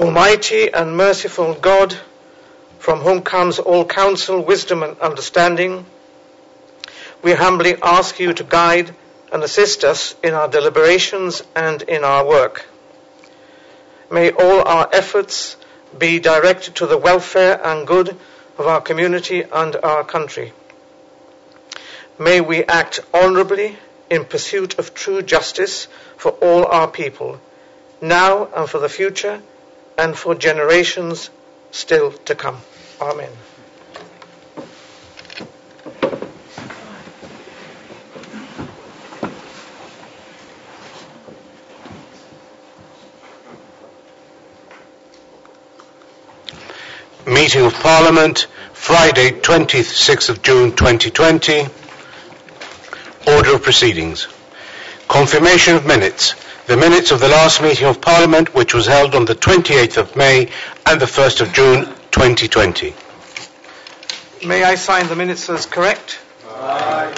Almighty and merciful God, from whom comes all counsel, wisdom and understanding, we humbly ask you to guide and assist us in our deliberations and in our work. May all our efforts be directed to the welfare and good of our community and our country. May we act honorably in pursuit of true justice for all our people, now and for the future, and for generations still to come. Amen. Meeting of Parliament, Friday, 26th of June 2020. Order of proceedings. Confirmation of minutes. The minutes of the last meeting of Parliament, which was held on the 28th of May and the 1st of June 2020. May I sign the minutes as correct? Aye.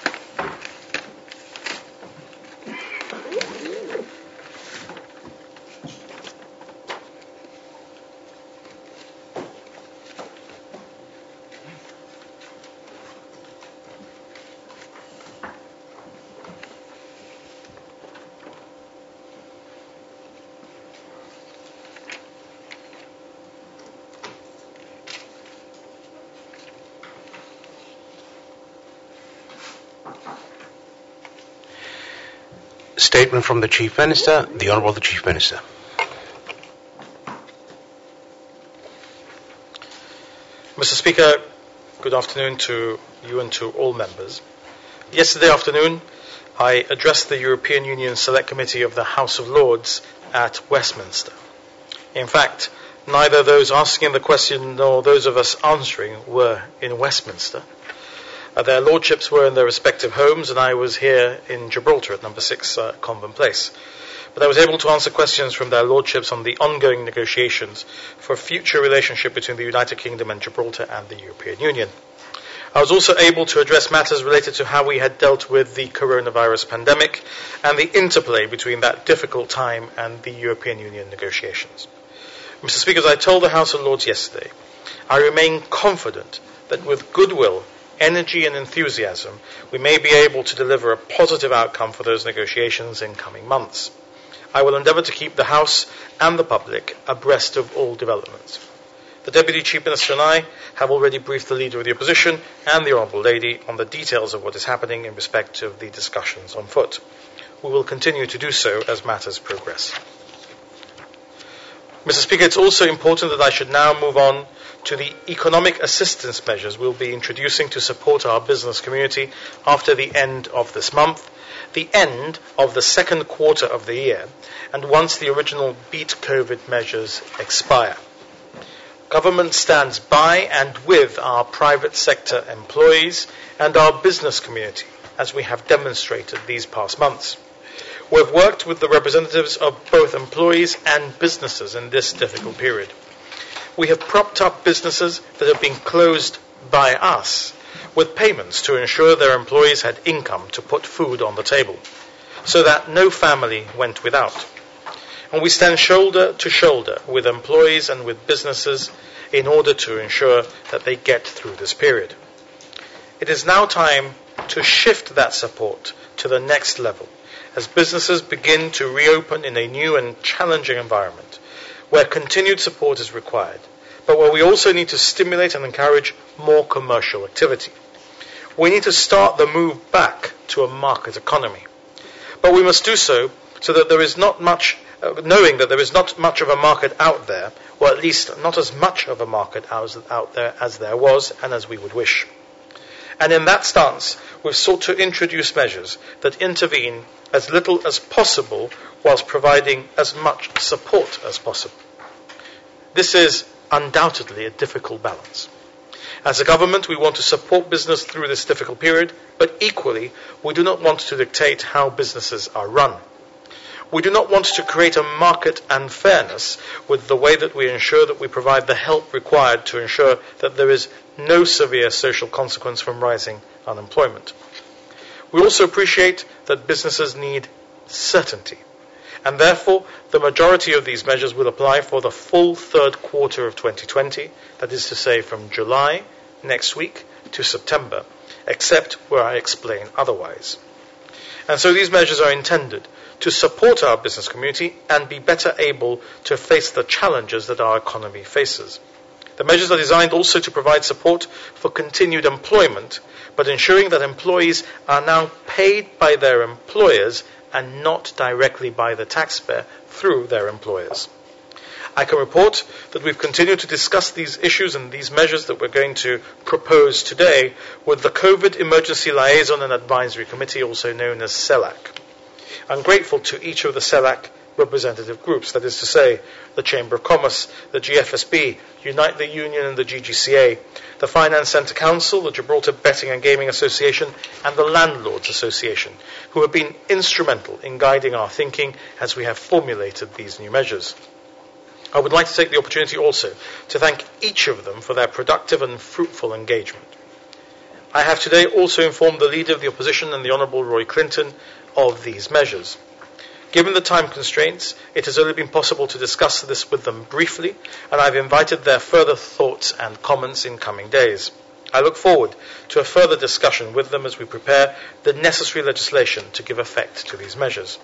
Statement from the Chief Minister. The Honourable the Chief Minister. Mr. Speaker, good afternoon to you and to all members. Yesterday afternoon, I addressed the European Union Select Committee of the House of Lords at Westminster. In fact, neither those asking the question nor those of us answering were in Westminster. Their lordships were in their respective homes, and I was here in Gibraltar at number 6 Convent Place. But I was able to answer questions from their lordships on the ongoing negotiations for a future relationship between the United Kingdom and Gibraltar and the European Union. I was also able to address matters related to how we had dealt with the coronavirus pandemic and the interplay between that difficult time and the European Union negotiations. Mr. Speaker, as I told the House of Lords yesterday, I remain confident that with goodwill, energy and enthusiasm, we may be able to deliver a positive outcome for those negotiations in coming months. I will endeavour to keep the House and the public abreast of all developments. The Deputy Chief Minister and I have already briefed the Leader of the Opposition and the Honourable Lady on the details of what is happening in respect of the discussions on foot. We will continue to do so as matters progress. Mr. Speaker, it's also important that I should now move on to the economic assistance measures we'll be introducing to support our business community after the end of this month, the end of the second quarter of the year, and once the original Beat COVID measures expire. Government stands by and with our private sector employees and our business community, as we have demonstrated these past months. We have worked with the representatives of both employees and businesses in this difficult period. We have propped up businesses that have been closed by us with payments to ensure their employees had income to put food on the table, so that no family went without. And we stand shoulder to shoulder with employees and with businesses in order to ensure that they get through this period. It is now time to shift that support to the next level as businesses begin to reopen in a new and challenging environment, where continued support is required, but where we also need to stimulate and encourage more commercial activity. We need to start the move back to a market economy. But we must do so that there is not much, knowing that there is not much of a market out there, or at least not as much of a market out there as there was and as we would wish. And in that stance, we've sought to introduce measures that intervene as little as possible whilst providing as much support as possible. This is undoubtedly a difficult balance. As a government, we want to support business through this difficult period, but equally, we do not want to dictate how businesses are run. We do not want to create a market unfairness with the way that we ensure that we provide the help required to ensure that there is no severe social consequence from rising unemployment. We also appreciate that businesses need certainty, and therefore the majority of these measures will apply for the full third quarter of 2020, that is to say from July next week to September, except where I explain otherwise. And so these measures are intended to support our business community and be better able to face the challenges that our economy faces. The measures are designed also to provide support for continued employment, but ensuring that employees are now paid by their employers and not directly by the taxpayer through their employers. I can report that we've continued to discuss these issues and these measures that we're going to propose today with the COVID Emergency Liaison and Advisory Committee, also known as CELAC. I'm grateful to each of the CELAC representative groups, that is to say, the Chamber of Commerce, the GFSB, Unite the Union and the GGCA, the Finance Centre Council, the Gibraltar Betting and Gaming Association, and the Landlords Association, who have been instrumental in guiding our thinking as we have formulated these new measures. I would like to take the opportunity also to thank each of them for their productive and fruitful engagement. I have today also informed the Leader of the Opposition and the Honourable Roy Clinton of these measures. Given the time constraints, it has only been possible to discuss this with them briefly, and I've invited their further thoughts and comments in coming days. I look forward to a further discussion with them as we prepare the necessary legislation to give effect to these measures.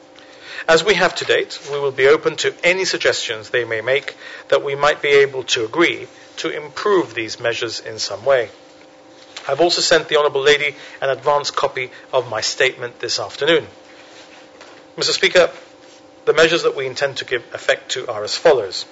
As we have to date, we will be open to any suggestions they may make that we might be able to agree to improve these measures in some way. I've also sent the Honourable Lady an advance copy of my statement this afternoon. Mr. Speaker, the measures that we intend to give effect to are as follows.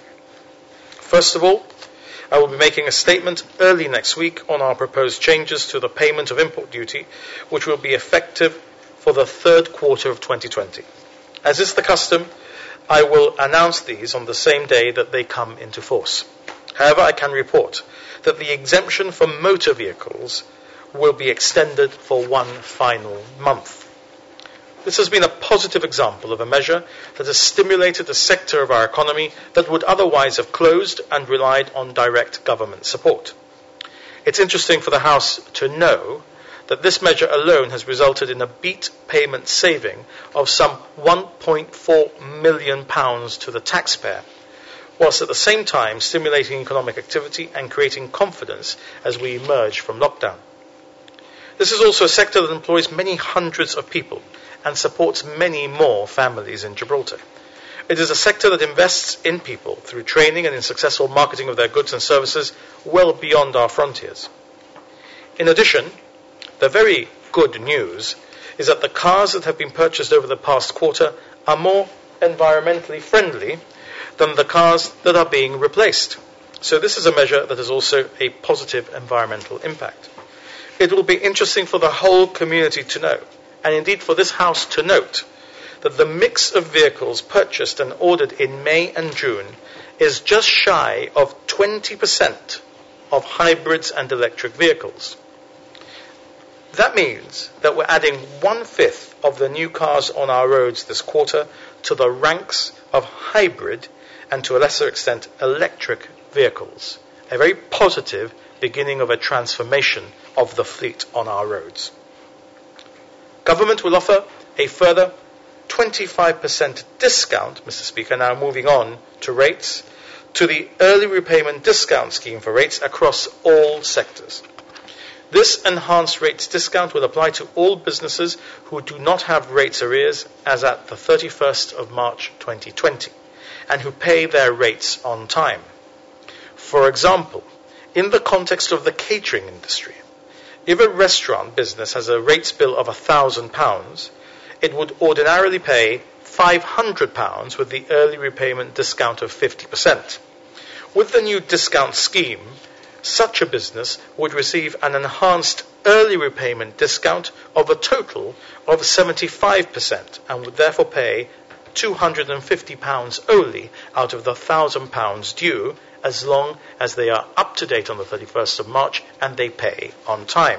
First of all, I will be making a statement early next week on our proposed changes to the payment of import duty, which will be effective for the third quarter of 2020. As is the custom, I will announce these on the same day that they come into force. However, I can report that the exemption for motor vehicles will be extended for one final month. This has been a positive example of a measure that has stimulated a sector of our economy that would otherwise have closed and relied on direct government support. It's interesting for the House to know that this measure alone has resulted in a BEAT payment saving of some £1.4 million to the taxpayer, whilst at the same time stimulating economic activity and creating confidence as we emerge from lockdown. This is also a sector that employs many hundreds of people and supports many more families in Gibraltar. It is a sector that invests in people through training and in successful marketing of their goods and services well beyond our frontiers. In addition, the very good news is that the cars that have been purchased over the past quarter are more environmentally friendly than the cars that are being replaced. So this is a measure that has also a positive environmental impact. It will be interesting for the whole community to know, and indeed for this House to note, that the mix of vehicles purchased and ordered in May and June is just shy of 20% of hybrids and electric vehicles. That means that we're adding 1/5 of the new cars on our roads this quarter to the ranks of hybrid and to a lesser extent electric vehicles. A very positive beginning of a transformation of the fleet on our roads. Government will offer a further 25% discount, Mr. Speaker, now moving on to rates, to the early repayment discount scheme for rates across all sectors. This enhanced rates discount will apply to all businesses who do not have rates arrears as at the 31st of March 2020 and who pay their rates on time. For example, in the context of the catering industry, if a restaurant business has a rates bill of £1,000, it would ordinarily pay £500 with the early repayment discount of 50%. With the new discount scheme, such a business would receive an enhanced early repayment discount of a total of 75% and would therefore pay £250 only out of the £1,000 due, as long as they are up to date on the 31st of March and they pay on time.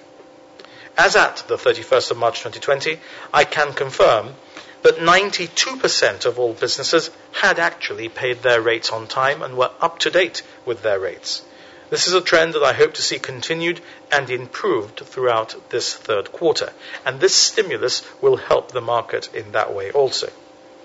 As at the 31st of March 2020, I can confirm that 92% of all businesses had actually paid their rates on time and were up to date with their rates. This is a trend that I hope to see continued and improved throughout this third quarter, and this stimulus will help the market in that way also.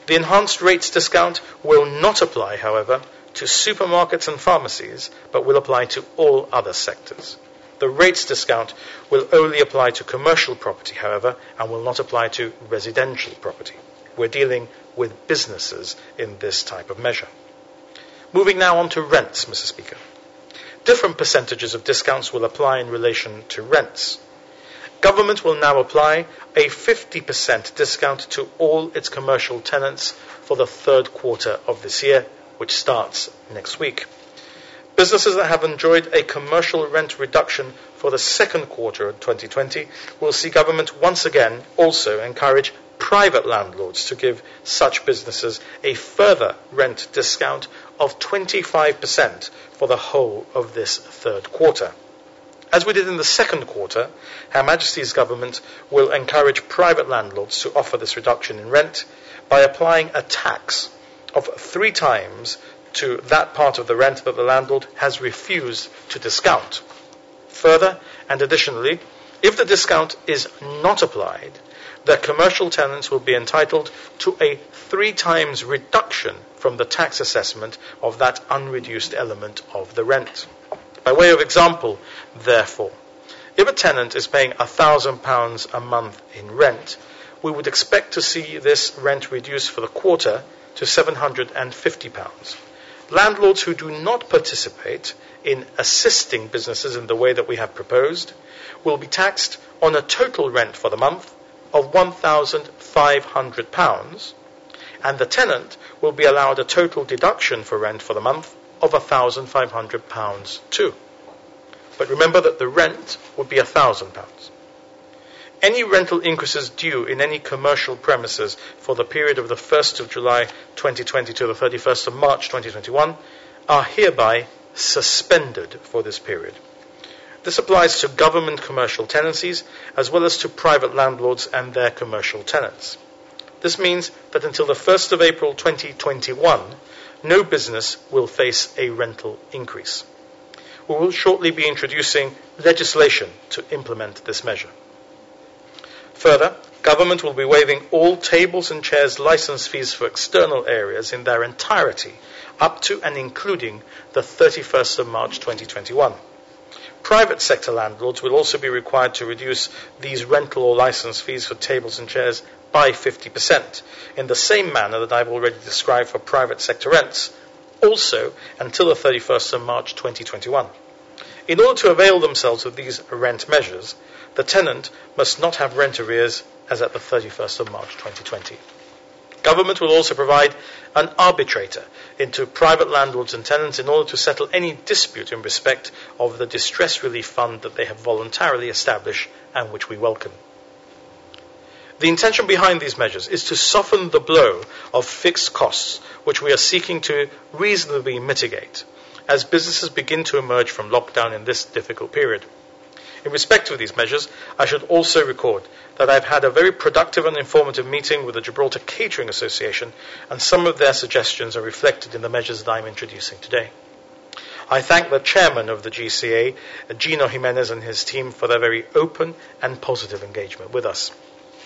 The enhanced rates discount will not apply, however, to supermarkets and pharmacies, but will apply to all other sectors. The rates discount will only apply to commercial property, however, and will not apply to residential property. We're dealing with businesses in this type of measure. Moving now on to rents, Mr. Speaker. Different percentages of discounts will apply in relation to rents. Government will now apply a 50% discount to all its commercial tenants for the third quarter of this year, which starts next week. Businesses that have enjoyed a commercial rent reduction for the second quarter of 2020 will see government once again also encourage private landlords to give such businesses a further rent discount of 25% for the whole of this third quarter. As we did in the second quarter, Her Majesty's government will encourage private landlords to offer this reduction in rent by applying a tax of 3 times to that part of the rent that the landlord has refused to discount. Further, and additionally, if the discount is not applied, the commercial tenants will be entitled to a 3 times reduction from the tax assessment of that unreduced element of the rent. By way of example, therefore, if a tenant is paying £1,000 a month in rent, we would expect to see this rent reduced for the quarter to £750. Landlords who do not participate in assisting businesses in the way that we have proposed will be taxed on a total rent for the month of £1,500, and the tenant will be allowed a total deduction for rent for the month of £1,500 too. But remember that the rent would be £1,000. Any rental increases due in any commercial premises for the period of the 1st of July 2020 to the 31st of March 2021 are hereby suspended for this period. This applies to government commercial tenancies as well as to private landlords and their commercial tenants. This means that until the 1st of April 2021, no business will face a rental increase. We will shortly be introducing legislation to implement this measure. Further, government will be waiving all tables and chairs license fees for external areas in their entirety up to and including the 31st of March 2021. Private sector landlords will also be required to reduce these rental or license fees for tables and chairs by 50%, in the same manner that I've already described for private sector rents, also until the 31st of March 2021. In order to avail themselves of these rent measures, the tenant must not have rent arrears as at the 31st of March 2020. Government will also provide an arbitrator into private landlords and tenants in order to settle any dispute in respect of the distress relief fund that they have voluntarily established and which we welcome. The intention behind these measures is to soften the blow of fixed costs, which we are seeking to reasonably mitigate, as businesses begin to emerge from lockdown in this difficult period. In respect of these measures, I should also record that I've had a very productive and informative meeting with the Gibraltar Catering Association, and some of their suggestions are reflected in the measures that I'm introducing today. I thank the chairman of the GCA, Gino Jimenez, and his team for their very open and positive engagement with us.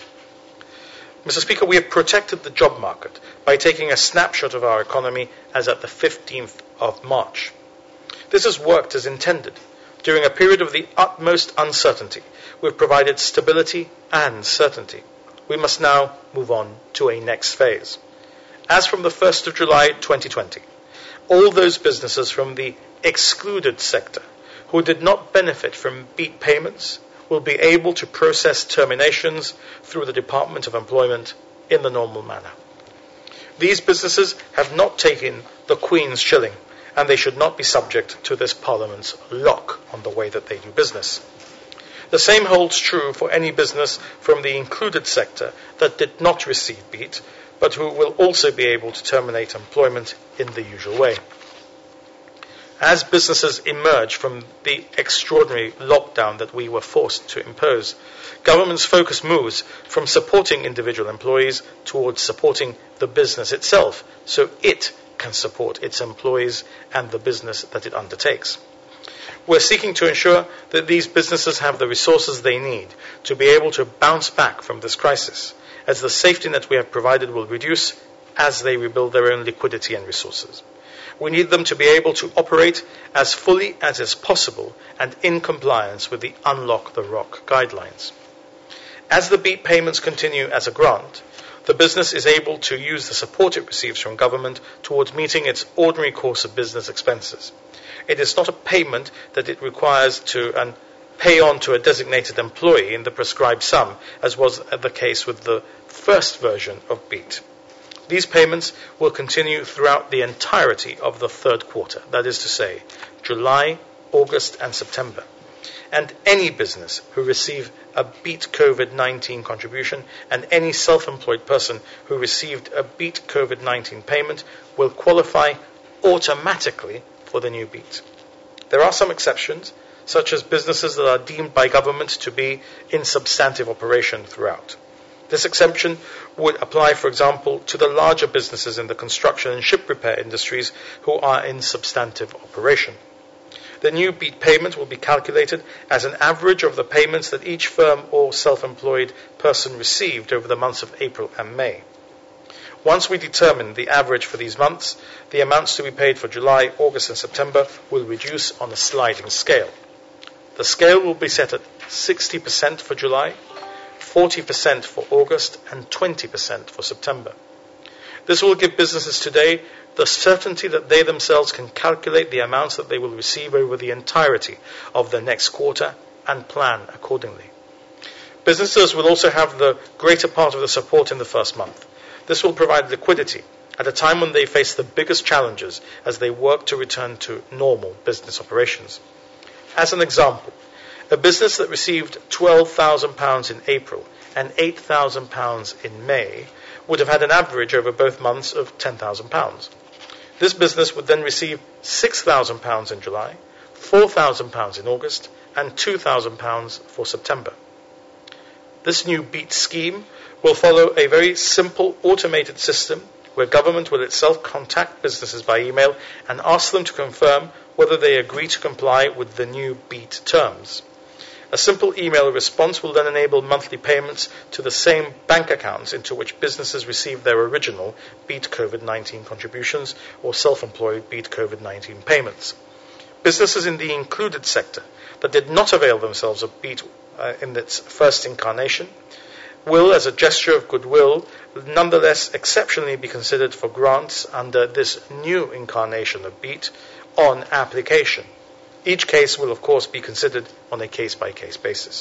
Mr. Speaker, we have protected the job market by taking a snapshot of our economy as at the 15th of March. This has worked as intended. During a period of the utmost uncertainty, we've provided stability and certainty. We must now move on to a next phase. As from the 1st of July 2020, all those businesses from the excluded sector who did not benefit from beat payments will be able to process terminations through the Department of Employment in the normal manner. These businesses have not taken the Queen's shilling, and they should not be subject to this Parliament's lock on the way that they do business. The same holds true for any business from the included sector that did not receive beat, but who will also be able to terminate employment in the usual way. As businesses emerge from the extraordinary lockdown that we were forced to impose, government's focus moves from supporting individual employees towards supporting the business itself, so it can support its employees and the business that it undertakes. We're seeking to ensure that these businesses have the resources they need to be able to bounce back from this crisis, as the safety net we have provided will reduce as they rebuild their own liquidity and resources. We need them to be able to operate as fully as is possible and in compliance with the Unlock the Rock guidelines. As the BEAT payments continue as a grant, the business is able to use the support it receives from government towards meeting its ordinary course of business expenses. It is not a payment that it requires to pay on to a designated employee in the prescribed sum, as was the case with the first version of BEAT. These payments will continue throughout the entirety of the third quarter, that is to say, July, August and September. And any business who receive a BEAT COVID-19 contribution and any self-employed person who received a BEAT COVID-19 payment will qualify automatically for the new BEAT. There are some exceptions, such as businesses that are deemed by government to be in substantive operation throughout. This exemption would apply, for example, to the larger businesses in the construction and ship repair industries who are in substantive operation. The new BEAT payment will be calculated as an average of the payments that each firm or self-employed person received over the months of April and May. Once we determine the average for these months, the amounts to be paid for July, August and September will reduce on a sliding scale. The scale will be set at 60% for July, 40% for August and 20% for September. This will give businesses today the certainty that they themselves can calculate the amounts that they will receive over the entirety of the next quarter and plan accordingly. Businesses will also have the greater part of the support in the first month. This will provide liquidity at a time when they face the biggest challenges as they work to return to normal business operations. As an example, a business that received £12,000 in April and £8,000 in May would have had an average over both months of £10,000. This business would then receive £6,000 in July, £4,000 in August, and £2,000 for September. This new BEAT scheme will follow a very simple automated system where government will itself contact businesses by email and ask them to confirm whether they agree to comply with the new BEAT terms. A simple email response will then enable monthly payments to the same bank accounts into which businesses received their original BEAT COVID-19 contributions or self-employed BEAT COVID-19 payments. Businesses in the included sector that did not avail themselves of BEAT in its first incarnation will, as a gesture of goodwill, nonetheless exceptionally be considered for grants under this new incarnation of BEAT on application. Each case will, of course, be considered on a case-by-case basis.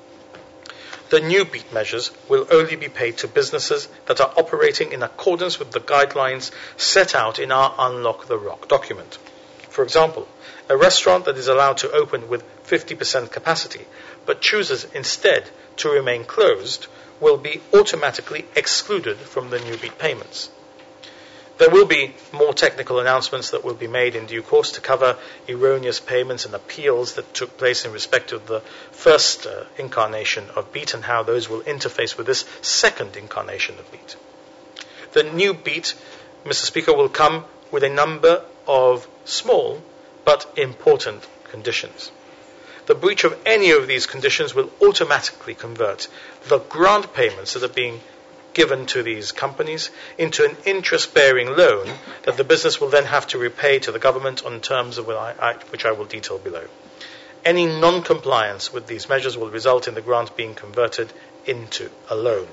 The new BEAT measures will only be paid to businesses that are operating in accordance with the guidelines set out in our Unlock the Rock document. For example, a restaurant that is allowed to open with 50% capacity but chooses instead to remain closed will be automatically excluded from the new BEAT payments. There will be more technical announcements that will be made in due course to cover erroneous payments and appeals that took place in respect of the first incarnation of BEAT and how those will interface with this second incarnation of BEAT. The new BEAT, Mr. Speaker, will come with a number of small but important conditions. The breach of any of these conditions will automatically convert the grant payments that are being given to these companies into an interest-bearing loan that the business will then have to repay to the government on terms of which I will detail below. Any non-compliance with these measures will result in the grant being converted into a loan.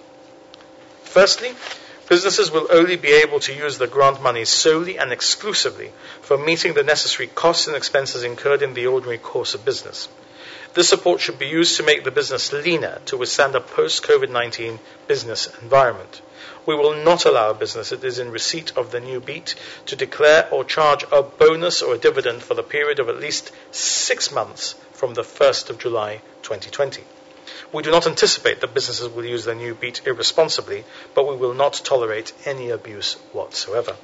Firstly, businesses will only be able to use the grant money solely and exclusively for meeting the necessary costs and expenses incurred in the ordinary course of business. This support should be used to make the business leaner to withstand a post-COVID-19 business environment. We will not allow a business that is in receipt of the new BEAT to declare or charge a bonus or a dividend for the period of at least 6 months from the 1st of July 2020. We do not anticipate that businesses will use the new BEAT irresponsibly, but we will not tolerate any abuse whatsoever.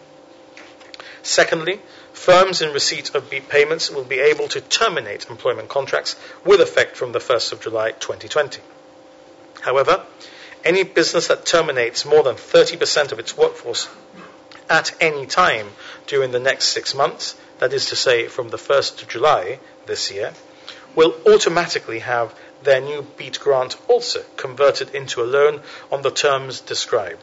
Secondly, firms in receipt of BEAT payments will be able to terminate employment contracts with effect from the 1st of July 2020. However, any business that terminates more than 30% of its workforce at any time during the next 6 months, that is to say from the 1st of July this year, will automatically have their new BEAT grant also converted into a loan on the terms described.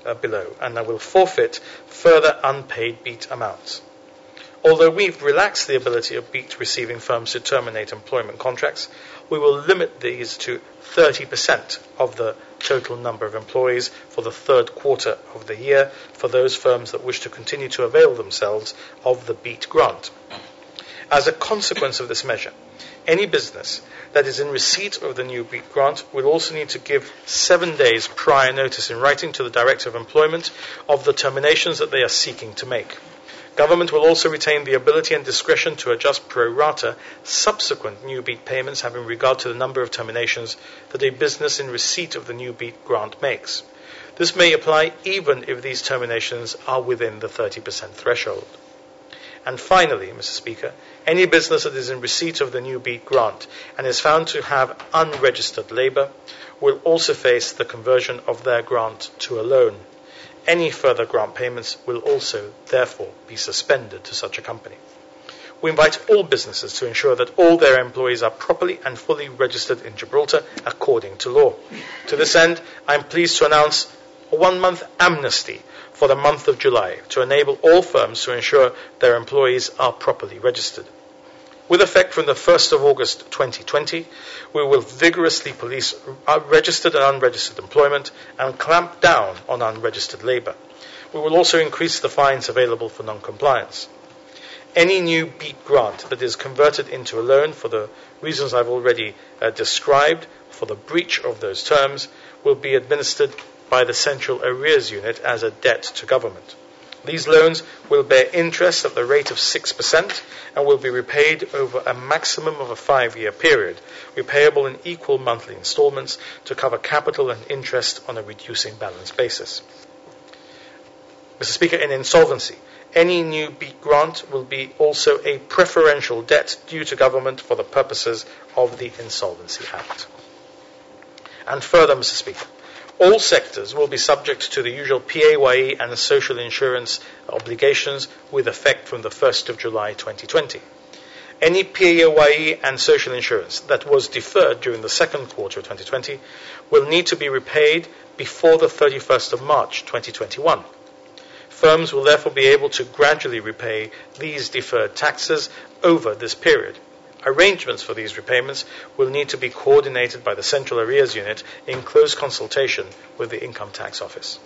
below, and will forfeit further unpaid BEAT amounts. Although we've relaxed the ability of BEAT receiving firms to terminate employment contracts, we will limit these to 30% of the total number of employees for the third quarter of the year for those firms that wish to continue to avail themselves of the BEAT grant. As a consequence of this measure, any business that is in receipt of the new BEAT grant will also need to give 7 days prior notice in writing to the Director of Employment of the terminations that they are seeking to make. Government will also retain the ability and discretion to adjust pro rata subsequent new BEAT payments having regard to the number of terminations that a business in receipt of the new BEAT grant makes. This may apply even if these terminations are within the 30% threshold. And finally, Mr. Speaker, any business that is in receipt of the new BEAT grant and is found to have unregistered labour will also face the conversion of their grant to a loan. Any further grant payments will also, therefore, be suspended to such a company. We invite all businesses to ensure that all their employees are properly and fully registered in Gibraltar according to law. To this end, I am pleased to announce a 1-month amnesty for the month of July to enable all firms to ensure their employees are properly registered. With effect from the 1st of August 2020, we will vigorously police registered and unregistered employment and clamp down on unregistered labour. We will also increase the fines available for non-compliance. Any new BEAT grant that is converted into a loan for the reasons I've already described, for the breach of those terms, will be administered by the Central Arrears Unit as a debt to government. These loans will bear interest at the rate of 6% and will be repaid over a maximum of a 5-year period, repayable in equal monthly instalments to cover capital and interest on a reducing balance basis. Mr. Speaker, in insolvency, any new BEAT grant will be also a preferential debt due to government for the purposes of the Insolvency Act. And further, Mr. Speaker, all sectors will be subject to the usual PAYE and social insurance obligations with effect from the 1st of July 2020. Any PAYE and social insurance that was deferred during the second quarter of 2020 will need to be repaid before the 31st of March 2021. Firms will therefore be able to gradually repay these deferred taxes over this period. Arrangements for these repayments will need to be coordinated by the Central Arrears Unit in close consultation with the Income Tax Office.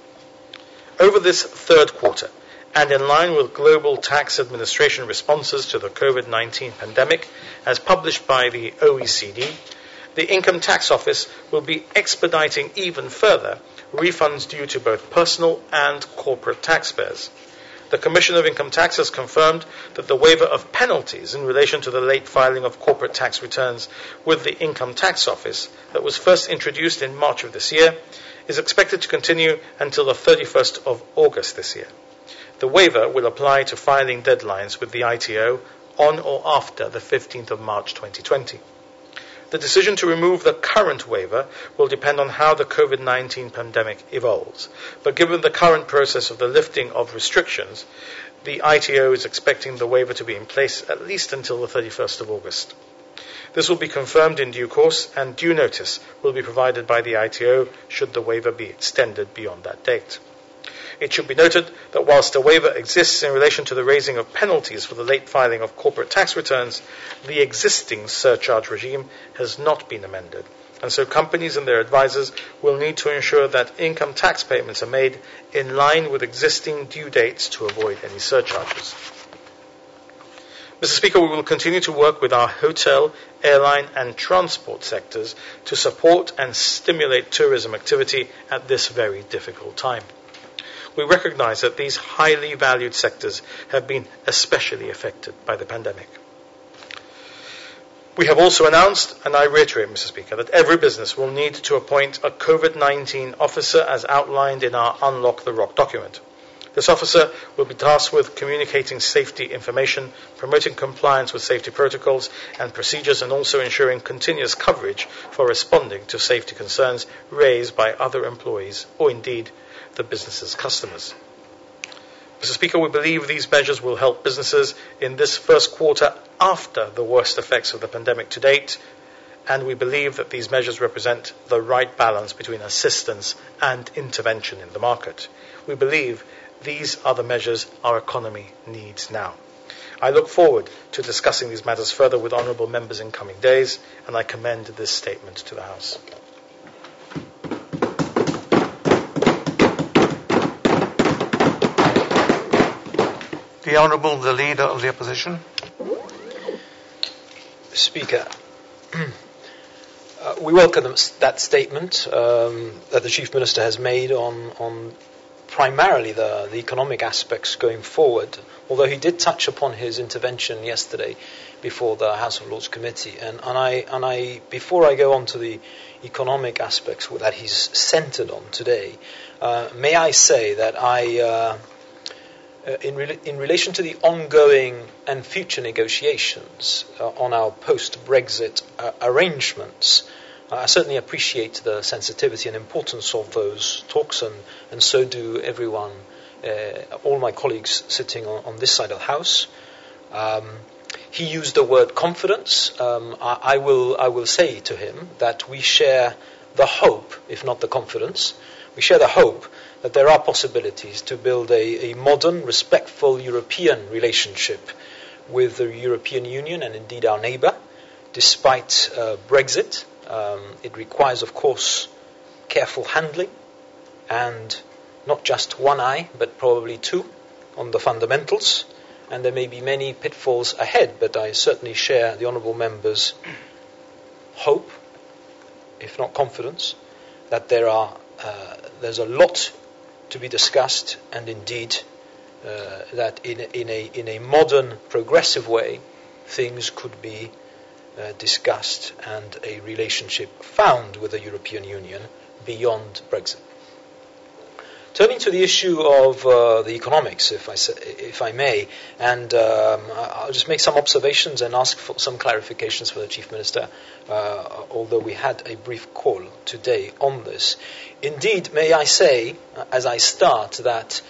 Over this third quarter, and in line with global tax administration responses to the COVID-19 pandemic, as published by the OECD, the Income Tax Office will be expediting even further refunds due to both personal and corporate taxpayers. The Commission of Income Tax has confirmed that the waiver of penalties in relation to the late filing of corporate tax returns with the Income Tax Office that was first introduced in March of this year is expected to continue until the 31st of August this year. The waiver will apply to filing deadlines with the ITO on or after the 15th of March 2020. The decision to remove the current waiver will depend on how the COVID-19 pandemic evolves. But given the current process of the lifting of restrictions, the ITO is expecting the waiver to be in place at least until the 31st of August. This will be confirmed in due course, and due notice will be provided by the ITO should the waiver be extended beyond that date. It should be noted that whilst a waiver exists in relation to the raising of penalties for the late filing of corporate tax returns, the existing surcharge regime has not been amended, and so companies and their advisors will need to ensure that income tax payments are made in line with existing due dates to avoid any surcharges. Mr. Speaker, we will continue to work with our hotel, airline and transport sectors to support and stimulate tourism activity at this very difficult time. We recognise that these highly valued sectors have been especially affected by the pandemic. We have also announced, and I reiterate, Mr. Speaker, that every business will need to appoint a COVID-19 officer as outlined in our Unlock the Rock document. This officer will be tasked with communicating safety information, promoting compliance with safety protocols and procedures, and also ensuring continuous coverage for responding to safety concerns raised by other employees or indeed the business's customers. Mr. Speaker, we believe these measures will help businesses in this first quarter after the worst effects of the pandemic to date, and we believe that these measures represent the right balance between assistance and intervention in the market. We believe these are the measures our economy needs now. I look forward to discussing these matters further with honourable members in coming days, and I commend this statement to the House. The Honourable, the Leader of the Opposition. Speaker, we welcome that statement that the Chief Minister has made on primarily the economic aspects going forward, although he did touch upon his intervention yesterday before the House of Lords Committee. And I before I go on to the economic aspects that he's centred on today, may I say that in relation to the ongoing and future negotiations on our post-Brexit arrangements, I certainly appreciate the sensitivity and importance of those talks, and so do everyone, all my colleagues sitting on this side of the House. He used the word confidence. I will say to him that we share the hope, if not the confidence. We share the hope that there are possibilities to build a modern, respectful European relationship with the European Union and indeed our neighbour, despite Brexit. It requires, of course, careful handling and not just one eye, but probably two on the fundamentals. And there may be many pitfalls ahead, but I certainly share the honourable member's hope, if not confidence, that there's a lot to be discussed, and indeed that in a modern, progressive way, things could be discussed and a relationship found with the European Union beyond Brexit. Turning to the issue of the economics, if I may, and I'll just make some observations and ask for some clarifications for the Chief Minister, although we had a brief call today on this. Indeed, may I say, as I start, that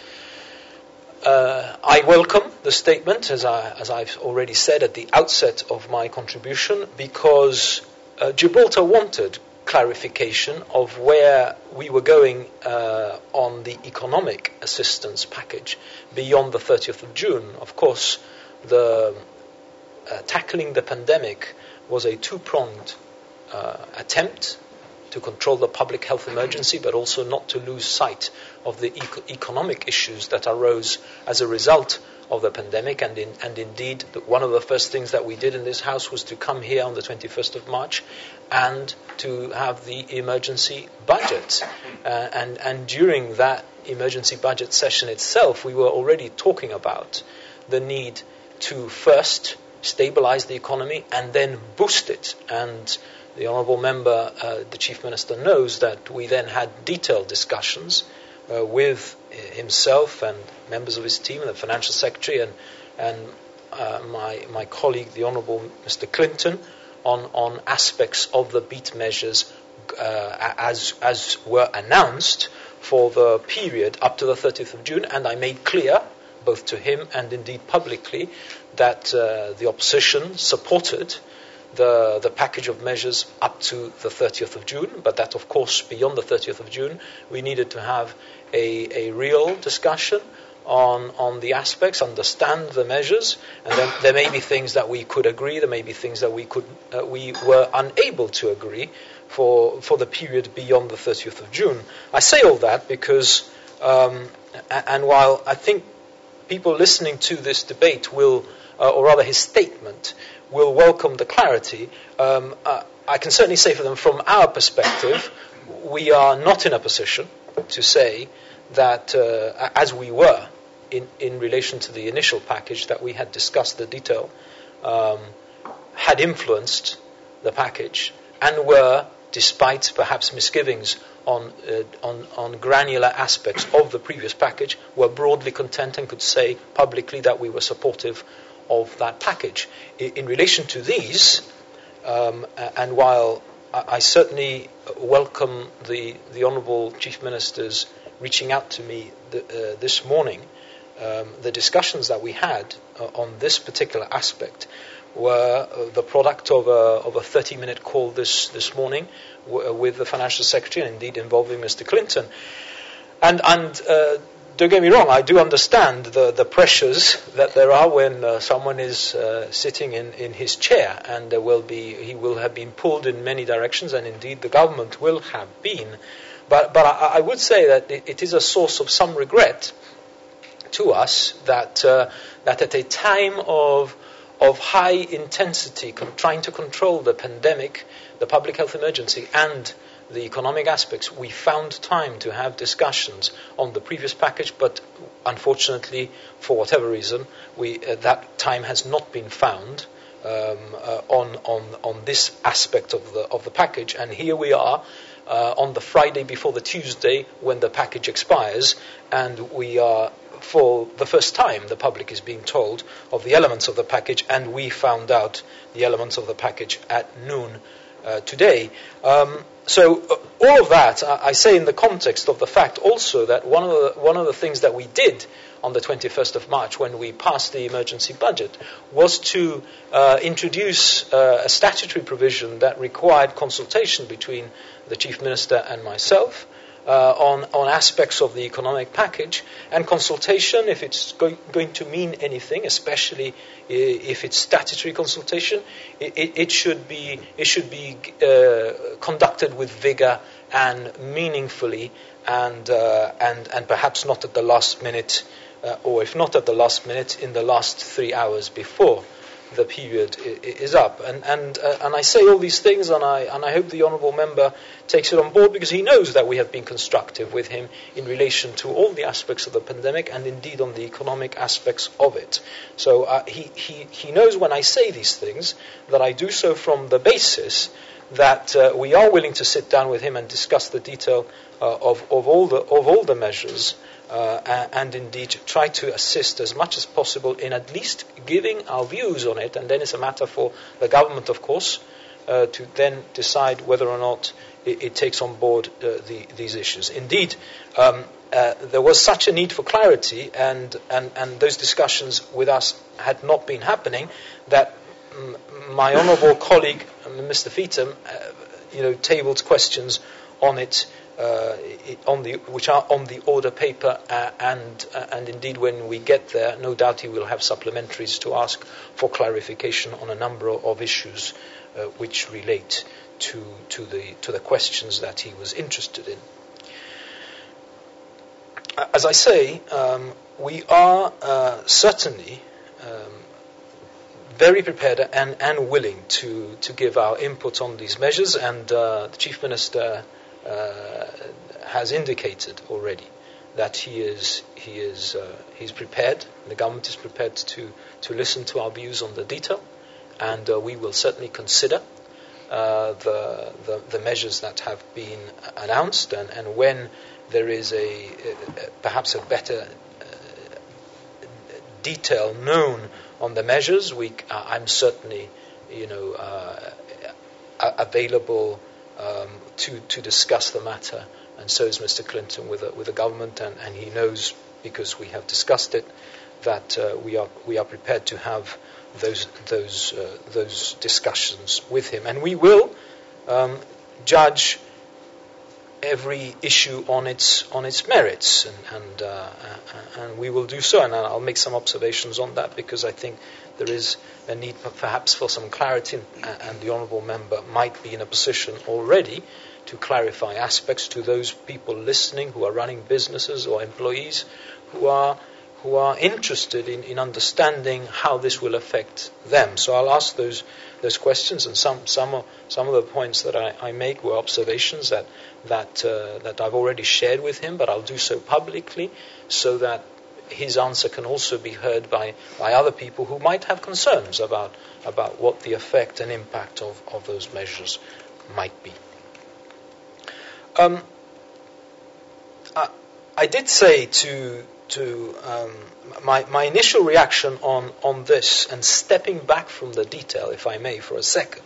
I welcome the statement, as I've already said at the outset of my contribution, because Gibraltar wanted clarification of where we were going on the economic assistance package beyond the 30th of June. Of course, the tackling the pandemic was a two-pronged attempt to control the public health emergency, but also not to lose sight of the economic issues that arose as a result of the pandemic. And indeed, one of the first things that we did in this House was to come here on the 21st of March and to have the emergency budget. And during that emergency budget session itself, we were already talking about the need to first stabilize the economy and then boost it. And the Honourable Member, the Chief Minister, knows that we then had detailed discussions with himself and members of his team and the Financial Secretary and my colleague, the Honourable Mr. Clinton, on aspects of the BEAT measures as were announced for the period up to the 30th of June. And I made clear, both to him and indeed publicly, that the opposition supported the package of measures up to the 30th of June, but that, of course, beyond the 30th of June, we needed to have a real discussion on the aspects, understand the measures, and then there may be things that we could agree, there may be things that we were unable to agree for the period beyond the 30th of June. I say all that because, and while I think people listening to this debate will, or rather his statement, will welcome the clarity, I can certainly say for them, from our perspective, we are not in a position to say that, as we were in relation to the initial package that we had discussed the detail, had influenced the package and were, despite perhaps misgivings on granular aspects of the previous package, were broadly content and could say publicly that we were supportive of that package. In relation to these, and while I certainly welcome the Honourable Chief Minister's reaching out to me this morning the discussions that we had on this particular aspect were the product of a 30-minute call this morning with the Financial Secretary, and indeed involving Mr. Clinton. And don't get me wrong, I do understand the pressures that there are when someone is sitting in his chair, and he will have been pulled in many directions, and indeed the government will have been. But I would say that it is a source of some regret to us that at a time of high intensity, trying to control the pandemic, the public health emergency, and the economic aspects, we found time to have discussions on the previous package, but unfortunately, for whatever reason, that time has not been found on this aspect of the package. And here we are on the Friday before the Tuesday when the package expires, and we are, for the first time, the public is being told of the elements of the package, and we found out the elements of the package at noon today. So all of that, I say in the context of the fact also that one of the things that we did on the 21st of March when we passed the emergency budget was to introduce a statutory provision that required consultation between the Chief Minister and myself on aspects of the economic package, and consultation, if it's going to mean anything, especially if it's statutory consultation, it should be conducted with vigor and meaningfully, and perhaps not at the last minute, or if not at the last minute, in the last 3 hours before the period is up. And I say all these things, and I hope the honourable member takes it on board, because he knows that we have been constructive with him in relation to all the aspects of the pandemic, and indeed on the economic aspects of it. So he knows when I say these things that I do so from the basis that we are willing to sit down with him and discuss the detail of all the measures, and indeed try to assist as much as possible in at least giving our views on it, and then it's a matter for the government, of course, to then decide whether or not it takes on board these issues. Indeed, there was such a need for clarity, and those discussions with us had not been happening, that my honourable colleague, Mr. Feetham, tabled questions on it, which are on the order paper, and indeed when we get there, no doubt he will have supplementaries to ask for clarification on a number of issues which relate to the questions that he was interested in. As I say, we are certainly very prepared and willing to give our input on these measures, and the Chief Minister has indicated already that he's prepared, the government is prepared to listen to our views on the detail, and we will certainly consider the measures that have been announced, and when there is perhaps a better detail known on the measures, I'm certainly available to discuss the matter, and so is Mr. Clinton with the government, and he knows, because we have discussed it, that we are prepared to have those discussions with him, and we will judge every issue on its merits, and we will do so, and I'll make some observations on that, because I think there is a need perhaps for some clarity, and the honourable member might be in a position already to clarify aspects to those people listening who are running businesses or employees who are interested in understanding how this will affect them. So I'll ask those questions, and some of the points that I make were observations that I've already shared with him, but I'll do so publicly so that his answer can also be heard by other people who might have concerns about what the effect and impact of those measures might be. I did say to my initial reaction on this, and stepping back from the detail, if I may, for a second,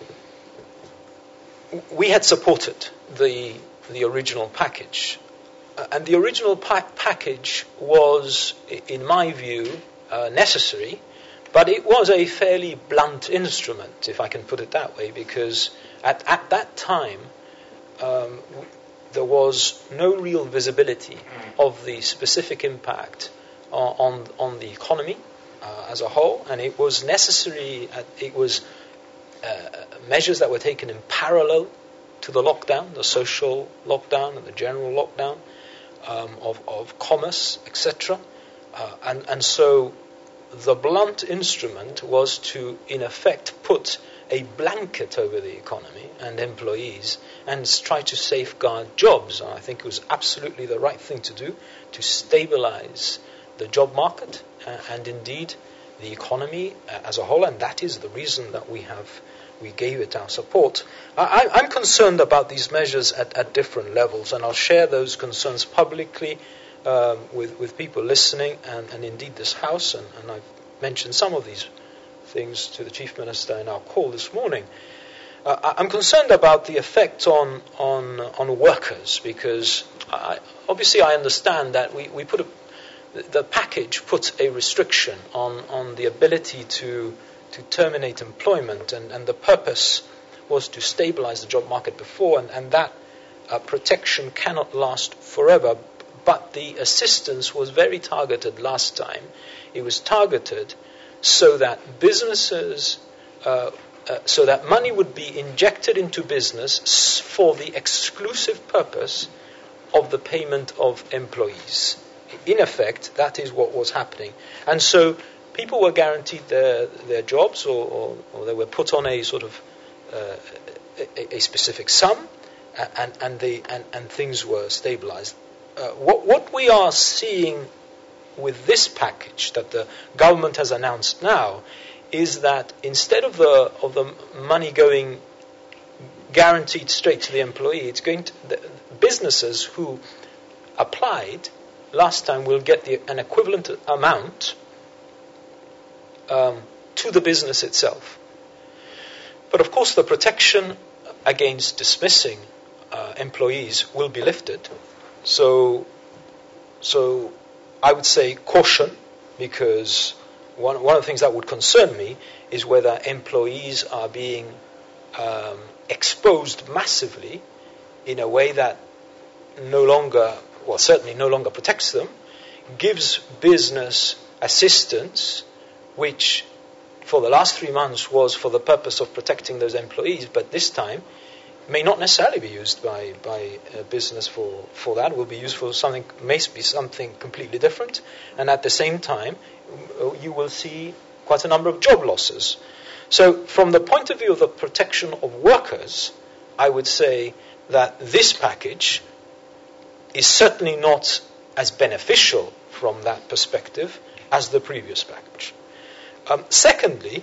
we had supported the original package And the original package was, in my view, necessary, but it was a fairly blunt instrument, if I can put it that way, because at that time there was no real visibility of the specific impact on the economy as a whole, and it was necessary. It was measures that were taken in parallel to the lockdown, the social lockdown and the general lockdown of commerce, etc. And so the blunt instrument was to, in effect, put a blanket over the economy and employees and try to safeguard jobs. And I think it was absolutely the right thing to do, to stabilize the job market and indeed the economy as a whole, and that is the reason that we gave it our support. I'm concerned about these measures at different levels, and I'll share those concerns publicly with people listening, and indeed this House, and I've mentioned some of these things to the Chief Minister in our call this morning. I'm concerned about the effect on workers, because obviously I understand that we put the package puts a restriction on the ability to terminate employment, and the purpose was to stabilize the job market before, and that protection cannot last forever. But the assistance was very targeted last time. It was targeted so that businesses, so that money would be injected into business for the exclusive purpose of the payment of employees. In effect, that is what was happening. And so people were guaranteed their jobs, or they were put on a sort of a specific sum, and things were stabilized. What we are seeing with this package that the government has announced now is that instead of the money going guaranteed straight to the employee, it's going to the businesses who applied last time will get an equivalent amount to the business itself. But of course the protection against dismissing employees will be lifted. So I would say caution, because one of the things that would concern me is whether employees are being exposed massively in a way that certainly no longer protects them, gives business assistance, which for the last 3 months was for the purpose of protecting those employees, but this time may not necessarily be used by business for that. Will be used for something, may be something completely different, and at the same time you will see quite a number of job losses. So from the point of view of the protection of workers, I would say that this package is certainly not as beneficial from that perspective as the previous package. Secondly,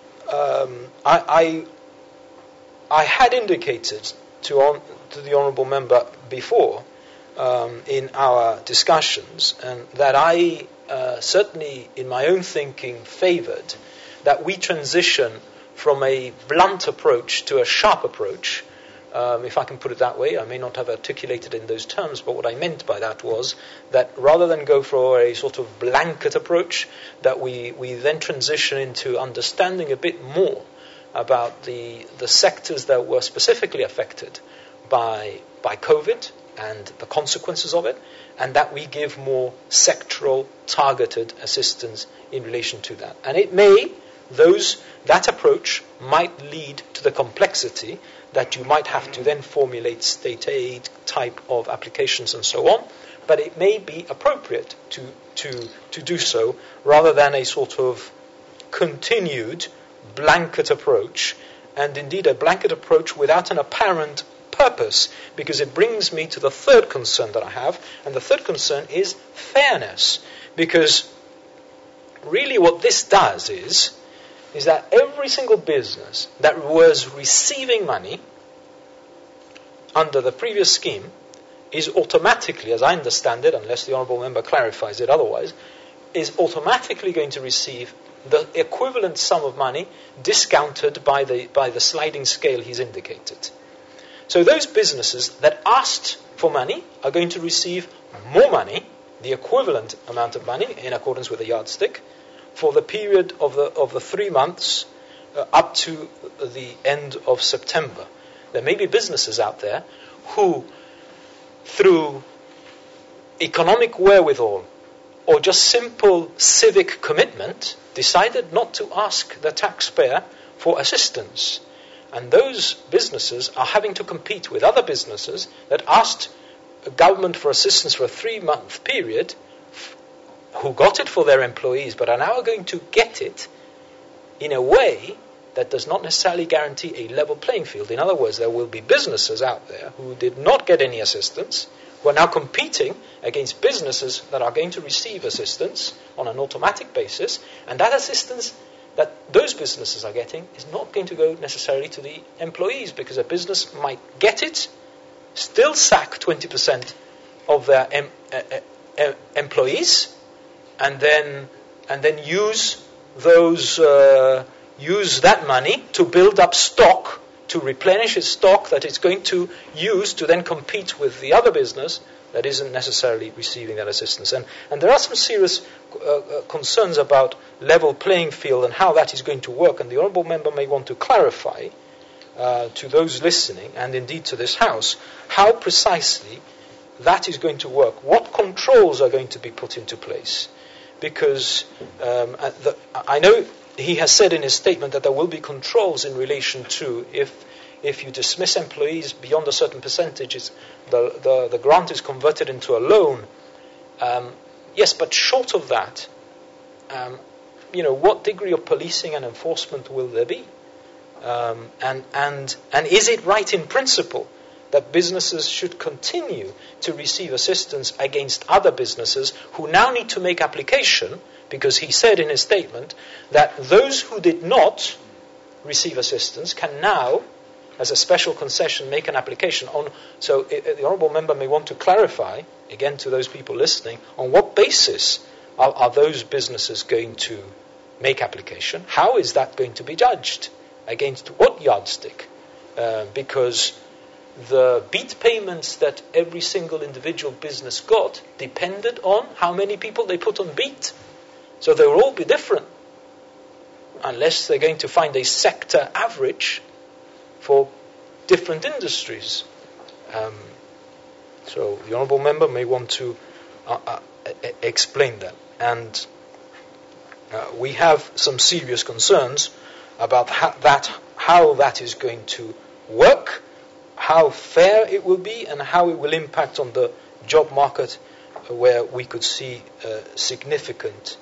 I had indicated to the Honourable Member before in our discussions, and that I certainly in my own thinking favoured that we transition from a blunt approach to a sharp approach, if I can put it that way. I may not have articulated in those terms, but what I meant by that was that rather than go for a sort of blanket approach, that we then transition into understanding a bit more about the sectors that were specifically affected by COVID and the consequences of it, and that we give more sectoral targeted assistance in relation to that. And it may, that approach might lead to the complexity that you might have to then formulate state aid type of applications and so on, but it may be appropriate to do so rather than a sort of continued blanket approach, and indeed a blanket approach without an apparent purpose, because it brings me to the third concern that I have, and the third concern is fairness, because really what this does is that every single business that was receiving money under the previous scheme is automatically, as I understand it, unless the Honourable Member clarifies it otherwise, is automatically going to receive the equivalent sum of money discounted by the sliding scale he's indicated. So those businesses that asked for money are going to receive more money, the equivalent amount of money in accordance with the yardstick, for the period of the 3 months up to the end of September. There may be businesses out there who, through economic wherewithal or just simple civic commitment, decided not to ask the taxpayer for assistance. And those businesses are having to compete with other businesses that asked government for assistance for a 3-month period, who got it for their employees, but are now going to get it in a way that does not necessarily guarantee a level playing field. In other words, there will be businesses out there who did not get any assistance, who are now competing against businesses that are going to receive assistance on an automatic basis, and that assistance that those businesses are getting is not going to go necessarily to the employees, because a business might get it, still sack 20% of their employees, and then use that money to build up stock, to replenish its stock that it's going to use to then compete with the other business that isn't necessarily receiving that assistance. And there are some serious concerns about level playing field and how that is going to work, and the Honourable Member may want to clarify to those listening, and indeed to this House, how precisely that is going to work, what controls are going to be put into place. Because I know he has said in his statement that there will be controls in relation to if you dismiss employees beyond a certain percentage, the grant is converted into a loan. Yes, but short of that, what degree of policing and enforcement will there be? And is it right in principle that businesses should continue to receive assistance against other businesses who now need to make application, because he said in his statement that those who did not receive assistance can now, as a special concession, make an application on. So the Honourable Member may want to clarify, again to those people listening, on what basis are those businesses going to make application? How is that going to be judged? Against what yardstick? Because the beat payments that every single individual business got depended on how many people they put on beat. So they will all be different, unless they're going to find a sector average for different industries. So the Honourable Member may want to explain that. And we have some serious concerns about how that is going to work, how fair it will be, and how it will impact on the job market, where we could see significant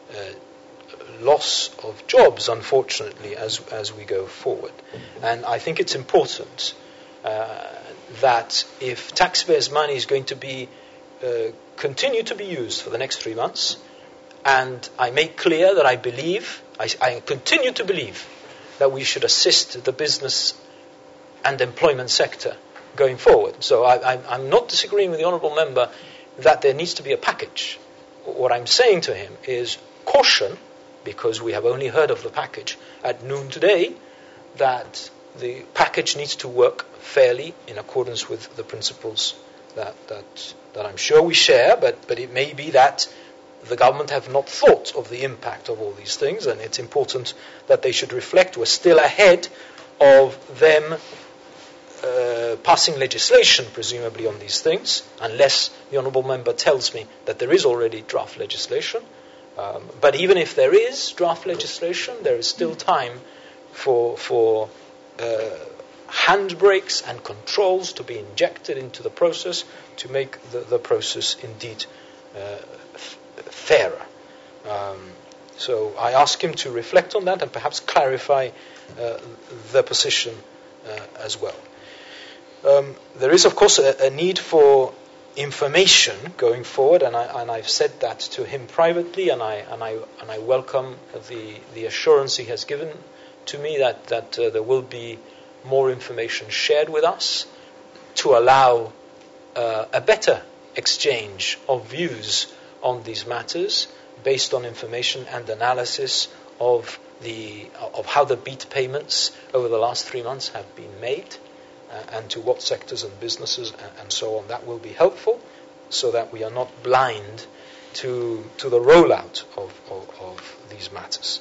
loss of jobs, unfortunately, as we go forward. And I think it's important that if taxpayers' money is going to be continue to be used for the next 3 months, and I make clear that I continue to believe that we should assist the business and employment sector going forward. So I'm not disagreeing with the Honourable Member that there needs to be a package. What I'm saying to him is caution, because we have only heard of the package at noon today, that the package needs to work fairly in accordance with the principles that I'm sure we share, but it may be that the government have not thought of the impact of all these things, and it's important that they should reflect. We're still ahead of them passing legislation, presumably, on these things, unless the Honourable Member tells me that there is already draft legislation. But even if there is draft legislation, there is still time for handbrakes and controls to be injected into the process to make the process indeed fairer. So I ask him to reflect on that and perhaps clarify the position as well. There is, of course, a need for information going forward, and I've said that to him privately, and I welcome the assurance he has given to me that there will be more information shared with us to allow a better exchange of views on these matters based on information and analysis of how the beat payments over the last 3 months have been made, and to what sectors and businesses and so on. That will be helpful. so that we are not blind to the rollout of these matters.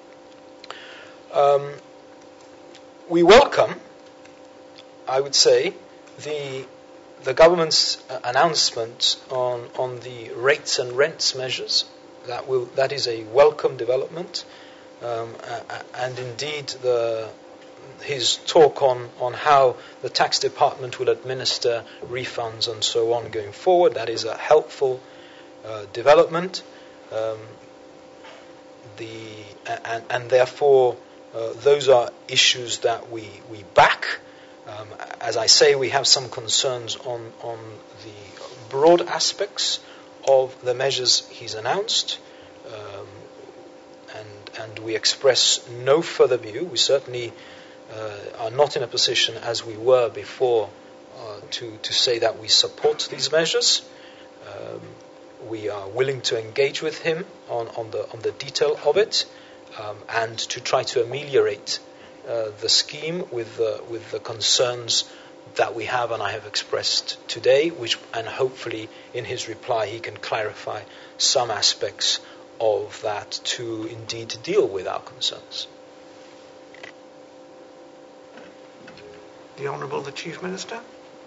We welcome, I would say, the government's announcement on the rates and rents measures. That is a welcome development, and indeed his talk on how the tax department will administer refunds and so on going forward. That is a helpful development, and therefore those are issues that we back. As I say, we have some concerns on the broad aspects of the measures he's announced, and we express no further view. We certainly are not in a position, as we were before, to say that we support these measures. We are willing to engage with him on the detail of it, and to try to ameliorate the scheme with the concerns that we have and I have expressed today, and hopefully in his reply he can clarify some aspects of that to indeed deal with our concerns. The Honourable the Chief Minister.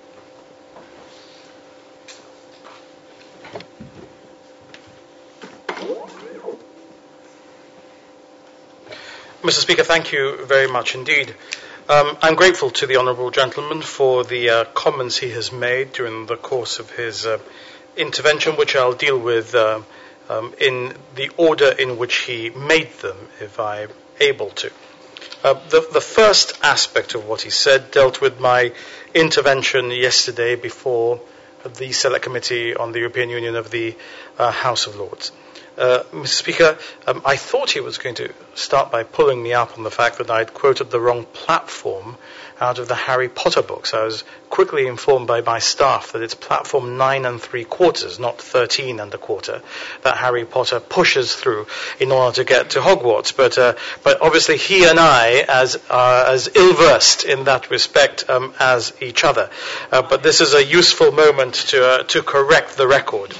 Mr. Speaker, thank you very much indeed. I'm grateful to the Honourable Gentleman for the comments he has made during the course of his intervention, which I'll deal with in the order in which he made them, if I'm able to. The first aspect of what he said dealt with my intervention yesterday before the Select Committee on the European Union of the House of Lords. Mr. Speaker, I thought he was going to start by pulling me up on the fact that I'd quoted the wrong platform out of the Harry Potter books. I was quickly informed by my staff that it's platform 9 3/4, not 13 1/4, that Harry Potter pushes through in order to get to Hogwarts. But obviously he and I are as ill-versed in that respect as each other. But this is a useful moment to correct the record.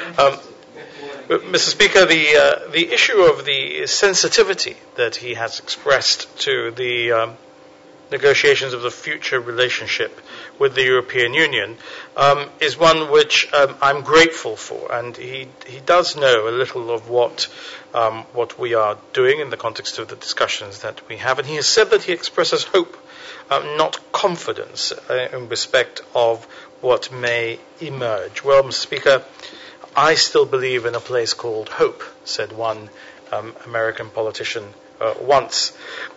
Mr. Speaker, the issue of the sensitivity that he has expressed to the negotiations of the future relationship with the European Union is one which I'm grateful for, and he does know a little of what we are doing in the context of the discussions that we have, and he has said that he expresses hope, not confidence, in respect of what may emerge. Well, Mr. Speaker, I still believe in a place called hope, said one American politician once.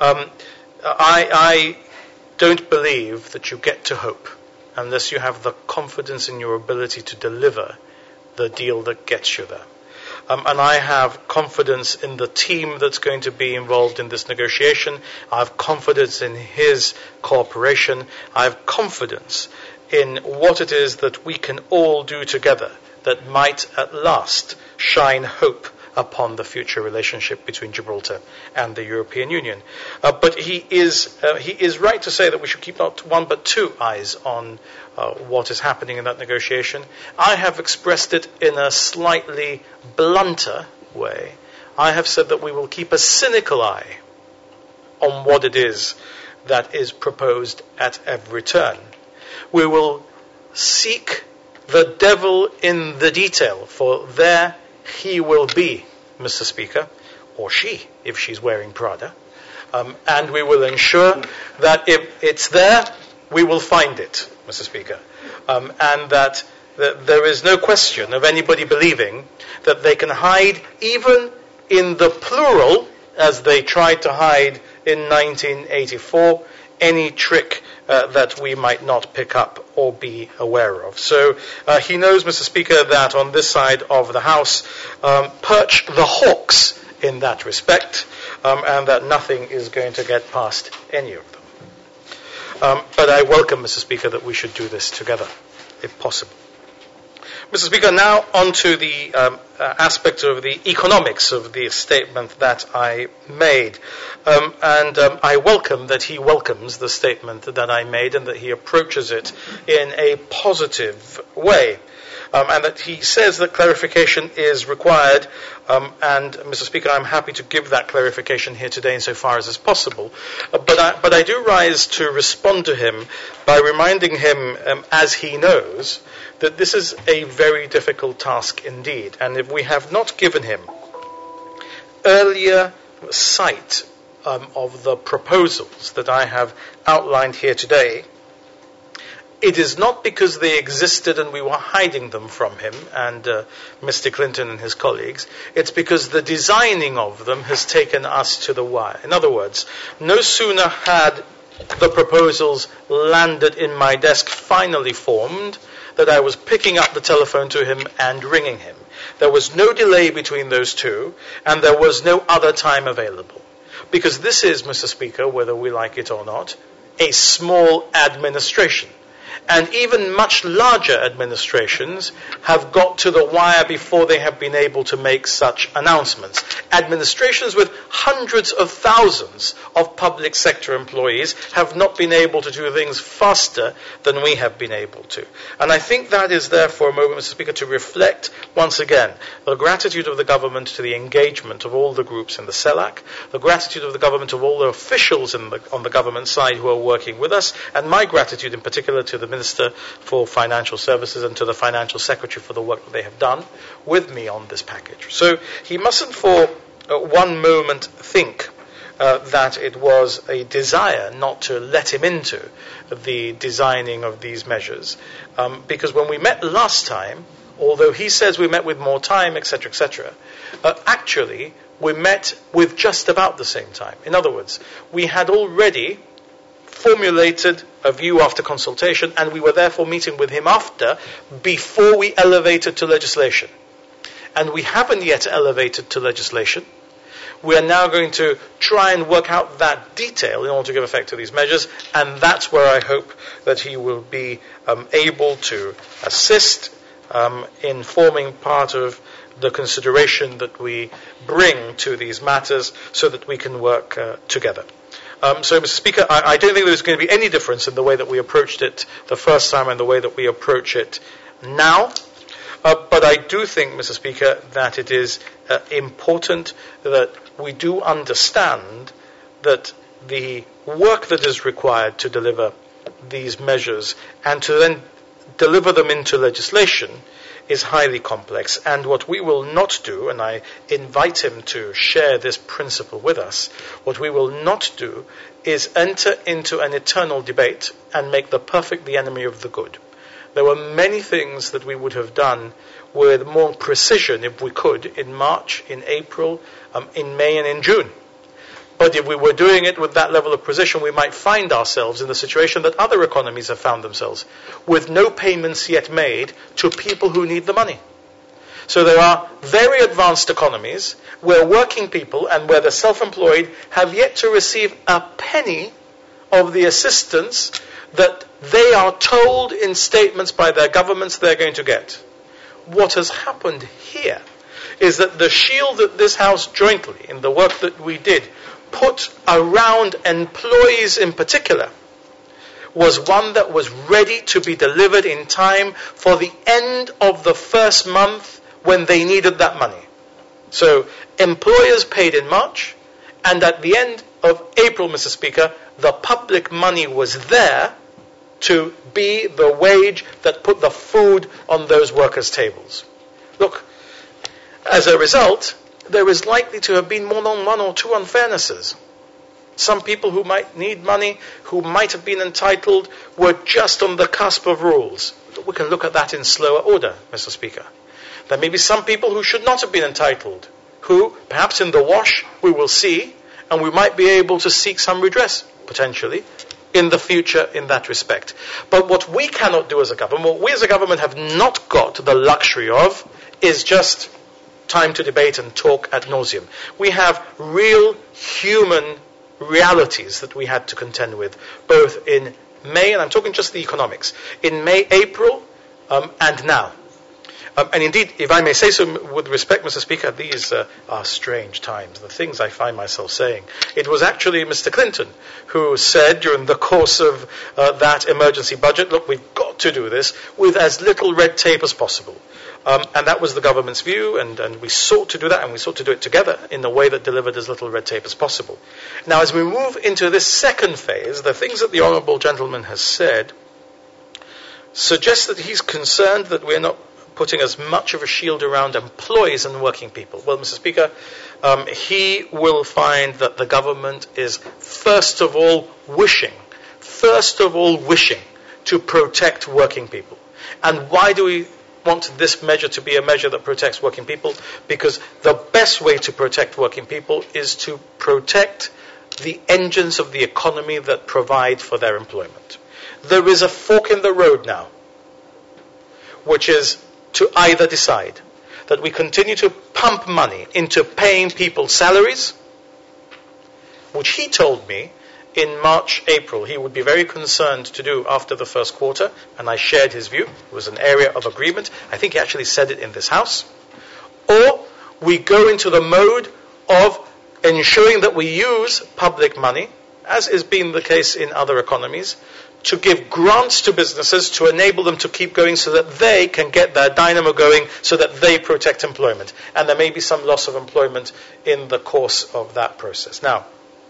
I don't believe that you get to hope unless you have the confidence in your ability to deliver the deal that gets you there. And I have confidence in the team that's going to be involved in this negotiation. I have confidence in his cooperation. I have confidence in what it is that we can all do together that might at last shine hope upon the future relationship between Gibraltar and the European Union. But he is right to say that we should keep not one but two eyes on what is happening in that negotiation. I have expressed it in a slightly blunter way. I have said that we will keep a cynical eye on what it is that is proposed at every turn. We will seek the devil in the detail, for there he will be, Mr. Speaker, or she, if she's wearing Prada, and we will ensure that if it's there, we will find it, Mr. Speaker, and that there is no question of anybody believing that they can hide, even in the plural, as they tried to hide in 1984, any trick that we might not pick up or be aware of. So he knows, Mr. Speaker, that on this side of the House perch the hawks in that respect, and that nothing is going to get past any of them. But I welcome, Mr. Speaker, that we should do this together, if possible. Mr. Speaker, now on to the aspect of the economics of the statement that I made. And I welcome that he welcomes the statement that I made and that he approaches it in a positive way. and that he says that clarification is required. And Mr. Speaker, I'm happy to give that clarification here today insofar as is possible. But I do rise to respond to him by reminding him, as he knows, that this is a very difficult task indeed. And if we have not given him earlier sight of the proposals that I have outlined here today, it is not because they existed and we were hiding them from him and Mr. Clinton and his colleagues. It's because the designing of them has taken us to the wire. In other words, no sooner had the proposals landed in my desk, finally formed, that I was picking up the telephone to him and ringing him. There was no delay between those two, and there was no other time available. Because this is, Mr. Speaker, whether we like it or not, a small administration. And even much larger administrations have got to the wire before they have been able to make such announcements. Administrations with hundreds of thousands of public sector employees have not been able to do things faster than we have been able to. And I think that is there for a moment, Mr. Speaker, to reflect once again the gratitude of the government to the engagement of all the groups in the CELAC, the gratitude of the government of all the officials on the government side who are working with us, and my gratitude in particular to the Minister for Financial Services and to the Financial Secretary for the work that they have done with me on this package. So he mustn't for one moment think that it was a desire not to let him into the designing of these measures. Because when we met last time, although he says we met with more time, etc., actually we met with just about the same time. In other words, we had already formulated a view after consultation, and we were therefore meeting with him before we elevated to legislation. And we haven't yet elevated to legislation. We are now going to try and work out that detail in order to give effect to these measures, and that's where I hope that he will be able to assist in forming part of the consideration that we bring to these matters so that we can work together. So, Mr. Speaker, I don't think there's going to be any difference in the way that we approached it the first time and the way that we approach it now. But I do think, Mr. Speaker, that it is important that we do understand that the work that is required to deliver these measures and to then deliver them into legislation is highly complex. And what we will not do, and I invite him to share this principle with us, what we will not do is enter into an eternal debate and make the perfect the enemy of the good. There were many things that we would have done with more precision if we could in March, in April, in May and in June. But if we were doing it with that level of precision, we might find ourselves in the situation that other economies have found themselves, with no payments yet made to people who need the money. So there are very advanced economies where working people and where the self-employed have yet to receive a penny of the assistance that they are told in statements by their governments they're going to get. What has happened here is that the shield that this House jointly, in the work that we did, put around employees in particular, was one that was ready to be delivered in time for the end of the first month when they needed that money. So employers paid in March, and at the end of April, Mr. Speaker, the public money was there to be the wage that put the food on those workers' tables. Look, as a result, there is likely to have been more than one or two unfairnesses. Some people who might need money, who might have been entitled, were just on the cusp of rules. We can look at that in slower order, Mr. Speaker. There may be some people who should not have been entitled, who, perhaps in the wash, we will see, and we might be able to seek some redress, potentially, in the future in that respect. But what we cannot do as a government, what we as a government have not got the luxury of, is just time to debate and talk ad nauseum. We have real human realities that we had to contend with, both in May, and I'm talking just the economics, in May, April, and now. And indeed, if I may say so with respect, Mr. Speaker, these are strange times, the things I find myself saying. It was actually Mr. Clinton who said during the course of that emergency budget, look, we've got to do this with as little red tape as possible. And that was the government's view, and we sought to do that, and we sought to do it together in a way that delivered as little red tape as possible. Now, as we move into this second phase, the things that the Honourable Gentleman has said suggest that he's concerned that we're not putting as much of a shield around employees and working people. Well, Mr. Speaker, he will find that the government is first of all wishing to protect working people. And why do we want this measure to be a measure that protects working people? Because the best way to protect working people is to protect the engines of the economy that provide for their employment. There is a fork in the road now, which is to either decide that we continue to pump money into paying people's salaries, which he told me in March, April, he would be very concerned to do after the first quarter, and I shared his view. It was an area of agreement. I think he actually said it in this House. Or we go into the mode of ensuring that we use public money, as has been the case in other economies, to give grants to businesses to enable them to keep going so that they can get their dynamo going, so that they protect employment. And there may be some loss of employment in the course of that process. Now,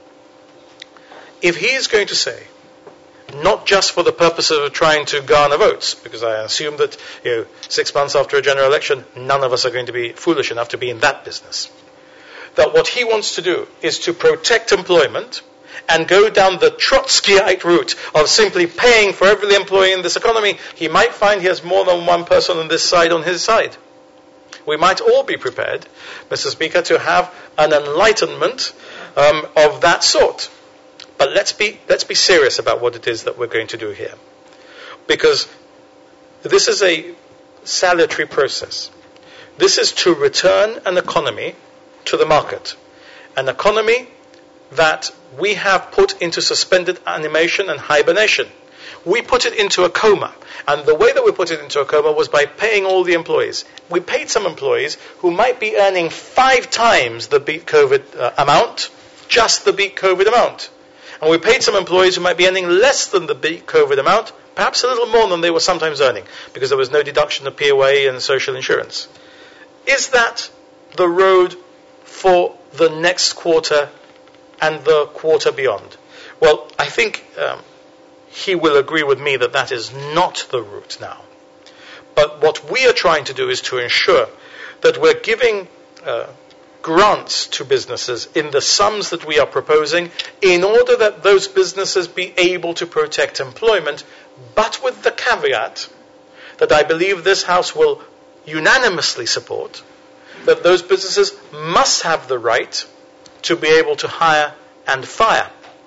if he is going to say, not just for the purpose of trying to garner votes, because I assume that 6 months after a general election, none of us are going to be foolish enough to be in that business, that what he wants to do is to protect employment and go down the Trotskyite route of simply paying for every employee in this economy, he might find he has more than one person on this side on his side. We might all be prepared, Mr. Speaker, to have an enlightenment of that sort. But let's be serious about what it is that we're going to do here. Because this is a salutary process. This is to return an economy to the market. An economy that we have put into suspended animation and hibernation. We put it into a coma. And the way that we put it into a coma was by paying all the employees. We paid some employees who might be earning 5 times the beat COVID amount, just the beat COVID amount. And we paid some employees who might be earning less than the beat COVID amount, perhaps a little more than they were sometimes earning, because there was no deduction of POA and social insurance. Is that the road for the next quarter and the quarter beyond? Well, I think he will agree with me that that is not the route now. But what we are trying to do is to ensure that we're giving grants to businesses in the sums that we are proposing in order that those businesses be able to protect employment, but with the caveat that I believe this House will unanimously support, that those businesses must have the right to be able to hire and fire.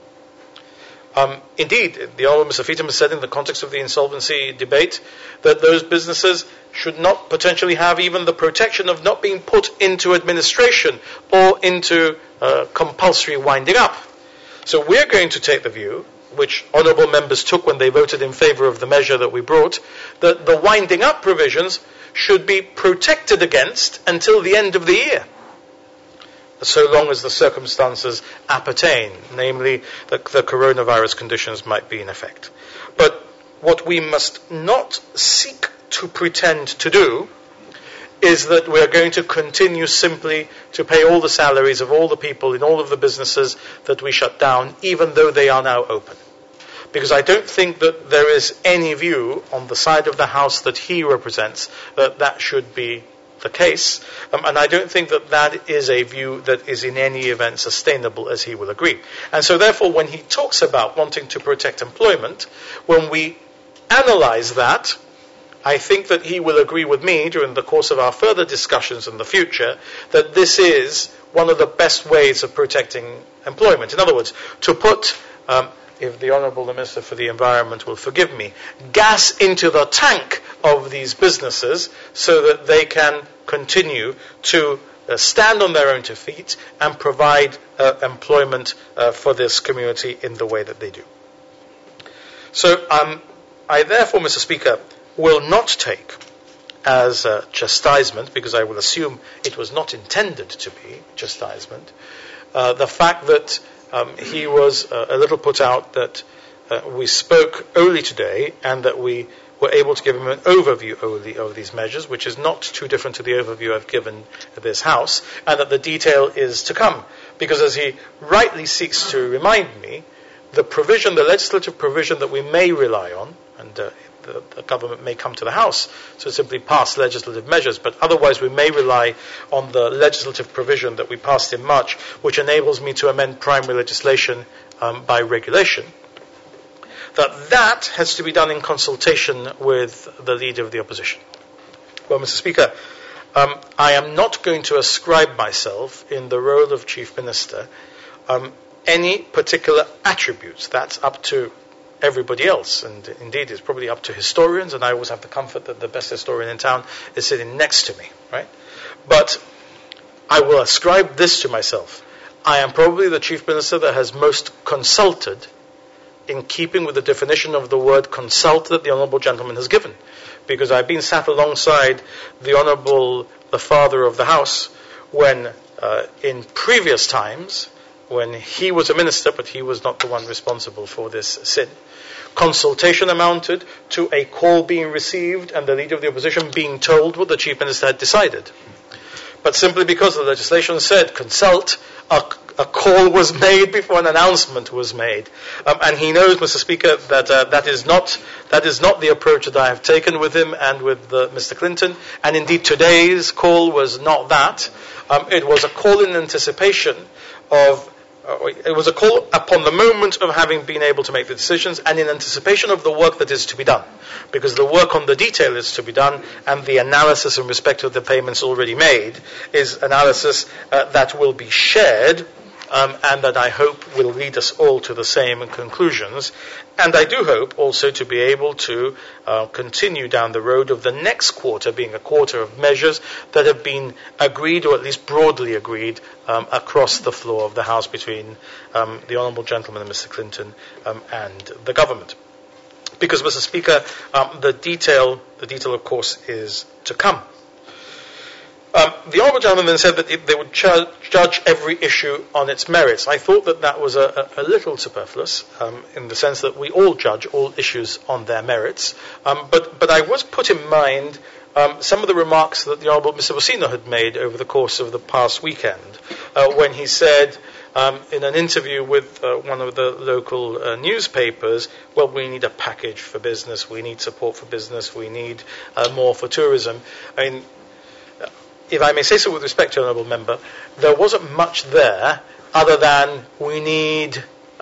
Indeed, the Honourable Mr. Feetham has said in the context of the insolvency debate that those businesses should not potentially have even the protection of not being put into administration or into compulsory winding up. So we're going to take the view, which honourable members took when they voted in favour of the measure that we brought, that the winding up provisions should be protected against until the end of the year, so long as the circumstances appertain, namely that the coronavirus conditions might be in effect. But what we must not seek to pretend to do is that we're going to continue simply to pay all the salaries of all the people in all of the businesses that we shut down, even though they are now open. Because I don't think that there is any view on the side of the House that he represents that that should be the case, and I don't think that that is a view that is in any event sustainable, as he will agree. And so therefore, when he talks about wanting to protect employment, when we analyse that, I think that he will agree with me during the course of our further discussions in the future that this is one of the best ways of protecting employment. In other words, to put, if the Honourable Minister for the Environment will forgive me, gas into the tank of these businesses so that they can continue to stand on their own 2 feet and provide employment for this community in the way that they do. So I therefore, Mr. Speaker, will not take as chastisement, because I will assume it was not intended to be chastisement, the fact that he was a little put out that we spoke only today and that we were able to give him an overview of these measures, which is not too different to the overview I've given this House, and that the detail is to come. Because as he rightly seeks to remind me, the legislative provision that we may rely on, and the government may come to the House to simply pass legislative measures, but otherwise we may rely on the legislative provision that we passed in March, which enables me to amend primary legislation by regulation, that has to be done in consultation with the Leader of the Opposition. Well, Mr. Speaker, I am not going to ascribe myself in the role of Chief Minister any particular attributes. That's up to everybody else, and indeed it's probably up to historians, and I always have the comfort that the best historian in town is sitting next to me, right? But I will ascribe this to myself. I am probably the Chief Minister that has most consulted in keeping with the definition of the word consult that the Honourable Gentleman has given. Because I've been sat alongside the Father of the House when, in previous times, when he was a minister, but he was not the one responsible for this sin, consultation amounted to a call being received and the Leader of the Opposition being told what the Chief Minister had decided. But simply because the legislation said consult, a call was made before an announcement was made. And he knows, Mr. Speaker, that that is not the approach that I have taken with him and with Mr. Clinton. And indeed, today's call was not that. It was a call in anticipation of... It was a call upon the moment of having been able to make the decisions and in anticipation of the work that is to be done. Because the work on the detail is to be done, and the analysis in respect of the payments already made is analysis that will be shared and that I hope will lead us all to the same conclusions. And I do hope also to be able to continue down the road of the next quarter being a quarter of measures that have been agreed, or at least broadly agreed, across the floor of the House between the Honourable Gentleman and Mr. Clinton and the government. Because, Mr. Speaker, the detail, of course, is to come. The Honourable Gentleman then said that they would judge every issue on its merits. I thought that was a little superfluous, in the sense that we all judge all issues on their merits. But I was put in mind some of the remarks that the Honourable Mr. Bocino had made over the course of the past weekend, when he said in an interview with one of the local newspapers, well, we need a package for business, we need support for business, we need more for tourism. I mean, if I may say so with respect to an honourable member, there wasn't much there other than we need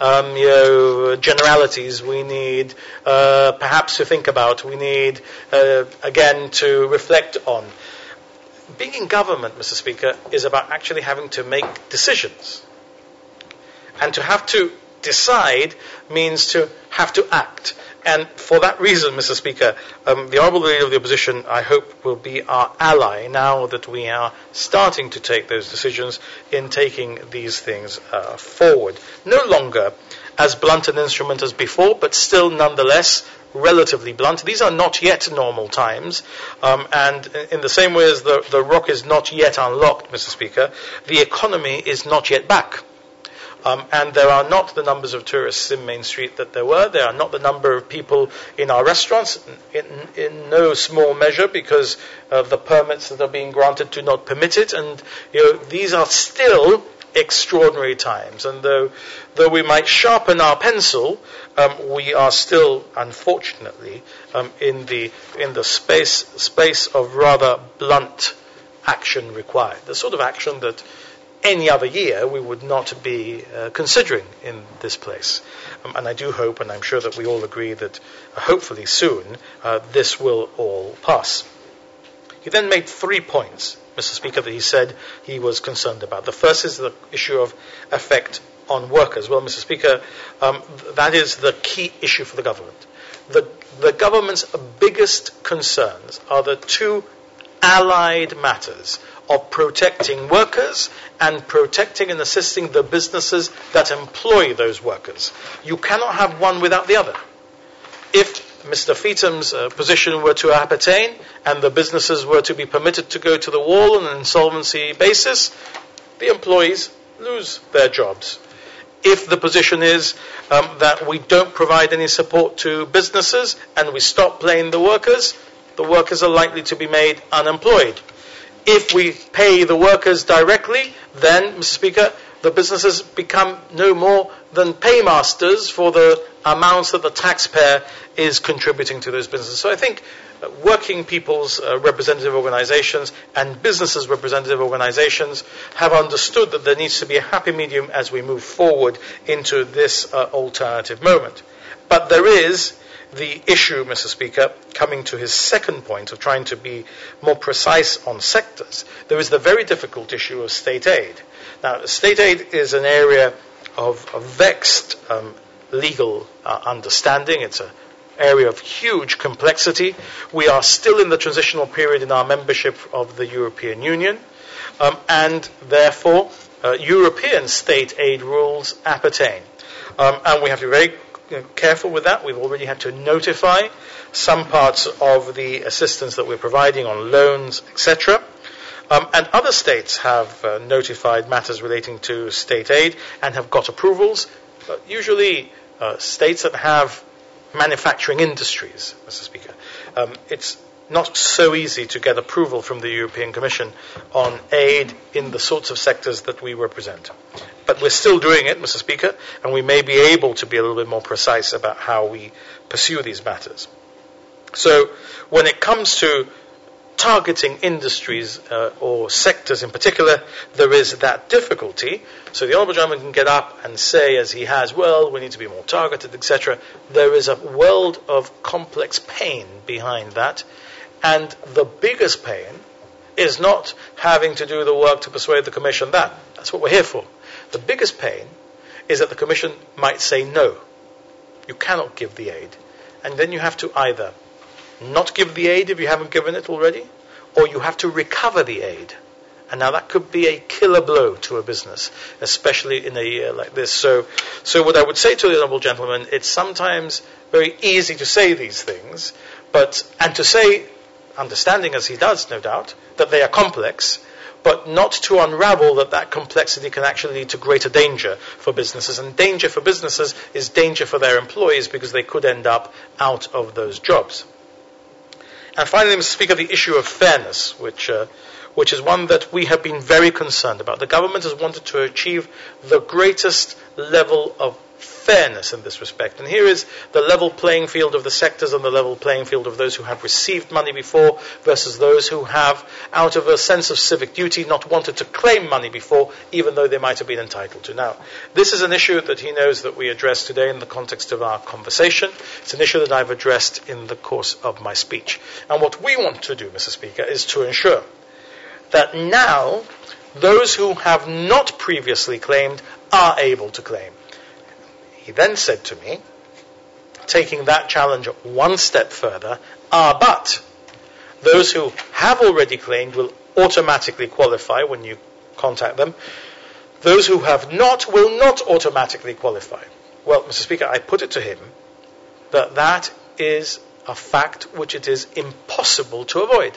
generalities, we need perhaps to think about, we need again to reflect on. Being in government, Mr. Speaker, is about actually having to make decisions. And to have to decide means to have to act. And for that reason, Mr. Speaker, the Honourable Leader of the Opposition, I hope, will be our ally now that we are starting to take those decisions in taking these things forward. No longer as blunt an instrument as before, but still nonetheless relatively blunt. These are not yet normal times, and in the same way as the rock is not yet unlocked, Mr. Speaker, the economy is not yet back. And there are not the numbers of tourists in Main Street that there were. There are not the number of people in our restaurants, in no small measure, because of the permits that are being granted do not permit it. And these are still extraordinary times. And though we might sharpen our pencil, we are still, unfortunately, in the space of rather blunt action required. The sort of action that any other year we would not be considering in this place. And I do hope, and I'm sure that we all agree, that hopefully soon this will all pass. He then made 3 points, Mr. Speaker, that he said he was concerned about. The first is the issue of effect on workers. Well, Mr. Speaker, that is the key issue for the government. The government's biggest concerns are the two allied matters of protecting workers and protecting and assisting the businesses that employ those workers. You cannot have one without the other. If Mr. Feetham's position were to appertain and the businesses were to be permitted to go to the wall on an insolvency basis, the employees lose their jobs. If the position is that we don't provide any support to businesses and we stop paying the workers are likely to be made unemployed. If we pay the workers directly, then, Mr. Speaker, the businesses become no more than paymasters for the amounts that the taxpayer is contributing to those businesses. So I think working people's representative organizations and businesses' representative organizations have understood that there needs to be a happy medium as we move forward into this alternative moment. But there is the issue, Mr. Speaker, coming to his second point of trying to be more precise on sectors, there is the very difficult issue of state aid. Now, state aid is an area of vexed legal understanding. It's an area of huge complexity. We are still in the transitional period in our membership of the European Union, and therefore European state aid rules appertain. And we have to be very careful with that. We've already had to notify some parts of the assistance that we're providing on loans, etc. And other states have notified matters relating to state aid and have got approvals. Usually states that have manufacturing industries, Mr. Speaker. It's not so easy to get approval from the European Commission on aid in the sorts of sectors that we represent. But we're still doing it, Mr. Speaker, and we may be able to be a little bit more precise about how we pursue these matters. So when it comes to targeting industries or sectors in particular, there is that difficulty. So the Honourable Gentleman can get up and say, as he has, well, we need to be more targeted, etc. There is a world of complex pain behind that. And the biggest pain is not having to do the work to persuade the Commission that. That's what we're here for. The biggest pain is that the Commission might say no. You cannot give the aid. And then you have to either not give the aid if you haven't given it already, or you have to recover the aid. And now that could be a killer blow to a business, especially in a year like this. So what I would say to the Honourable Gentleman, it's sometimes very easy to say these things, and to say, understanding as he does, no doubt, that they are complex, but not to unravel that complexity can actually lead to greater danger for businesses. And danger for businesses is danger for their employees because they could end up out of those jobs. And finally, Mr. Speaker, the issue of fairness, which is one that we have been very concerned about. The government has wanted to achieve the greatest level of fairness in this respect. And here is the level playing field of the sectors and the level playing field of those who have received money before versus those who have, out of a sense of civic duty, not wanted to claim money before, even though they might have been entitled to. Now, this is an issue that he knows that we address today in the context of our conversation. It's an issue that I've addressed in the course of my speech. And what we want to do, Mr. Speaker, is to ensure that now those who have not previously claimed are able to claim. He then said to me, taking that challenge one step further, but those who have already claimed will automatically qualify when you contact them. Those who have not will not automatically qualify. Well, Mr. Speaker, I put it to him that is a fact which it is impossible to avoid.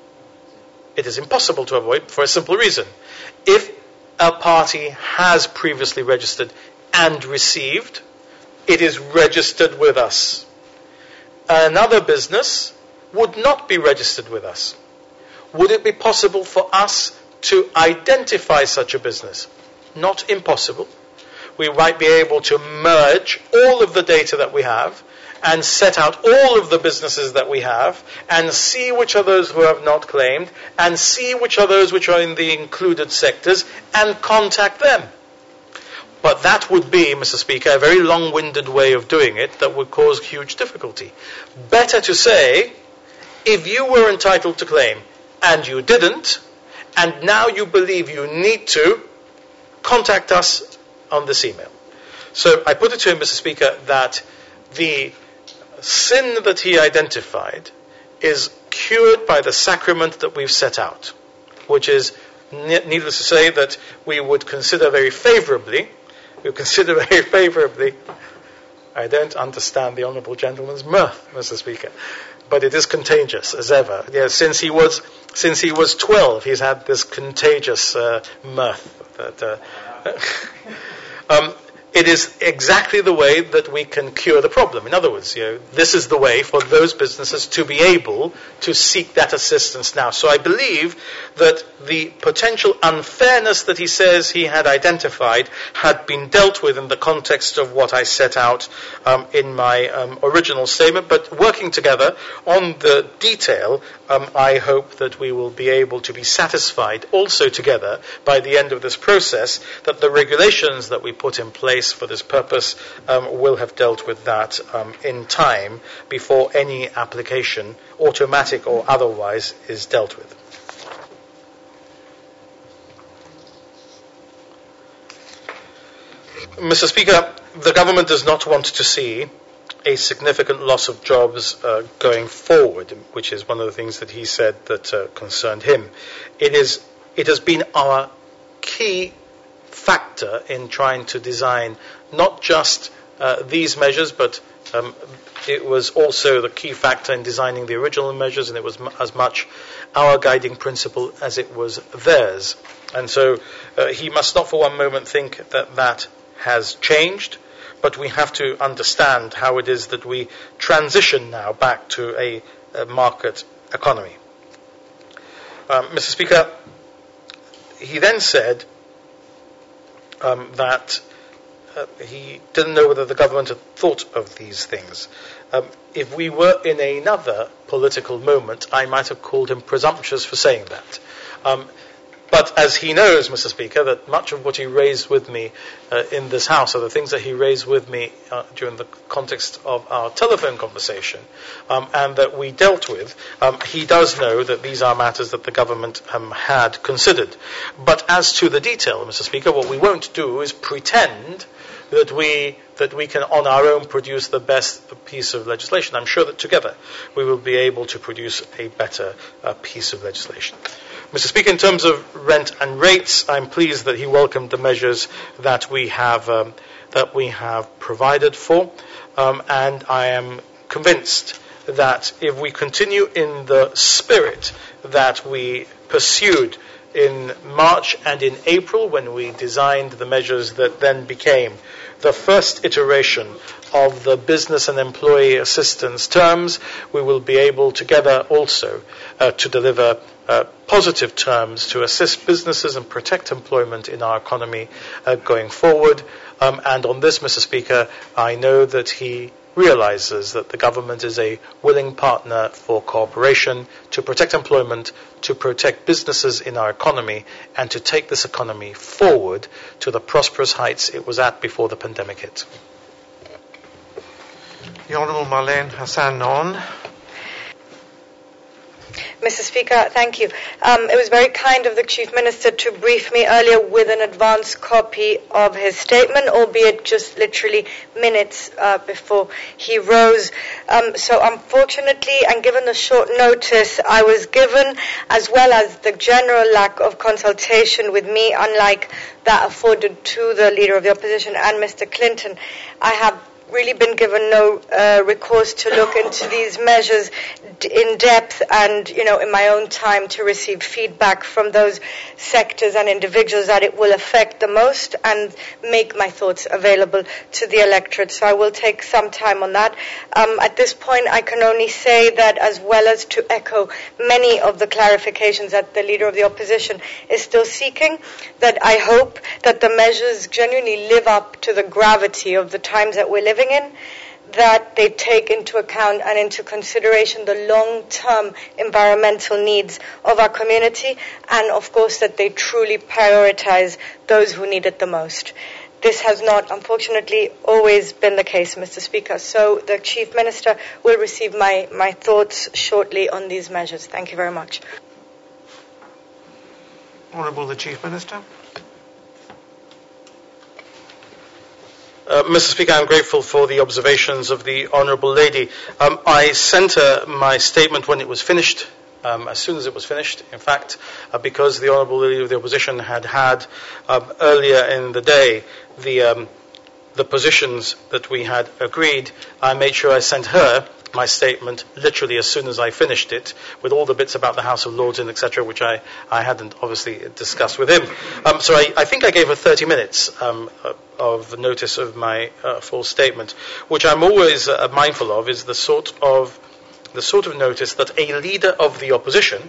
It is impossible to avoid for a simple reason. If a party has previously registered and received, it is registered with us. Another business would not be registered with us. Would it be possible for us to identify such a business? Not impossible. We might be able to merge all of the data that we have and set out all of the businesses that we have and see which are those who have not claimed and see which are those which are in the included sectors and contact them. But that would be, Mr. Speaker, a very long-winded way of doing it that would cause huge difficulty. Better to say, if you were entitled to claim and you didn't, and now you believe you need to, contact us on this email. So I put it to him, Mr. Speaker, that the sin that he identified is cured by the sacrament that we've set out, which is, needless to say, that we would consider very favorably I don't understand the honourable gentleman's mirth, Mr. Speaker, but it is contagious as ever. Yes, since he was 12, he's had this contagious mirth. It is exactly the way that we can cure the problem. In other words, this is the way for those businesses to be able to seek that assistance now. So I believe that the potential unfairness that he says he had identified had been dealt with in the context of what I set out in my original statement. But working together on the detail, I hope that we will be able to be satisfied also together by the end of this process that the regulations that we put in place for this purpose will have dealt with that in time before any application, automatic or otherwise, is dealt with. Mr. Speaker, the government does not want to see a significant loss of jobs going forward, which is one of the things that he said that concerned him. It has been our key factor in trying to design not just these measures, but it was also the key factor in designing the original measures, and it was as much our guiding principle as it was theirs. And so he must not for one moment think that that has changed, but we have to understand how it is that we transition now back to a market economy. Mr. Speaker, he then said that he didn't know whether the government had thought of these things. If we were in another political moment, I might have called him presumptuous for saying that. But as he knows, Mr. Speaker, that much of what he raised with me in this House are the things that he raised with me during the context of our telephone conversation and that we dealt with, he does know that these are matters that the government had considered. But as to the detail, Mr. Speaker, what we won't do is pretend that we can on our own produce the best piece of legislation. I'm sure that together we will be able to produce a better piece of legislation. Mr. Speaker, in terms of rent and rates, I'm pleased that he welcomed the measures that we have provided for, and I am convinced that if we continue in the spirit that we pursued in March and in April, when we designed the measures that then became the first iteration of the business and employee assistance terms, we will be able together also to deliver positive terms to assist businesses and protect employment in our economy going forward. And on this, Mr. Speaker, I know that he realizes that the government is a willing partner for cooperation to protect employment, to protect businesses in our economy, and to take this economy forward to the prosperous heights it was at before the pandemic hit. The Honourable Marlene Hassan Non. Mr. Speaker, thank you. It was very kind of the Chief Minister to brief me earlier with an advance copy of his statement, albeit just literally minutes before he rose. So unfortunately, and given the short notice I was given, as well as the general lack of consultation with me, unlike that afforded to the Leader of the Opposition and Mr. Clinton, I have really been given no recourse to look into these measures in depth and, in my own time to receive feedback from those sectors and individuals that it will affect the most and make my thoughts available to the electorate. So I will take some time on that. At this point, I can only say that, as well as to echo many of the clarifications that the Leader of the Opposition is still seeking, that I hope that the measures genuinely live up to the gravity of the times that we're living in, that they take into account and into consideration the long-term environmental needs of our community, and of course that they truly prioritize those who need it the most. This has not, unfortunately, always been the case, Mr. Speaker. So the Chief Minister will receive my thoughts shortly on these measures. Thank you very much. Honourable the Chief Minister. Mr. Speaker, I'm grateful for the observations of the Honourable Lady. I sent her my statement when it was finished, as soon as it was finished, in fact, because the Honourable Leader of the Opposition had earlier in the day the the positions that we had agreed, I made sure I sent her my statement literally as soon as I finished it, with all the bits about the House of Lords and etc., which I hadn't obviously discussed with him. So I think I gave her 30 minutes of notice of my full statement, which I'm always mindful of is the sort of notice that a leader of the opposition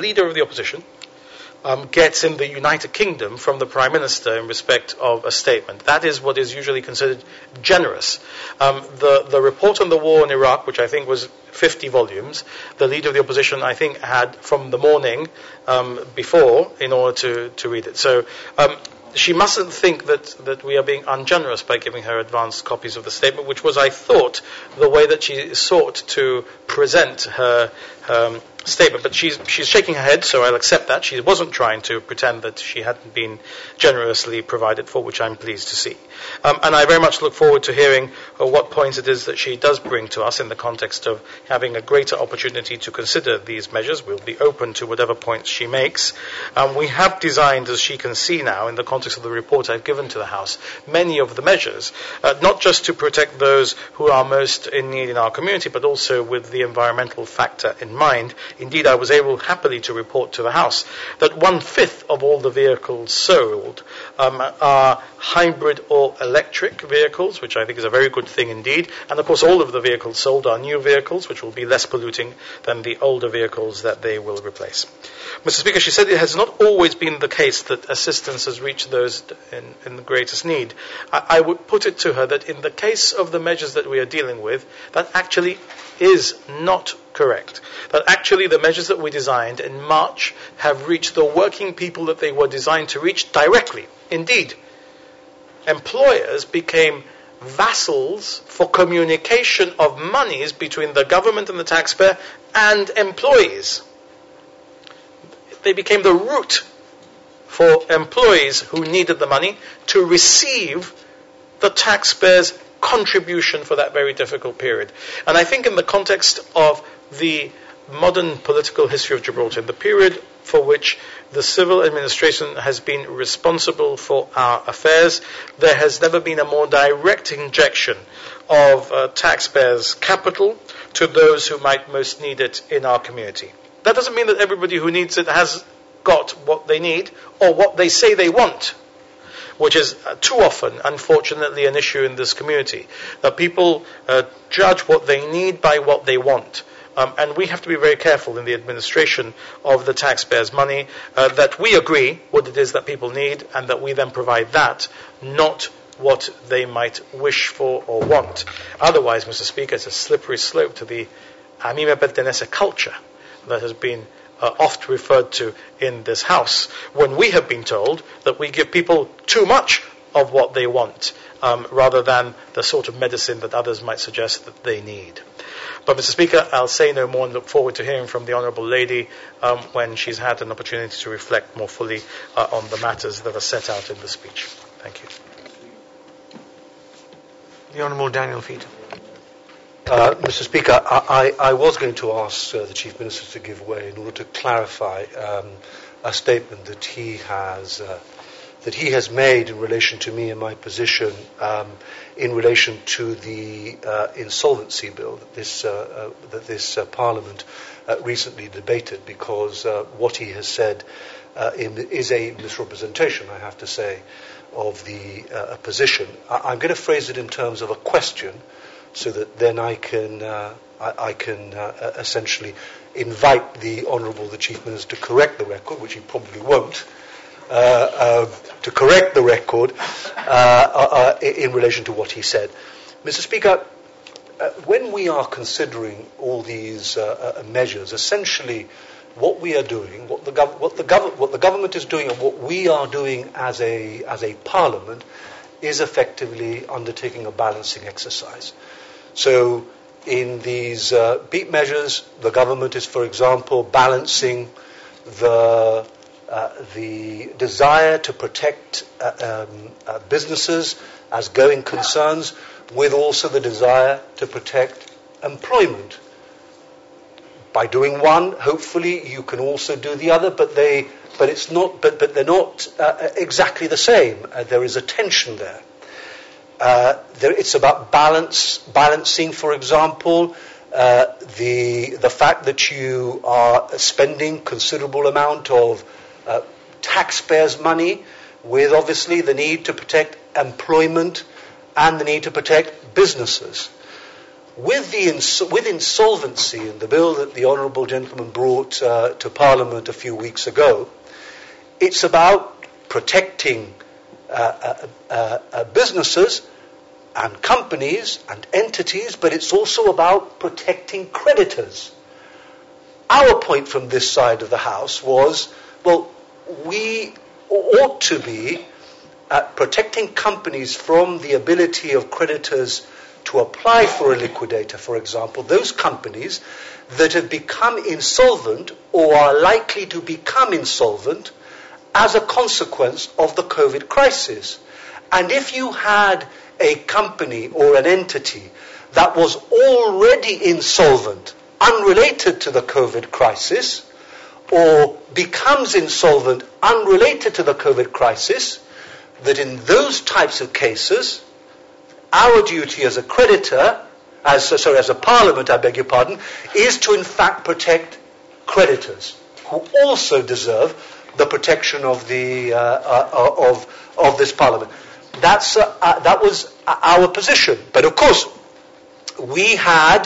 gets in the United Kingdom from the Prime Minister in respect of a statement. That is what is usually considered generous. The report on the war in Iraq, which I think was 50 volumes, the leader of the opposition, I think, had from the morning before in order to read it. So she mustn't think that we are being ungenerous by giving her advanced copies of the statement, which was, I thought, the way that she sought to present her statement. But she's shaking her head, so I'll accept that. She wasn't trying to pretend that she hadn't been generously provided for, which I'm pleased to see. And I very much look forward to hearing what points it is that she does bring to us in the context of having a greater opportunity to consider these measures. We'll be open to whatever points she makes. We have designed, as she can see now, in the context of the report I've given to the House, many of the measures, not just to protect those who are most in need in our community, but also with the environmental factor in mind. Indeed, I was able happily to report to the House that 1/5 of all the vehicles sold are hybrid or electric vehicles, which I think is a very good thing indeed. And of course, all of the vehicles sold are new vehicles, which will be less polluting than the older vehicles that they will replace. Mr. Speaker, she said it has not always been the case that assistance has reached those in the greatest need. I would put it to her that in the case of the measures that we are dealing with, that actually is not correct. That actually the measures that we designed in March have reached the working people that they were designed to reach directly. Indeed, employers became vassals for communication of monies between the government and the taxpayer and employees. They became the route for employees who needed the money to receive the taxpayer's contribution for that very difficult period. And I think in the context of the modern political history of Gibraltar, the period for which the civil administration has been responsible for our affairs, there has never been a more direct injection of taxpayers' capital to those who might most need it in our community. That doesn't mean that everybody who needs it has got what they need or what they say they want, which is too often, unfortunately, an issue in this community, that people judge what they need by what they want. And we have to be very careful in the administration of the taxpayers' money, that we agree what it is that people need and that we then provide that, not what they might wish for or want. Otherwise, Mr. Speaker, it's a slippery slope to the a mí me pertenece culture that has been oft referred to in this House, when we have been told that we give people too much of what they want, rather than the sort of medicine that others might suggest that they need. But, Mr. Speaker, I'll say no more and look forward to hearing from the Honourable Lady when she's had an opportunity to reflect more fully on the matters that are set out in the speech. Thank you. The Honourable Daniel Feet. Mr. Speaker, I was going to ask the Chief Minister to give way in order to clarify a statement that he has made in relation to me and my position in relation to the insolvency bill that this Parliament recently debated, because what he has said is a misrepresentation, I have to say, of the position. I'm going to phrase it in terms of a question, so that then I can essentially invite the Chief Minister to correct the record, which he probably won't, to correct the record in relation to what he said. Mr. Speaker, when we are considering all these measures, essentially what we are doing, what the government is doing, and what we are doing as a Parliament is effectively undertaking a balancing exercise. So in these BEAT measures, the government is, for example, balancing the desire to protect businesses as going concerns with also the desire to protect employment. By doing one, hopefully you can also do the other, but they're not exactly the same. There is a tension there. It's about balancing, for example, the fact that you are spending considerable amount of taxpayers' money with obviously the need to protect employment and the need to protect businesses. With insolvency in the bill that the Honourable Gentleman brought to Parliament a few weeks ago, it's about protecting businesses and companies and entities, but it's also about protecting creditors. Our point from this side of the House was, well, we ought to be protecting companies from the ability of creditors to apply for a liquidator, for example, those companies that have become insolvent or are likely to become insolvent as a consequence of the COVID crisis. And if you had a company or an entity that was already insolvent, unrelated to the COVID crisis, or becomes insolvent unrelated to the COVID crisis, that in those types of cases, our duty as a creditor, as a parliament, I beg your pardon, is to in fact protect creditors who also deserve the protection of the of this parliament. That was our position. But of course, we had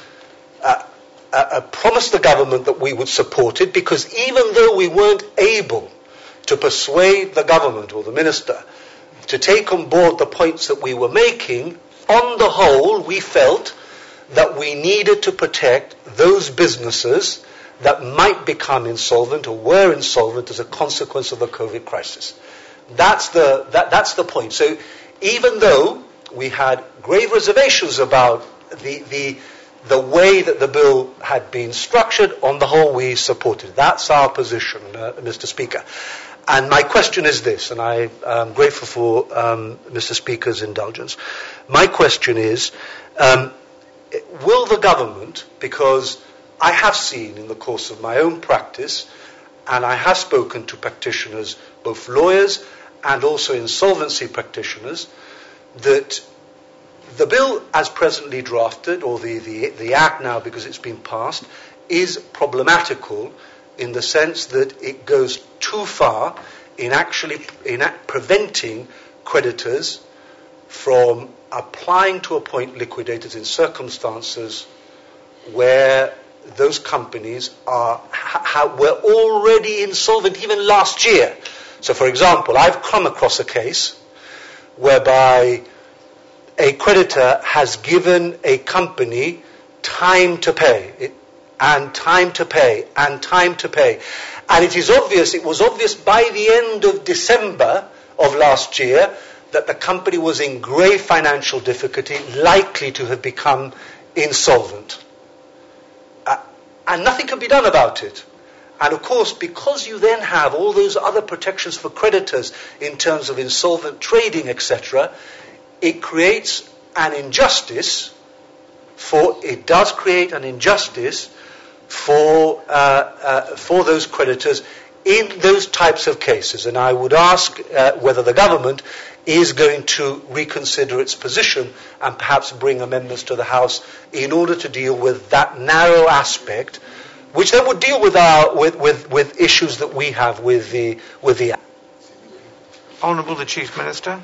promised the government that we would support it, because even though we weren't able to persuade the government or the minister to take on board the points that we were making, on the whole, we felt that we needed to protect those businesses that might become insolvent or were insolvent as a consequence of the COVID crisis. That's the point. So even though we had grave reservations about the way that the bill had been structured, on the whole we supported it. That's our position, Mr. Speaker. And my question is this, and I am grateful for Mr. Speaker's indulgence. My question is, will the government, because I have seen in the course of my own practice, and I have spoken to practitioners, both lawyers and also insolvency practitioners, that the bill as presently drafted, or the Act now because it's been passed, is problematical in the sense that it goes too far in preventing creditors from applying to appoint liquidators in circumstances where those companies were already insolvent even last year. So, for example, I've come across a case whereby a creditor has given a company time to pay, and time to pay, and time to pay. And it was obvious by the end of December of last year that the company was in grave financial difficulty, likely to have become insolvent. And nothing can be done about it. And of course, because you then have all those other protections for creditors in terms of insolvent trading, etc., it creates an injustice for those creditors in those types of cases. And I would ask whether the government is going to reconsider its position and perhaps bring amendments to the House in order to deal with that narrow aspect, which then would deal with issues that we have with the Act. Honourable the Chief Minister.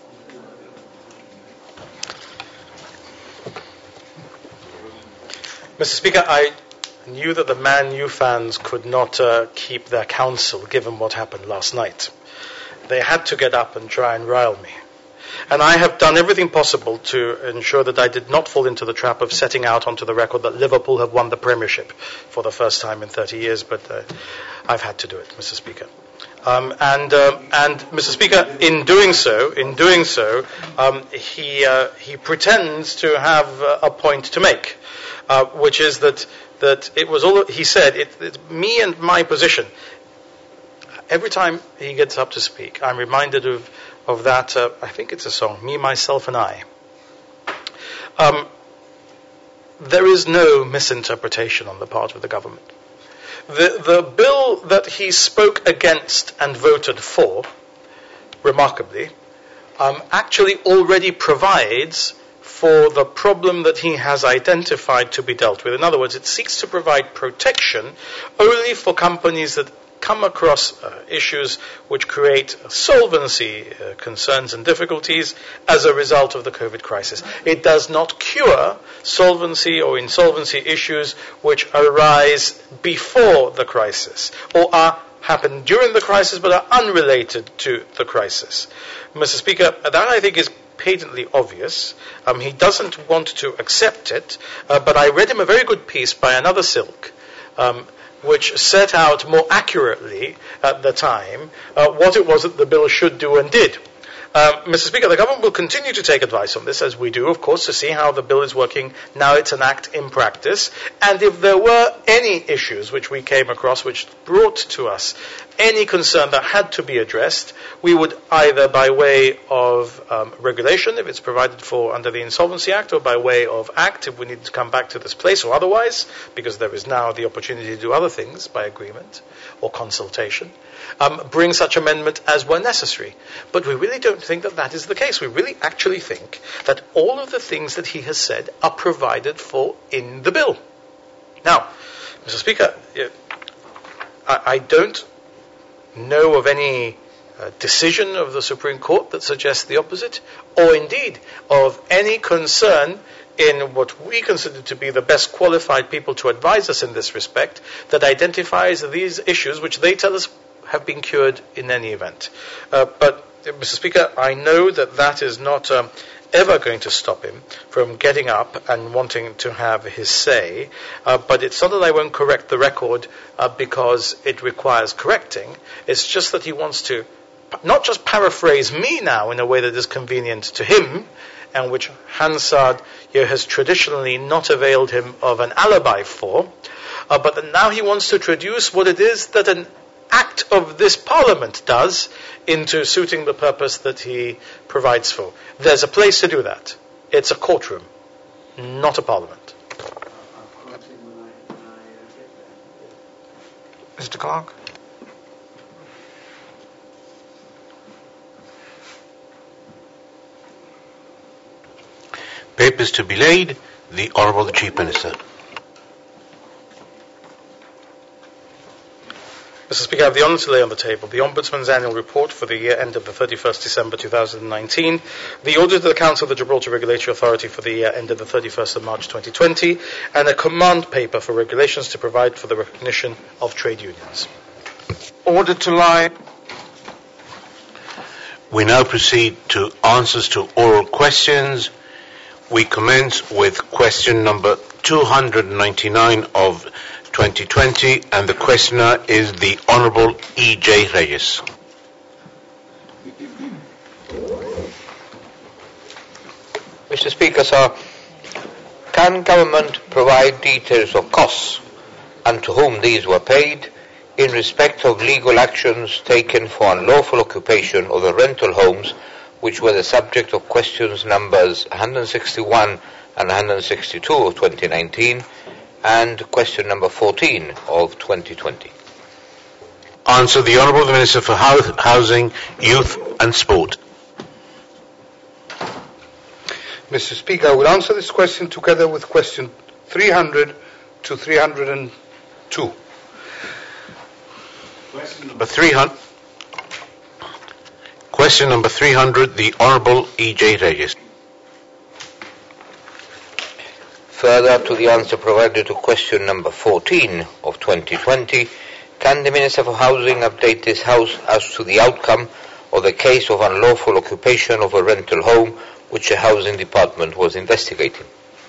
Mr. Speaker, I knew that the Man U fans could not keep their counsel given what happened last night. They had to get up and try and rile me. And I have done everything possible to ensure that I did not fall into the trap of setting out onto the record that Liverpool have won the Premiership for the first time in 30 years, but I've had to do it, Mr. Speaker. And Mr. Speaker, in doing so, he pretends to have a point to make, which is that it was all he said. It's me and my position. Every time he gets up to speak, I'm reminded of that. I think it's a song, "Me, Myself, and I." There is no misinterpretation on the part of the government. The bill that he spoke against and voted for, remarkably, actually already provides for the problem that he has identified to be dealt with. In other words, it seeks to provide protection only for companies that come across issues which create solvency concerns and difficulties as a result of the COVID crisis. It does not cure solvency or insolvency issues which arise before the crisis or happen during the crisis but are unrelated to the crisis. Mr. Speaker, that I think is patently obvious. He doesn't want to accept it, but I read him a very good piece by another Silk, which set out more accurately at the time what it was that the bill should do and did. Mr. Speaker, the government will continue to take advice on this, as we do, of course, to see how the bill is working now it's an act in practice. And if there were any issues which we came across which brought to us any concern that had to be addressed, we would either by way of regulation, if it's provided for under the Insolvency Act, or by way of act, if we need to come back to this place, or otherwise, because there is now the opportunity to do other things by agreement or consultation, bring such amendment as were necessary. But we really don't think that that is the case. We really actually think that all of the things that he has said are provided for in the bill. Now, Mr. Speaker, I don't know of any decision of the Supreme Court that suggests the opposite, or indeed of any concern in what we consider to be the best qualified people to advise us in this respect, that identifies these issues which they tell us have been cured in any event. But, Mr. Speaker, I know that that is not ever going to stop him from getting up and wanting to have his say, but it's not that I won't correct the record because it requires correcting. It's just that he wants to not just paraphrase me now in a way that is convenient to him, and which Hansard has traditionally not availed him of an alibi for, but that now he wants to traduce what it is that an act of this Parliament does into suiting the purpose that he provides for. There's a place to do that. It's a courtroom, not a Parliament. Mr. Clark? Papers to be laid. The Honourable the Chief Minister. Mr. Speaker, I have the honour to lay on the table the Ombudsman's annual report for the year ended the 31st December 2019, the audit of the Council of the Gibraltar Regulatory Authority for the year ended the 31st of March 2020, and a command paper for regulations to provide for the recognition of trade unions. Order to lie. We now proceed to answers to oral questions. We commence with question number 299 of 2020, and the questioner is the Honourable E.J. Reyes. Mr. Speaker, sir, can government provide details of costs and to whom these were paid in respect of legal actions taken for unlawful occupation of the rental homes which were the subject of questions numbers 161 and 162 of 2019 and question number 14 of 2020? Answer: the Honourable Minister for Housing, Youth and Sport. Mr. Speaker, I will answer this question together with question 300 to 302. Question number 300, the Honourable E.J. Reyes. Further to the answer provided to question number 14 of 2020, can the Minister for Housing update this House as to the outcome of the case of unlawful occupation of a rental home which the Housing Department was investigating?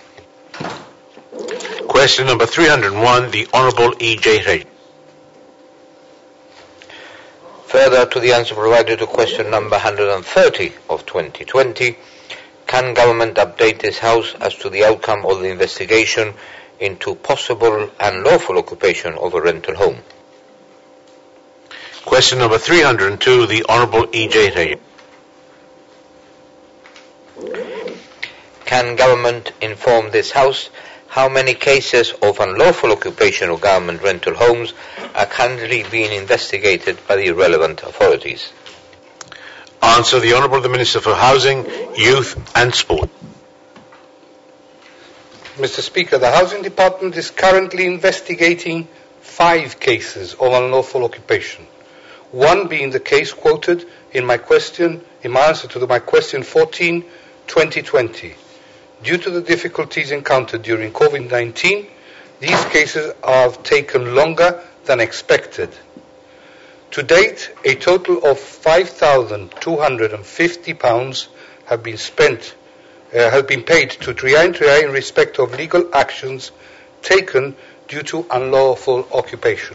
Question number 301, the Honourable E.J. Reyes. Further to the answer provided to question number 130 of 2020, can government update this House as to the outcome of the investigation into possible unlawful occupation of a rental home? Question number 302, the Honourable E.J. Reyes. Can government inform this House how many cases of unlawful occupation of government rental homes are currently being investigated by the relevant authorities? Answer the Honourable the Minister for Housing, Youth and Sport. Mr. Speaker, the Housing Department is currently investigating 5 cases of unlawful occupation. One being the case quoted in my answer to my question 14, 2020. Due to the difficulties encountered during COVID-19, these cases have taken longer than expected. To date, a total of £5,250 have been paid to Trian in respect of legal actions taken due to unlawful occupation.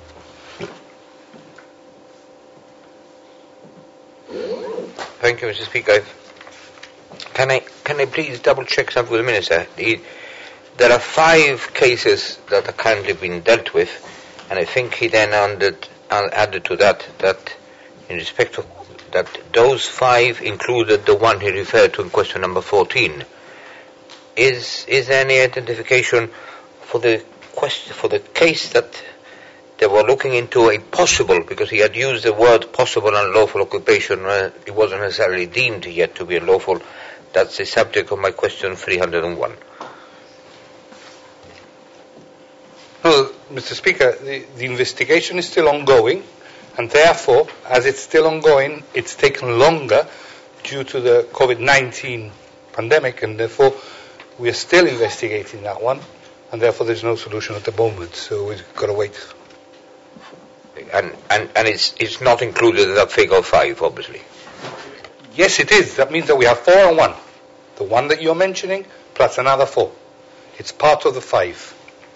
Thank you, Mr. Speaker. Can I please double check something with the Minister? There are 5 cases that are currently being dealt with, and I think he then added to that in respect of that those 5 included the one he referred to in question number 14. Is there any identification for the case that they were looking into a possible, because he had used the word possible unlawful occupation, it wasn't necessarily deemed yet to be unlawful? That's the subject of my question 301. No, Mr. Speaker, the investigation is still ongoing, and therefore, as it's still ongoing, it's taken longer due to the COVID-19 pandemic, and therefore we are still investigating that one, and therefore there's no solution at the moment, so we've got to wait. And it's not included in that figure of 5, obviously. Yes, it is. That means that we have 4 and 1. The one that you're mentioning, plus another 4. It's part of the 5.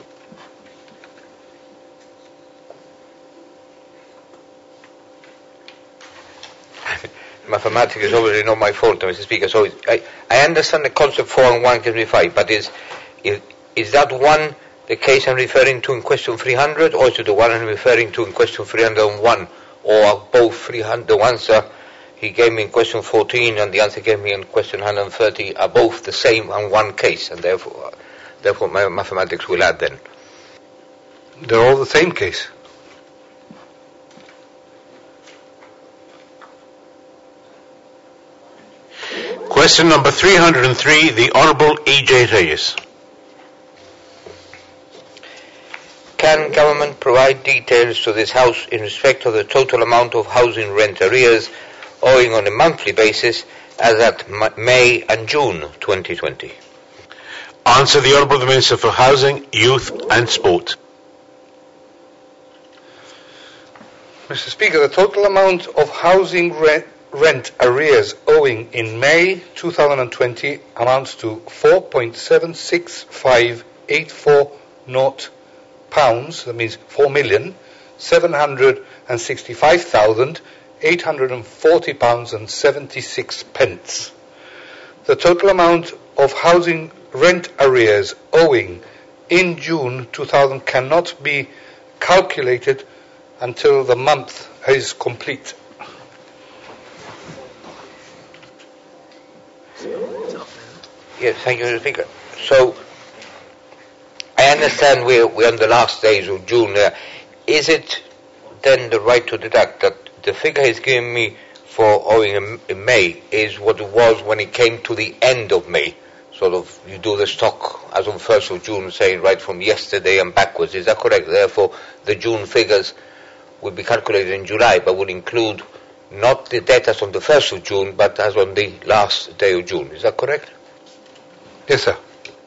Mathematics is obviously not my fault, Mr. Speaker. So I understand the concept 4 and 1 gives me 5, but is that one the case I'm referring to in question 300, or is it the one I'm referring to in question 301, or are both 300, the ones he gave me in question 14 and the answer he gave me in question 130 are both the same and one case, and therefore my mathematics will add then? They're all the same case. Question number 303, the Honourable E.J. Reyes. Can government provide details to this House in respect of the total amount of housing rent arrears owing on a monthly basis as at May and June 2020? Answer the Honourable the Minister for Housing, Youth and Sport. Mr. Speaker, the total amount of housing rent arrears owing in May 2020 amounts to £4.76584 pounds, that means £4,765,840.76. The total amount of housing rent arrears owing in June 2000 cannot be calculated until the month is complete. Yes, thank you, Mr. Speaker. So, I understand we're on the last days of June. Is it then the right to deduct that the figure he's given me for owing in May is what it was when it came to the end of May? Sort of, you do the stock as on 1st of June, saying right from yesterday and backwards. Is that correct? Therefore, the June figures will be calculated in July, but will include not the data as on the 1st of June, but as on the last day of June. Is that correct? Yes, sir.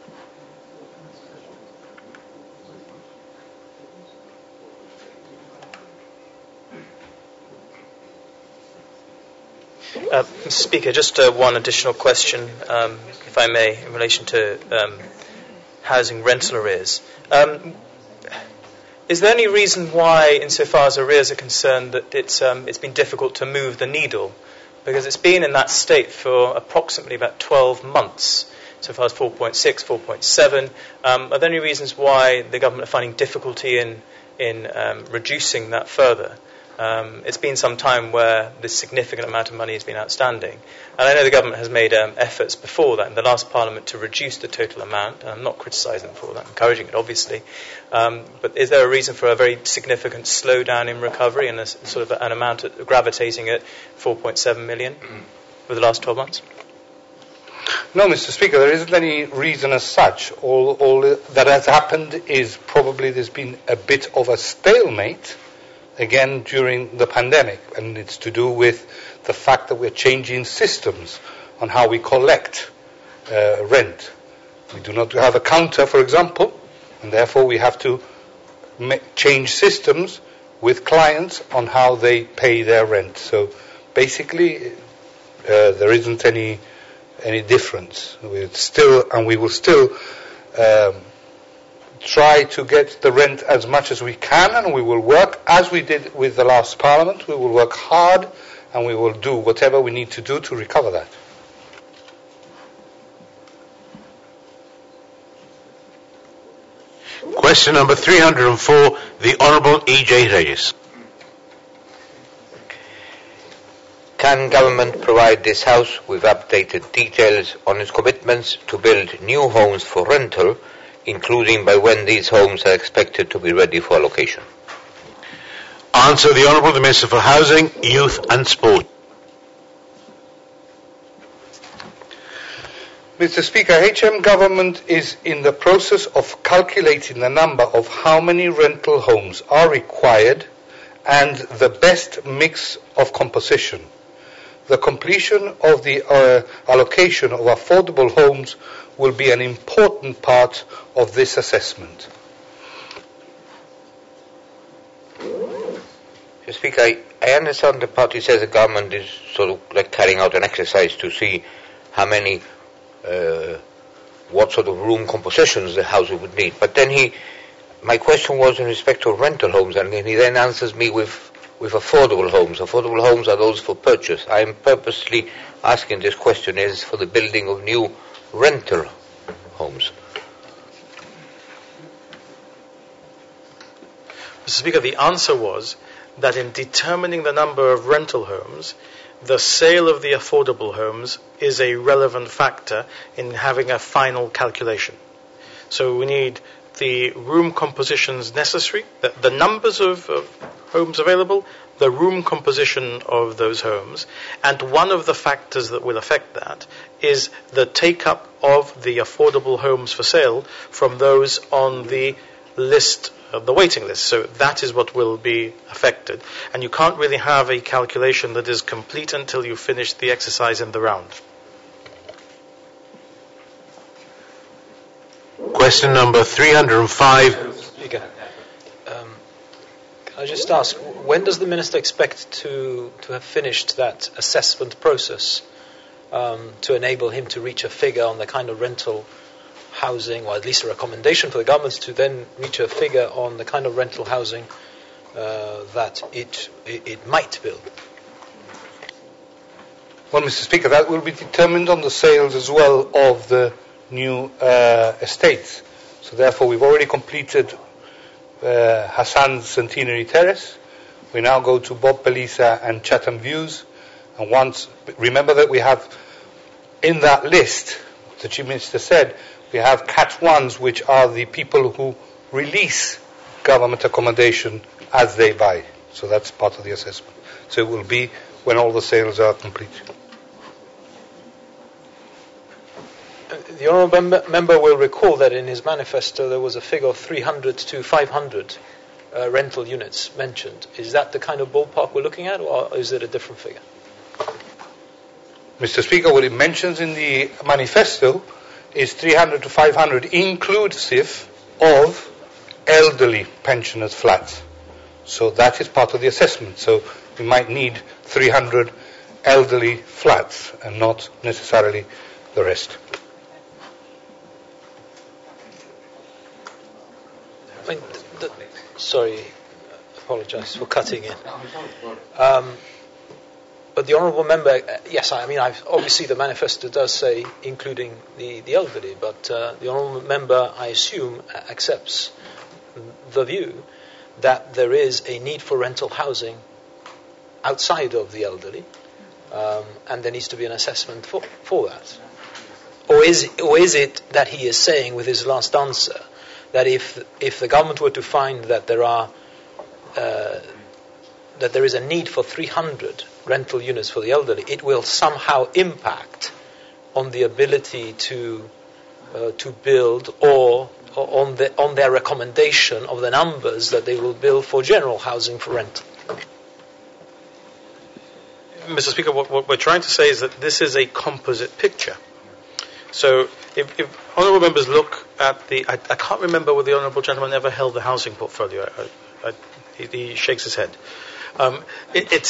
Mr. Speaker, just one additional question, if I may, in relation to housing rental arrears. Is there any reason why, insofar as arrears are concerned, that it's been difficult to move the needle? Because it's been in that state for approximately about 12 months, so far as 4.6, 4.7. Are there any reasons why the government are finding difficulty in reducing that further? It's been some time where this significant amount of money has been outstanding. And I know the government has made efforts before that in the last Parliament to reduce the total amount. And I'm not criticising them for that, encouraging it, obviously. But is there a reason for a very significant slowdown in recovery and a sort of an amount gravitating at 4.7 million for the last 12 months? No, Mr. Speaker, there isn't any reason as such. All that has happened is probably there's been a bit of a stalemate again during the pandemic, and it's to do with the fact that we're changing systems on how we collect rent. We do not have a counter, for example, and therefore we have to change systems with clients on how they pay their rent. So basically, there isn't any difference. We will still try to get the rent as much as we can, and we will work as we did with the last Parliament. We will work hard, and we will do whatever we need to do to recover that. Question number 304, the Honourable E.J. Reyes. Can government provide this House with updated details on its commitments to build new homes for rental, including by when these homes are expected to be ready for allocation? Answer, the Honourable the Minister for Housing, Youth and Sport. Mr. Speaker, HM Government is in the process of calculating the number of how many rental homes are required and the best mix of composition. The completion of the allocation of affordable homes will be an important part of this assessment. Mr. Speaker, I understand the party says the government is sort of like carrying out an exercise to see how many, what sort of room compositions the house would need. But then my question was in respect to rental homes, and he then answers me with affordable homes. Affordable homes are those for purchase. I am purposely asking this question is for the building of new rental homes. Mr. Speaker, the answer was that in determining the number of rental homes, the sale of the affordable homes is a relevant factor in having a final calculation. So we need the room compositions necessary, the numbers of homes available, the room composition of those homes, and one of the factors that will affect that is the take-up of the affordable homes for sale from those on the list, the waiting list. So that is what will be affected. And you can't really have a calculation that is complete until you finish the exercise in the round. Question number 305. Speaker, can I just ask, when does the Minister expect to have finished that assessment process to enable him to reach a figure on the kind of rental housing, or at least a recommendation for the government to then reach a figure on the kind of rental housing that it might build? Well, Mr. Speaker, that will be determined on the sales as well of the new estates. So therefore we've already completed Hassan's Centenary Terrace. We now go to Bob Pelisa and Chatham Views. And remember that we have in that list, the Chief Minister said, we have Cat 1s, which are the people who release government accommodation as they buy. So that's part of the assessment. So it will be when all the sales are complete. The honourable member will recall that in his manifesto there was a figure of 300 to 500 rental units mentioned. Is that the kind of ballpark we're looking at, or is it a different figure? Mr. Speaker, what it mentions in the manifesto is 300 to 500 inclusive of elderly pensioners' flats. So that is part of the assessment. So we might need 300 elderly flats and not necessarily the rest. Sorry, apologise for cutting in. But the honourable member, yes, obviously the manifesto does say including the elderly, but the honourable member, I assume, accepts the view that there is a need for rental housing outside of the elderly, and there needs to be an assessment for that. Or is it that he is saying with his last answer that if the government were to find that there is a need for 300 rental units for the elderly, it will somehow impact on the ability to build, or on their recommendation of the numbers that they will build for general housing for rent? Mr. Speaker, what we're trying to say is that this is a composite picture. So if honourable members look at I can't remember whether the honourable gentleman ever held the housing portfolio. He shakes his head. It's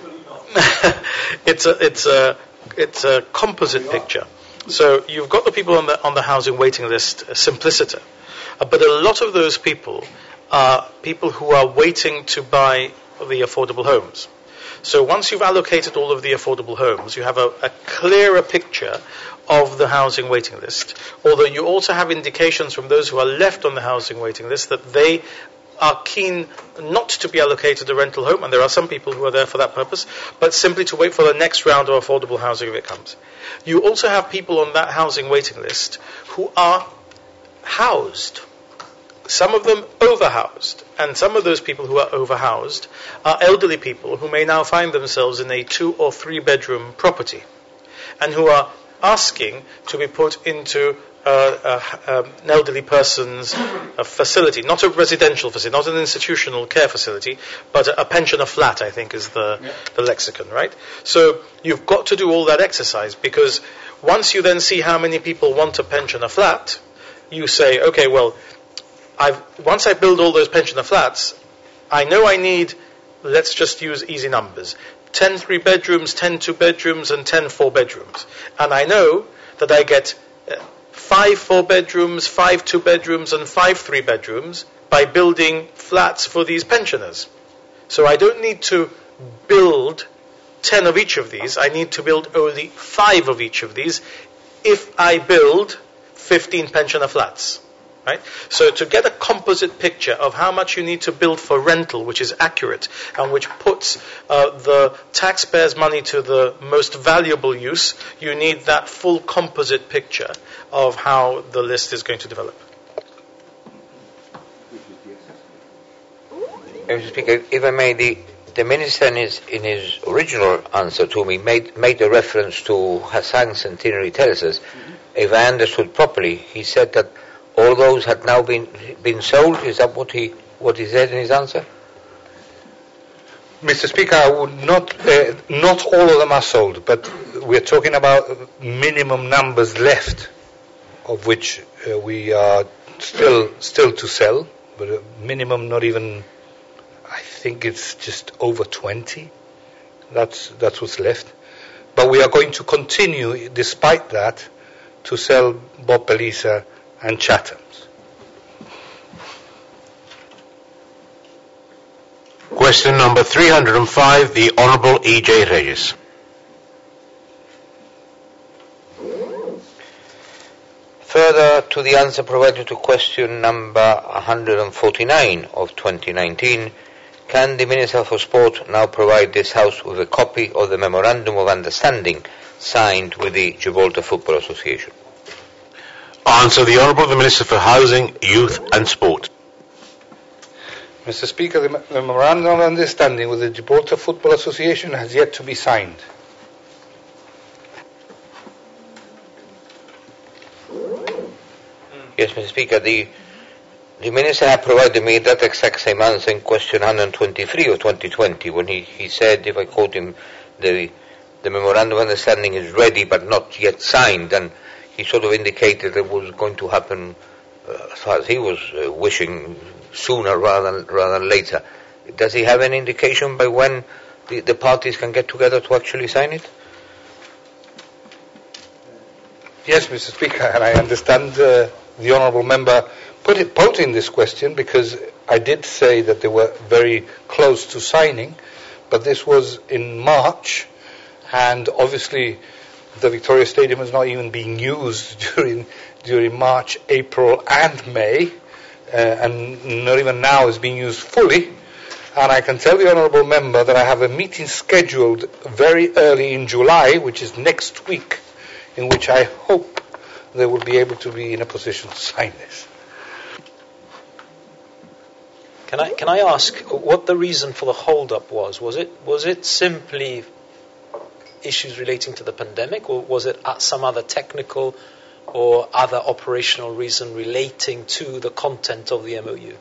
a composite picture. So you've got the people on the housing waiting list, simpliciter, but a lot of those people are people who are waiting to buy the affordable homes. So once you've allocated all of the affordable homes, you have a clearer picture of the housing waiting list, although you also have indications from those who are left on the housing waiting list that they are keen not to be allocated a rental home, and there are some people who are there for that purpose, but simply to wait for the next round of affordable housing if it comes. You also have people on that housing waiting list who are housed, some of them overhoused, and some of those people who are overhoused are elderly people who may now find themselves in a 2 or 3 bedroom property and who are asking to be put into an elderly person's facility, not a residential facility, not an institutional care facility, but a pensioner flat, I think is the lexicon, right? So you've got to do all that exercise, because once you then see how many people want a pensioner flat, you say, okay, well, once I build all those pensioner flats, I know I need, let's just use easy numbers, 10 3 bedrooms, 10 2 bedrooms, and 10 4 bedrooms. And I know that I get 5 4 bedrooms, 5 2 bedrooms, and 5 3 bedrooms by building flats for these pensioners. So I don't need to build 10 of each of these. I need to build only 5 of each of these if I build 15 pensioner flats. Right? So to get a composite picture of how much you need to build for rental, which is accurate and which puts the taxpayers' money to the most valuable use, you need that full composite picture of how the list is going to develop. Mr. Speaker, if I may, the Minister in his original answer to me made a reference to Hassan Centenary Terraces. If I understood properly, he said that all those had now been sold. Is that what he said in his answer? Mr. Speaker, I would not all of them are sold, but we're talking about minimum numbers left, of which we are still to sell, but a minimum not even, I think it's just over 20. That's what's left. But we are going to continue, despite that, to sell Bob Pellisa and Chatham's. Question number 305, the Honourable E.J. Regis. Further to the answer provided to question number 149 of 2019, can the Minister for Sport now provide this House with a copy of the Memorandum of Understanding signed with the Gibraltar Football Association? Answer, the Honourable the Minister for Housing, Youth and Sport. Mr. Speaker, the Memorandum of Understanding with the Gibraltar Football Association has yet to be signed. Yes, Mr. Speaker, the Minister had provided me that exact same answer in question 123 of 2020 when he said, if I quote him, the Memorandum of Understanding is ready but not yet signed, and he sort of indicated it was going to happen, as far as he was wishing, sooner rather than later. Does he have any indication by when the parties can get together to actually sign it? Yes, Mr. Speaker, and I understand the Honourable Member posing this question, because I did say that they were very close to signing, but this was in March, and obviously the Victoria Stadium is not even being used during March, April and May, and not even now is being used fully. And I can tell the Honourable Member that I have a meeting scheduled very early in July, which is next week, in which I hope they will be able to be in a position to sign this. Can I ask what the reason for the hold-up was? Was it simply issues relating to the pandemic, or was it some other technical or other operational reason relating to the content of the MOU?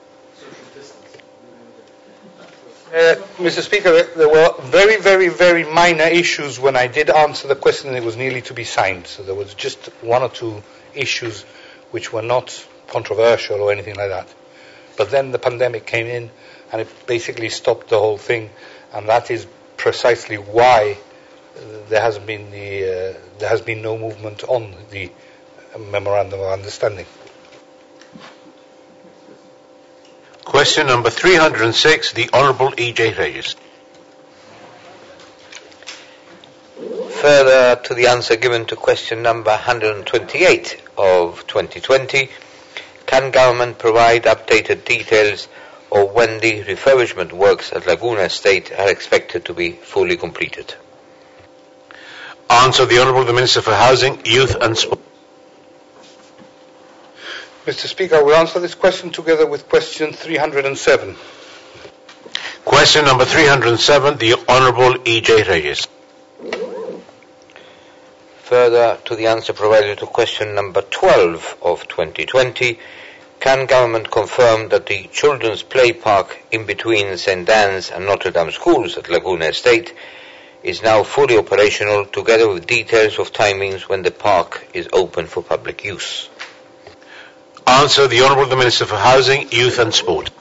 Mr. Speaker, there were very, very, very minor issues when I did answer the question and it was nearly to be signed. So there was just one or two issues which were not controversial or anything like that. But then the pandemic came in and it basically stopped the whole thing, and that is precisely why there has been no movement on the memorandum of understanding. Question number 306, the Honourable E.J. Reyes. Further to the answer given to question number 128 of 2020, can government provide updated details of when the refurbishment works at Laguna Estate are expected to be fully completed? Answer, the Honourable the Minister for Housing, Youth and Sport. Mr. Speaker, I will answer this question together with question 307. Question number 307, the Honourable E.J. Reyes. Further to the answer provided to question number 12 of 2020, can government confirm that the children's play park in between St. Anne's and Notre Dame schools at Laguna Estate is now fully operational, together with details of timings when the park is open for public use? Answer, the Honourable the Minister for Housing, Youth and Sport.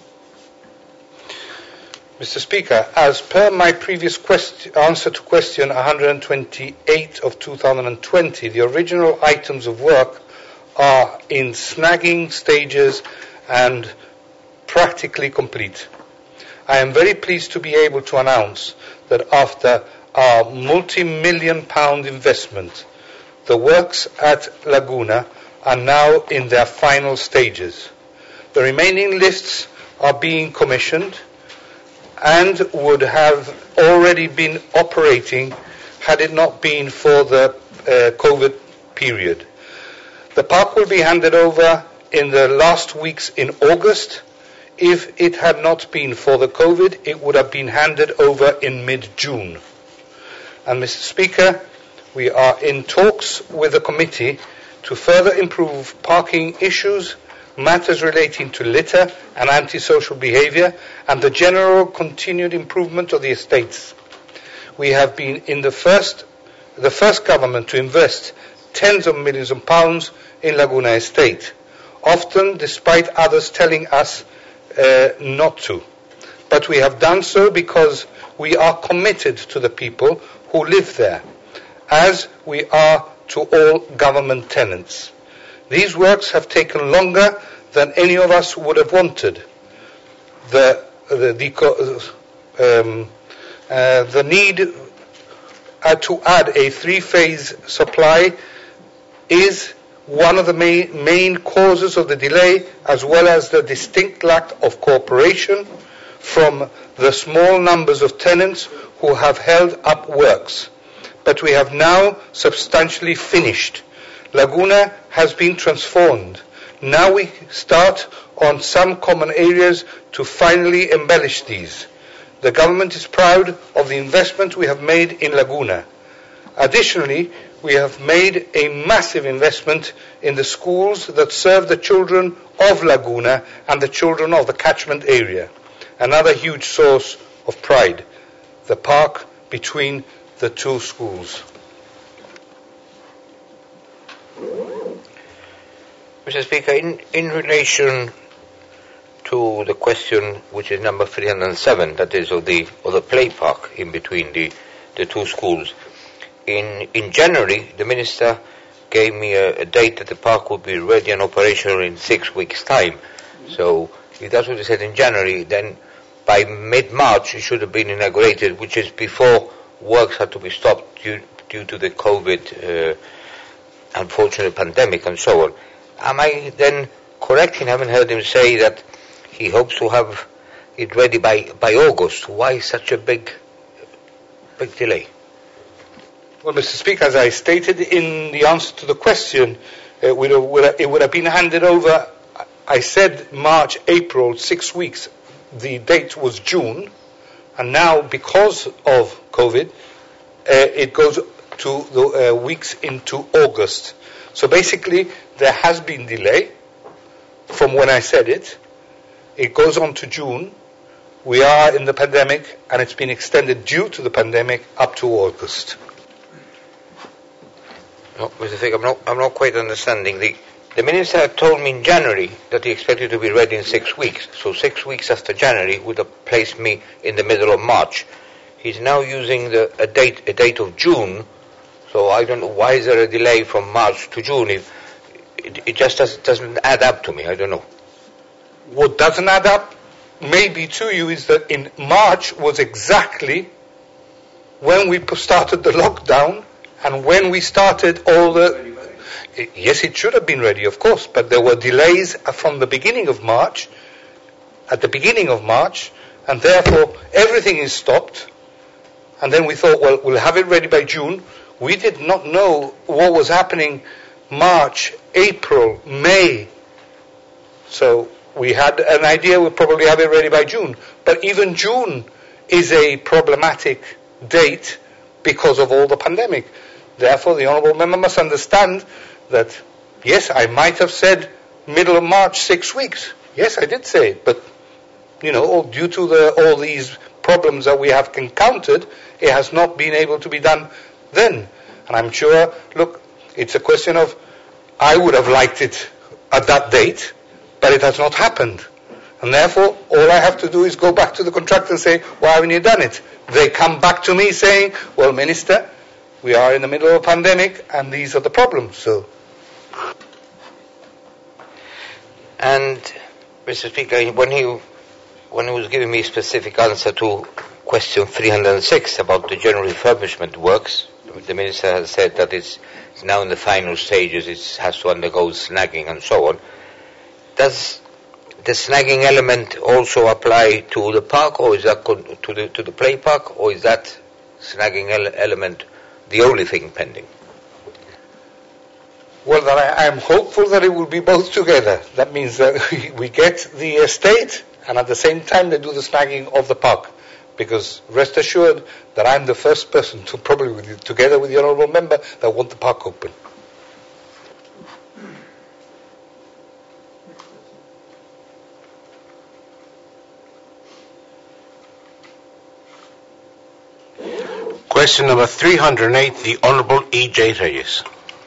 Mr. Speaker, as per my previous answer to question 128 of 2020, the original items of work are in snagging stages and practically complete. I am very pleased to be able to announce that after our multi-million pound investment, the works at Laguna are now in their final stages. The remaining lifts are being commissioned and would have already been operating had it not been for the COVID period. The park will be handed over in the last weeks in August. If it had not been for the COVID, it would have been handed over in mid-June. And Mr. Speaker, we are in talks with the committee to further improve parking issues, matters relating to litter and antisocial behaviour, and the general continued improvement of the estates. We have been in the first government to invest tens of millions of pounds in Laguna Estate, often despite others telling us not to. But we have done so because we are committed to the people who live there, as we are to all government tenants. These works have taken longer than any of us would have wanted. The need to add a three-phase supply is one of the main causes of the delay, as well as the distinct lack of cooperation from the small numbers of tenants who have held up works. But we have now substantially finished. Laguna has been transformed. Now we start on some common areas to finally embellish these. The government is proud of the investment we have made in Laguna. Additionally, we have made a massive investment in the schools that serve the children of Laguna and the children of the catchment area. Another huge source of pride, the park between the two schools. Mr. Speaker, in relation to the question which is number 307, that is of the play park in between the two schools, in January the Minister gave me a date that the park would be ready and operational in 6 weeks' time. So if that's what he said in January, then by mid-March it should have been inaugurated, which is before works had to be stopped due to the COVID unfortunate pandemic and so on. Am I then correct in having heard him say that he hopes to have it ready by August. Why such a big delay? Well, Mr. Speaker, as I stated in the answer to the question, it would have been handed over, I said March, April, 6 weeks. The date was June, and now because of COVID, it goes to the weeks into August. So basically, there has been delay from when I said it. It goes on to June. We are in the pandemic, and it's been extended due to the pandemic up to August. No, Mr. Speaker, I'm not quite understanding. The Minister had told me in January that he expected to be ready in 6 weeks. So 6 weeks after January would have placed me in the middle of March. He's now using a date of June. So I don't know, why is there a delay from March to June? It just doesn't add up to me. I don't know. What doesn't add up maybe to you is that in March was exactly when we started the lockdown and when we started all the... Yes, it should have been ready, of course, but there were delays from the beginning of March, at the beginning of March, and therefore everything is stopped. And then we thought, well, we'll have it ready by June. We did not know what was happening March, April, May. So we had an idea we'll probably have it ready by June. But even June is a problematic date because of all the pandemic. Therefore, the Honourable Member must understand that, yes, I might have said middle of March, 6 weeks. Yes, I did say it. But, due to all these problems that we have encountered, it has not been able to be done then. And I'm sure, look, it's a question of, I would have liked it at that date, but it has not happened. And therefore, all I have to do is go back to the contractor and say, why haven't you done it? They come back to me saying, well, Minister, we are in the middle of a pandemic and these are the problems. So. And, Mr. Speaker, when he was giving me a specific answer to question 306 about the general refurbishment works, the Minister has said that it's now in the final stages, it has to undergo snagging and so on. Does the snagging element also apply to the park, or is that to the play park, or is that snagging element the only thing pending? Well, I am hopeful that it will be both together. That means that we get the estate, and at the same time they do the snagging of the park. Because rest assured that I'm the first person to probably, together with the Honourable Member, that want the park open. Question number 308, the Honourable E.J. Reyes.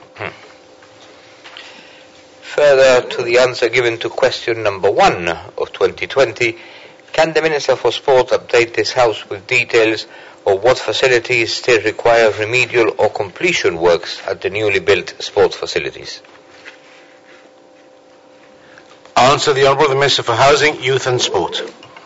Further to the answer given to question number 1 of 2020, can the Minister for Sport update this House with details of what facilities still require remedial or completion works at the newly built sports facilities? Answer the Honourable Minister for Housing, Youth and Sport.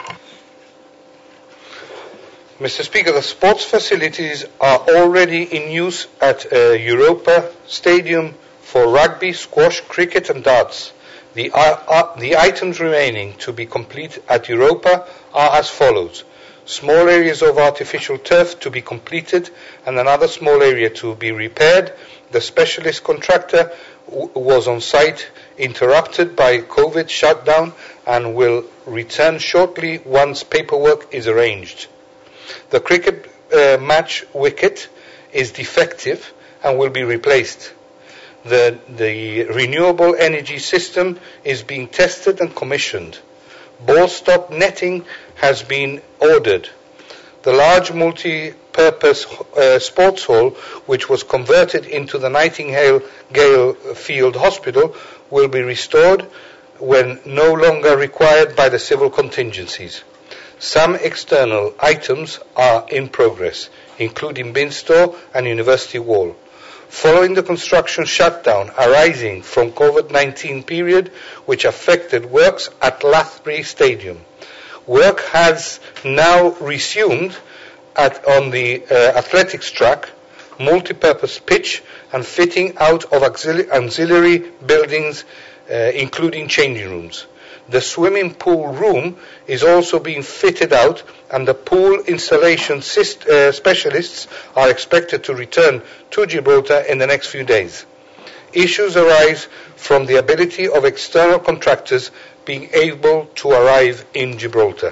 Mr. Speaker, the sports facilities are already in use at Europa Stadium for rugby, squash, cricket and darts. The items remaining to be complete at Europa are as follows. Small areas of artificial turf to be completed and another small area to be repaired. The specialist contractor was on site, interrupted by COVID shutdown, and will return shortly once paperwork is arranged. The cricket match wicket is defective and will be replaced. The renewable energy system is being tested and commissioned. Ball stop netting has been ordered. The large multi-purpose sports hall, which was converted into the Nightingale Field Hospital, will be restored when no longer required by the civil contingencies. Some external items are in progress, including bin store and university wall. Following the construction shutdown arising from COVID-19 period, which affected works at Lathbury Stadium, work has now resumed on the athletics track, multi-purpose pitch and fitting out of auxiliary buildings, including changing rooms. the swimming pool room is also being fitted out, and the pool installation specialists are expected to return to Gibraltar in the next few days. Issues arise from the ability of external contractors being able to arrive in Gibraltar.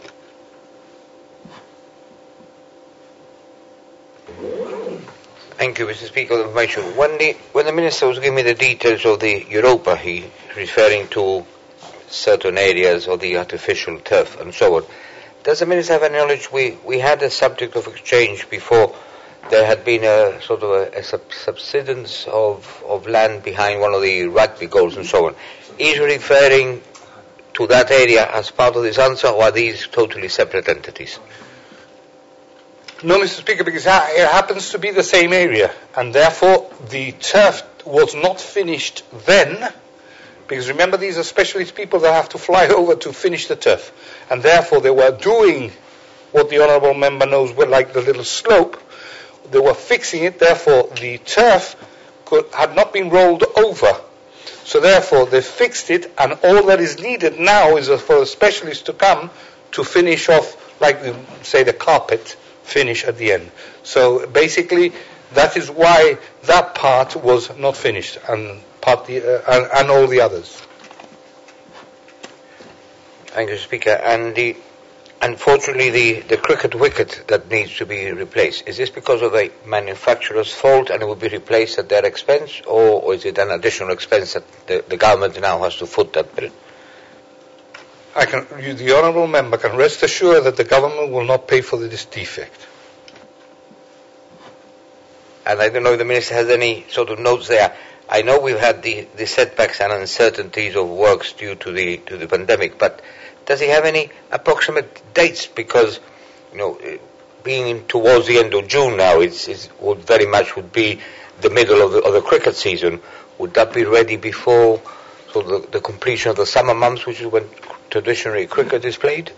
Thank you, Mr. Speaker, for the information. When the Minister was giving me the details of the Europa, he referring to certain areas of the artificial turf and so on. Does the Minister have any knowledge? We had a subject of exchange before. There had been a sort of a subsidence of land behind one of the rugby goals and so on. Is he referring to that area as part of this answer, or are these totally separate entities? No, Mr. Speaker, because it happens to be the same area, and therefore the turf was not finished then, because remember, these are specialist people that have to fly over to finish the turf, and therefore they were doing what the Honourable Member knows were like the little slope. They were fixing it, therefore the turf had not been rolled over. So therefore they fixed it, and all that is needed now is for a specialist to come to finish off, like we say, the carpet finish at the end. So basically that is why that part was not finished, and all the others. Thank you, Speaker. And unfortunately, the cricket wicket that needs to be replaced, is this because of the manufacturer's fault and it will be replaced at their expense, or is it an additional expense that the government now has to foot that bill? The Honourable Member can rest assured that the government will not pay for this defect. And I don't know if the Minister has any sort of notes there. I know we've had the setbacks and uncertainties of works due to the pandemic, but does he have any approximate dates? Because, being towards the end of June now, would very much be the middle of the cricket season. Would that be ready before the completion of the summer months, which is when traditionally cricket is played?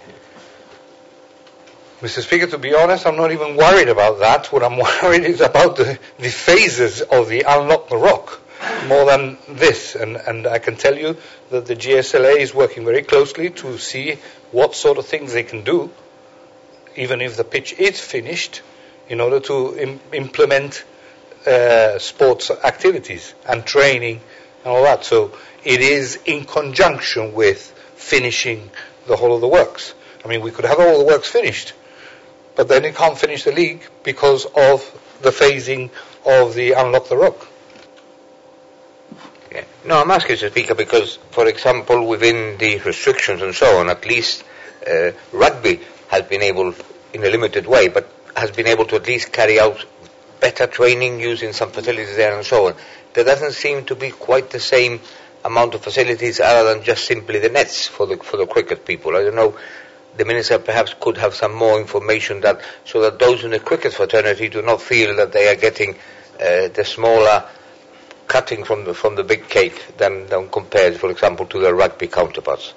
Mr. Speaker, to be honest, I'm not even worried about that. What I'm worried is about the phases of the Unlock the Rock, more than this. And I can tell you that the GSLA is working very closely to see what sort of things they can do, even if the pitch is finished, in order to implement sports activities and training and all that. So it is in conjunction with finishing the whole of the works. I mean, we could have all the works finished, but then you can't finish the league because of the phasing of the Unlock the Rock. Yeah. No, I'm asking, Mr. Speaker, because, for example, within the restrictions and so on, at least rugby has been able, in a limited way, but has been able to at least carry out better training using some facilities there and so on. There doesn't seem to be quite the same amount of facilities other than just simply the nets for the cricket people. I don't know, the Minister perhaps could have some more information so that those in the cricket fraternity do not feel that they are getting the smaller cutting from the big cake than compared, for example, to their rugby counterparts.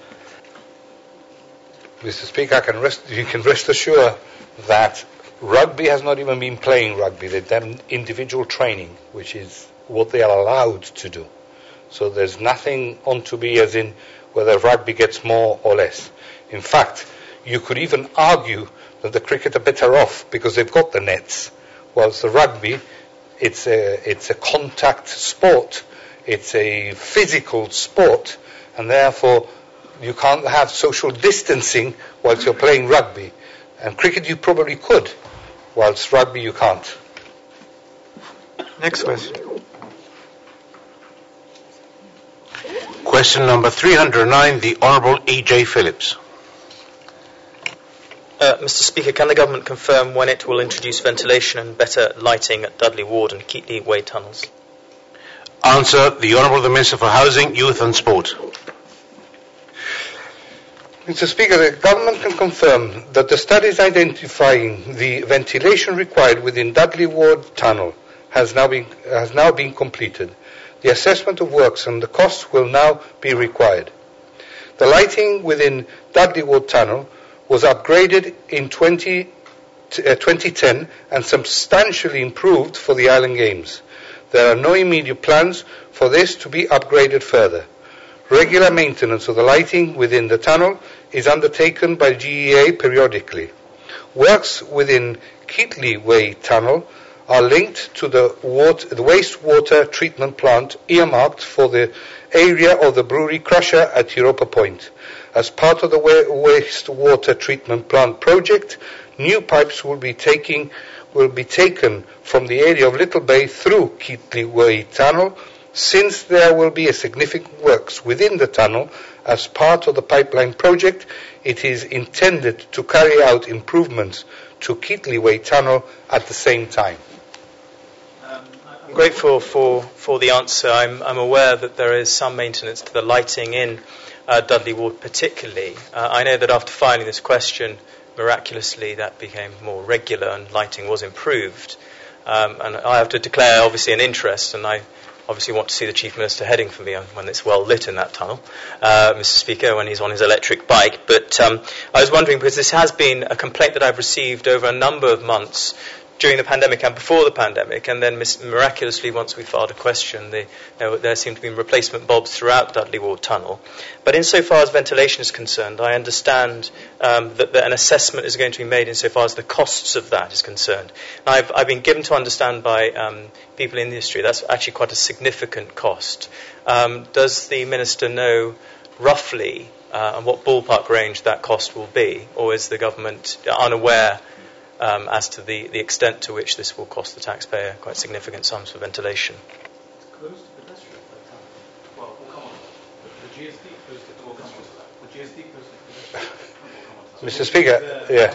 Mr. Speaker, you can rest assured that rugby has not even been playing rugby. They've done individual training, which is what they are allowed to do. So there's nothing on to be as in whether rugby gets more or less. In fact, you could even argue that the cricket are better off because they've got the nets, whilst the rugby, it's a contact sport, it's a physical sport, and therefore you can't have social distancing whilst you're playing rugby. And cricket you probably could, whilst rugby you can't. Next question. Question number 309, the Honourable E.J. Phillips. Mr. Speaker, can the government confirm when it will introduce ventilation and better lighting at Dudley Ward and Keatley Way tunnels? Answer, the Honourable the Minister for Housing, Youth and Sport. Mr. Speaker, the government can confirm that the studies identifying the ventilation required within Dudley Ward tunnel has now been completed. The assessment of works and the costs will now be required. The lighting within Dudley Ward tunnel was upgraded in 2010 and substantially improved for the Island Games. There are no immediate plans for this to be upgraded further. Regular maintenance of the lighting within the tunnel is undertaken by GEA periodically. Works within Keatley Way Tunnel are linked to the wastewater treatment plant earmarked for the area of the brewery crusher at Europa Point. As part of the wastewater treatment plant project, new pipes will be taken from the area of Little Bay through Keatley Way Tunnel, since there will be a significant works within the tunnel. As part of the pipeline project, it is intended to carry out improvements to Keatley Way Tunnel at the same time. I'm grateful for the answer. I'm aware that there is some maintenance to the lighting in Dudley Ward particularly. I know that after filing this question, miraculously that became more regular and lighting was improved. And I have to declare obviously an interest, and I obviously want to see the Chief Minister heading for me when it's well lit in that tunnel, Mr. Speaker, when he's on his electric bike. But I was wondering, because this has been a complaint that I've received over a number of months during the pandemic and before the pandemic, and then miraculously, once we filed a question, there seemed to be replacement bulbs throughout Dudley Ward Tunnel. But insofar as ventilation is concerned, I understand that an assessment is going to be made insofar as the costs of that is concerned. And I've been given to understand by people in the industry that's actually quite a significant cost. Does the Minister know roughly what ballpark range that cost will be, or is the government unaware as to the extent to which this will cost the taxpayer quite significant sums for ventilation? It's closed to pedestrian. Well, we'll come on. The GSD closed it. We'll come on to that. The GSD closed it to pedestrian. Mr. Speaker,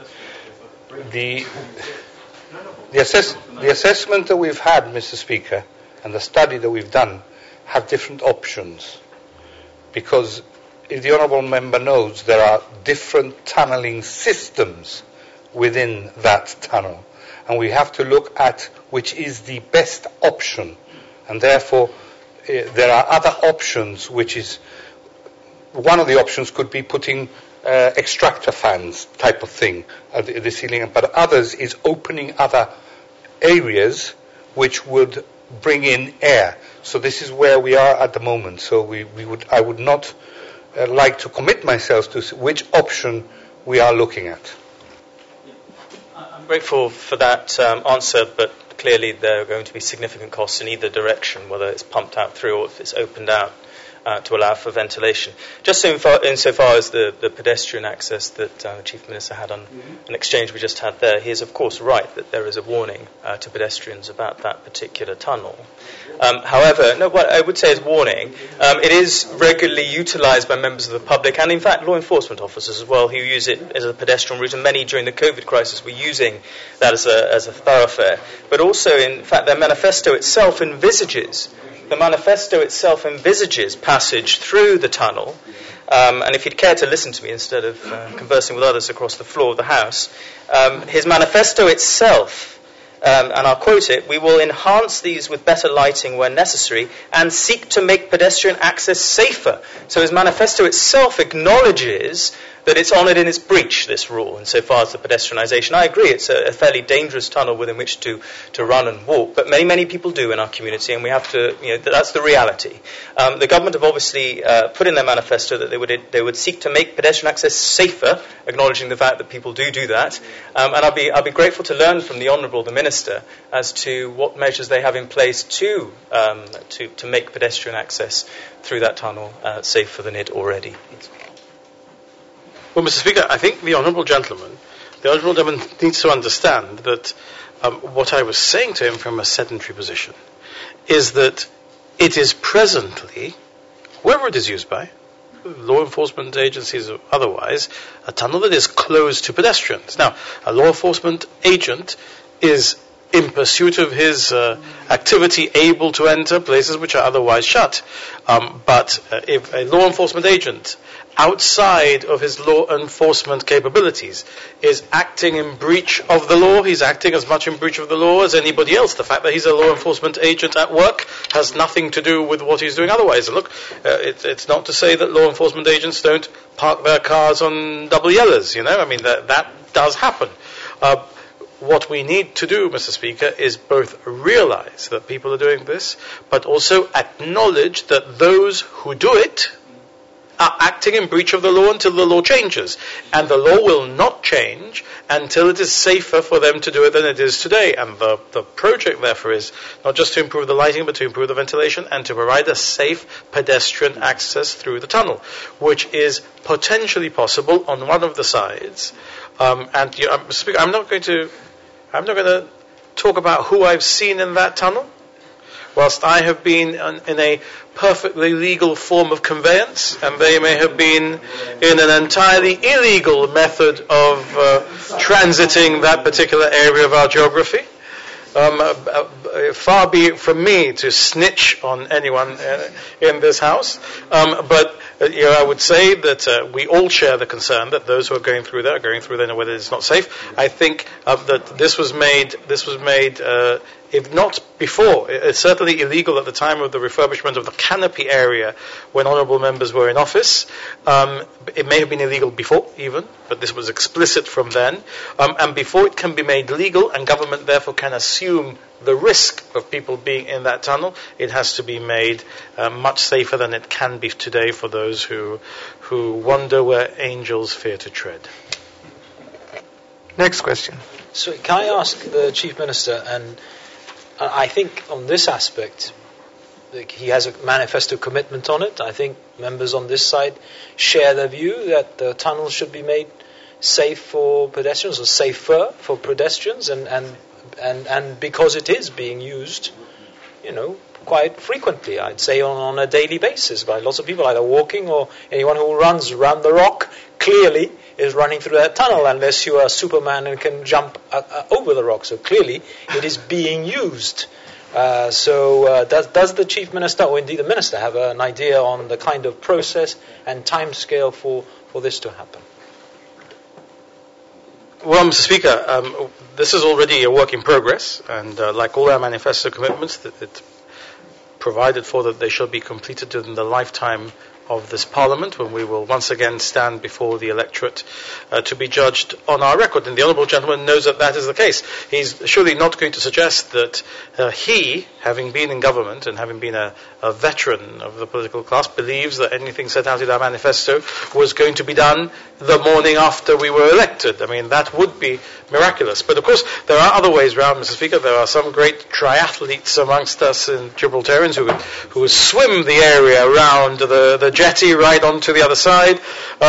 the assessment that we've had, Mr. Speaker, and the study that we've done have different options, because if the Honourable Member knows, there are different tunnelling systems within that tunnel, and we have to look at which is the best option, and therefore there are other options, which is one of the options could be putting extractor fans type of thing at the ceiling, but others is opening other areas which would bring in air. So this is where we are at the moment. So I would not like to commit myself to which option we are looking at. I'm grateful for that answer, but clearly there are going to be significant costs in either direction, whether it's pumped out through or if it's opened out to allow for ventilation. Just insofar as the pedestrian access that the Chief Minister had on an exchange we just had there, he is of course right that there is a warning to pedestrians about that particular tunnel. However, what I would say is warning. It is regularly utilised by members of the public and in fact law enforcement officers as well, who use it as a pedestrian route, and many during the COVID crisis were using that as a thoroughfare. But also, in fact, their manifesto itself envisages passage through the tunnel. And if you'd care to listen to me instead of conversing with others across the floor of the House, his manifesto itself, and I'll quote it, "We will enhance these with better lighting where necessary and seek to make pedestrian access safer." So his manifesto itself acknowledges that it's honoured in its breach, this rule, insofar as the pedestrianisation. I agree, it's a fairly dangerous tunnel within which to run and walk, but many people do in our community, and we have to, that's the reality. The government have obviously put in their manifesto that they would seek to make pedestrian access safer, acknowledging the fact that people do that. And I'll be grateful to learn from the Honourable, the Minister, as to what measures they have in place to make pedestrian access through that tunnel safer than it already is. Well, Mr. Speaker, I think the Honourable Gentleman needs to understand that what I was saying to him from a sedentary position is that it is presently, whoever it is used by, law enforcement agencies or otherwise, a tunnel that is closed to pedestrians. Now, a law enforcement agent is in pursuit of his activity able to enter places which are otherwise shut. But if a law enforcement agent outside of his law enforcement capabilities is acting in breach of the law, he's acting as much in breach of the law as anybody else. The fact that he's a law enforcement agent at work has nothing to do with what he's doing otherwise. And look, it's not to say that law enforcement agents don't park their cars on double yellows, I mean, that does happen. what we need to do, Mr. Speaker, is both realize that people are doing this, but also acknowledge that those who do it are acting in breach of the law until the law changes. And the law will not change until it is safer for them to do it than it is today. And the project, therefore, is not just to improve the lighting, but to improve the ventilation and to provide a safe pedestrian access through the tunnel, which is potentially possible on one of the sides. Mr. Speaker, I'm not going to talk about who I've seen in that tunnel, whilst I have been in a perfectly legal form of conveyance, and they may have been in an entirely illegal method of transiting that particular area of our geography. Far be it from me to snitch on anyone in this house, but I would say that we all share the concern that those who are going through there in a way that is not safe. I think that this was made, if not before, it's certainly illegal at the time of the refurbishment of the canopy area when honourable members were in office. It may have been illegal before even, but this was explicit from then. And before it can be made legal and government therefore can assume the risk of people being in that tunnel, it has to be made much safer than it can be today for those who wonder where angels fear to tread. Next question. So can I ask the Chief Minister, and I think on this aspect, he has a manifesto commitment on it. I think members on this side share the view that the tunnel should be made safe for pedestrians, or safer for pedestrians, and because it is being used, quite frequently, I'd say on a daily basis by lots of people, either walking or anyone who runs around the rock, clearly is running through that tunnel, unless you are Superman and can jump over the rock. So clearly it is being used. Does the Chief Minister, or indeed the Minister, have an idea on the kind of process and timescale for this to happen? Well, Mr. Speaker, this is already a work in progress, and like all our manifesto commitments, it provided for that they shall be completed within the lifetime of this Parliament, when we will once again stand before the electorate to be judged on our record. And the Honourable Gentleman knows that that is the case. He's surely not going to suggest that he, having been in government and having been a veteran of the political class, believes that anything set out in our manifesto was going to be done the morning after we were elected. I mean, that would be miraculous. But of course, there are other ways round, Mr. Speaker. There are some great triathletes amongst us in Gibraltarians who swim the area around the jetty right onto the other side.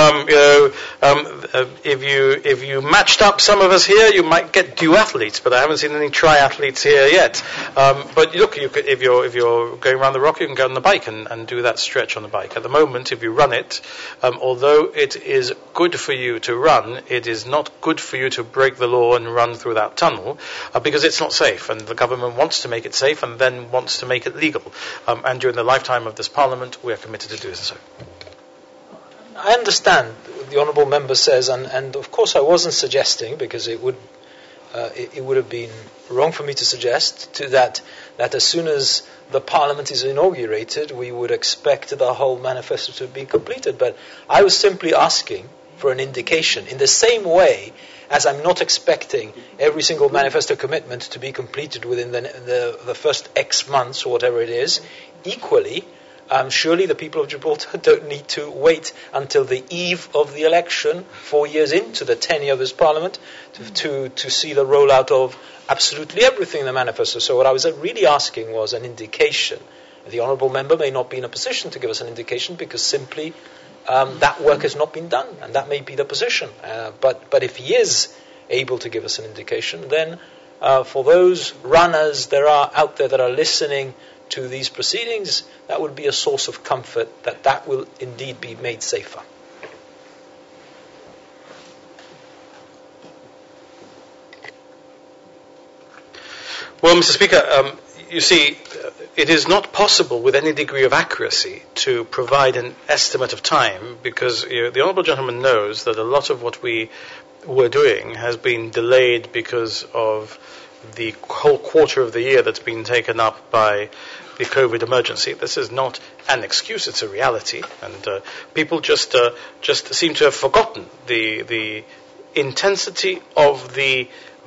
If you matched up some of us here, you might get duathletes, but I haven't seen any triathletes here yet. But look, if you're going around the rock, you can go on the bike and do that stretch on the bike. At the moment, if you run it, although it is good for you to run, it is not good for you to break the law and run through that tunnel, because it's not safe, and the government wants to make it safe and then wants to make it legal. And during the lifetime of this Parliament, we are committed to doing so. I understand what the Honourable Member says, and of course I wasn't suggesting, because it would have been wrong for me to suggest that as soon as the Parliament is inaugurated, we would expect the whole manifesto to be completed. But I was simply asking for an indication, in the same way as I'm not expecting every single manifesto commitment to be completed within the first X months or whatever it is. Equally, surely the people of Gibraltar don't need to wait until the eve of the election, 4 years into the tenure of this Parliament, to see the rollout of absolutely everything in the manifesto. So what I was really asking was an indication. The Honourable Member may not be in a position to give us an indication, because simply that work has not been done, and that may be the position. But if he is able to give us an indication, then for those runners there are out there that are listening to these proceedings, that would be a source of comfort that will indeed be made safer. Well, Mr. Speaker, you see, it is not possible with any degree of accuracy to provide an estimate of time, because the Honourable Gentleman knows that a lot of what we were doing has been delayed because of the whole quarter of the year that's been taken up by the COVID emergency. This is not an excuse, it's a reality, and people just seem to have forgotten the intensity of the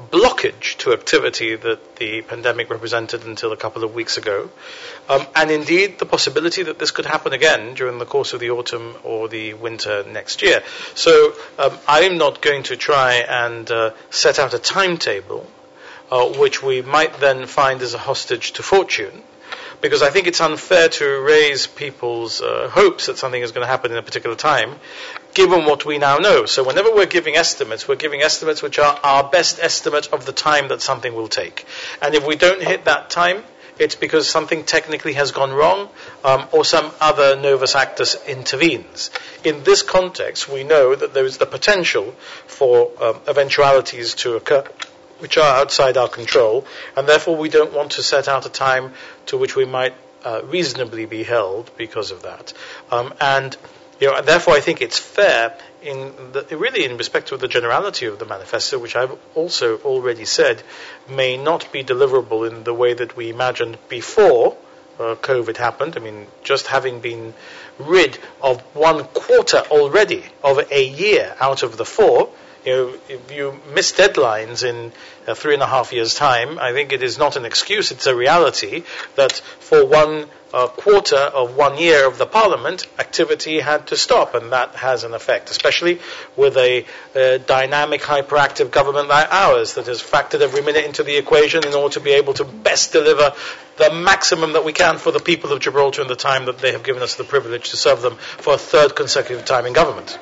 blockage to activity that the pandemic represented until a couple of weeks ago, and indeed the possibility that this could happen again during the course of the autumn or the winter next year. So I'm not going to try and set out a timetable which we might then find as a hostage to fortune, because I think it's unfair to raise people's hopes that something is going to happen in a particular time, given what we now know. So whenever we're giving estimates which are our best estimate of the time that something will take. And if we don't hit that time, it's because something technically has gone wrong, or some other novus actus intervenes. In this context, we know that there is the potential for eventualities to occur which are outside our control, and therefore we don't want to set out a time to which we might reasonably be held because of that. And therefore I think it's fair, really in respect to the generality of the manifesto, which I've also already said may not be deliverable in the way that we imagined before COVID happened. I mean, just having been rid of 1/4 already of a year out of the 4, if you miss deadlines in 3.5 years' time, I think it is not an excuse, it's a reality that for 1/4 of 1 year of the Parliament, activity had to stop, and that has an effect, especially with a dynamic, hyperactive government like ours that has factored every minute into the equation in order to be able to best deliver the maximum that we can for the people of Gibraltar in the time that they have given us the privilege to serve them for a third consecutive time in government.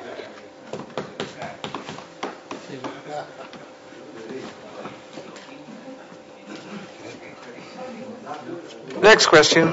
Next question.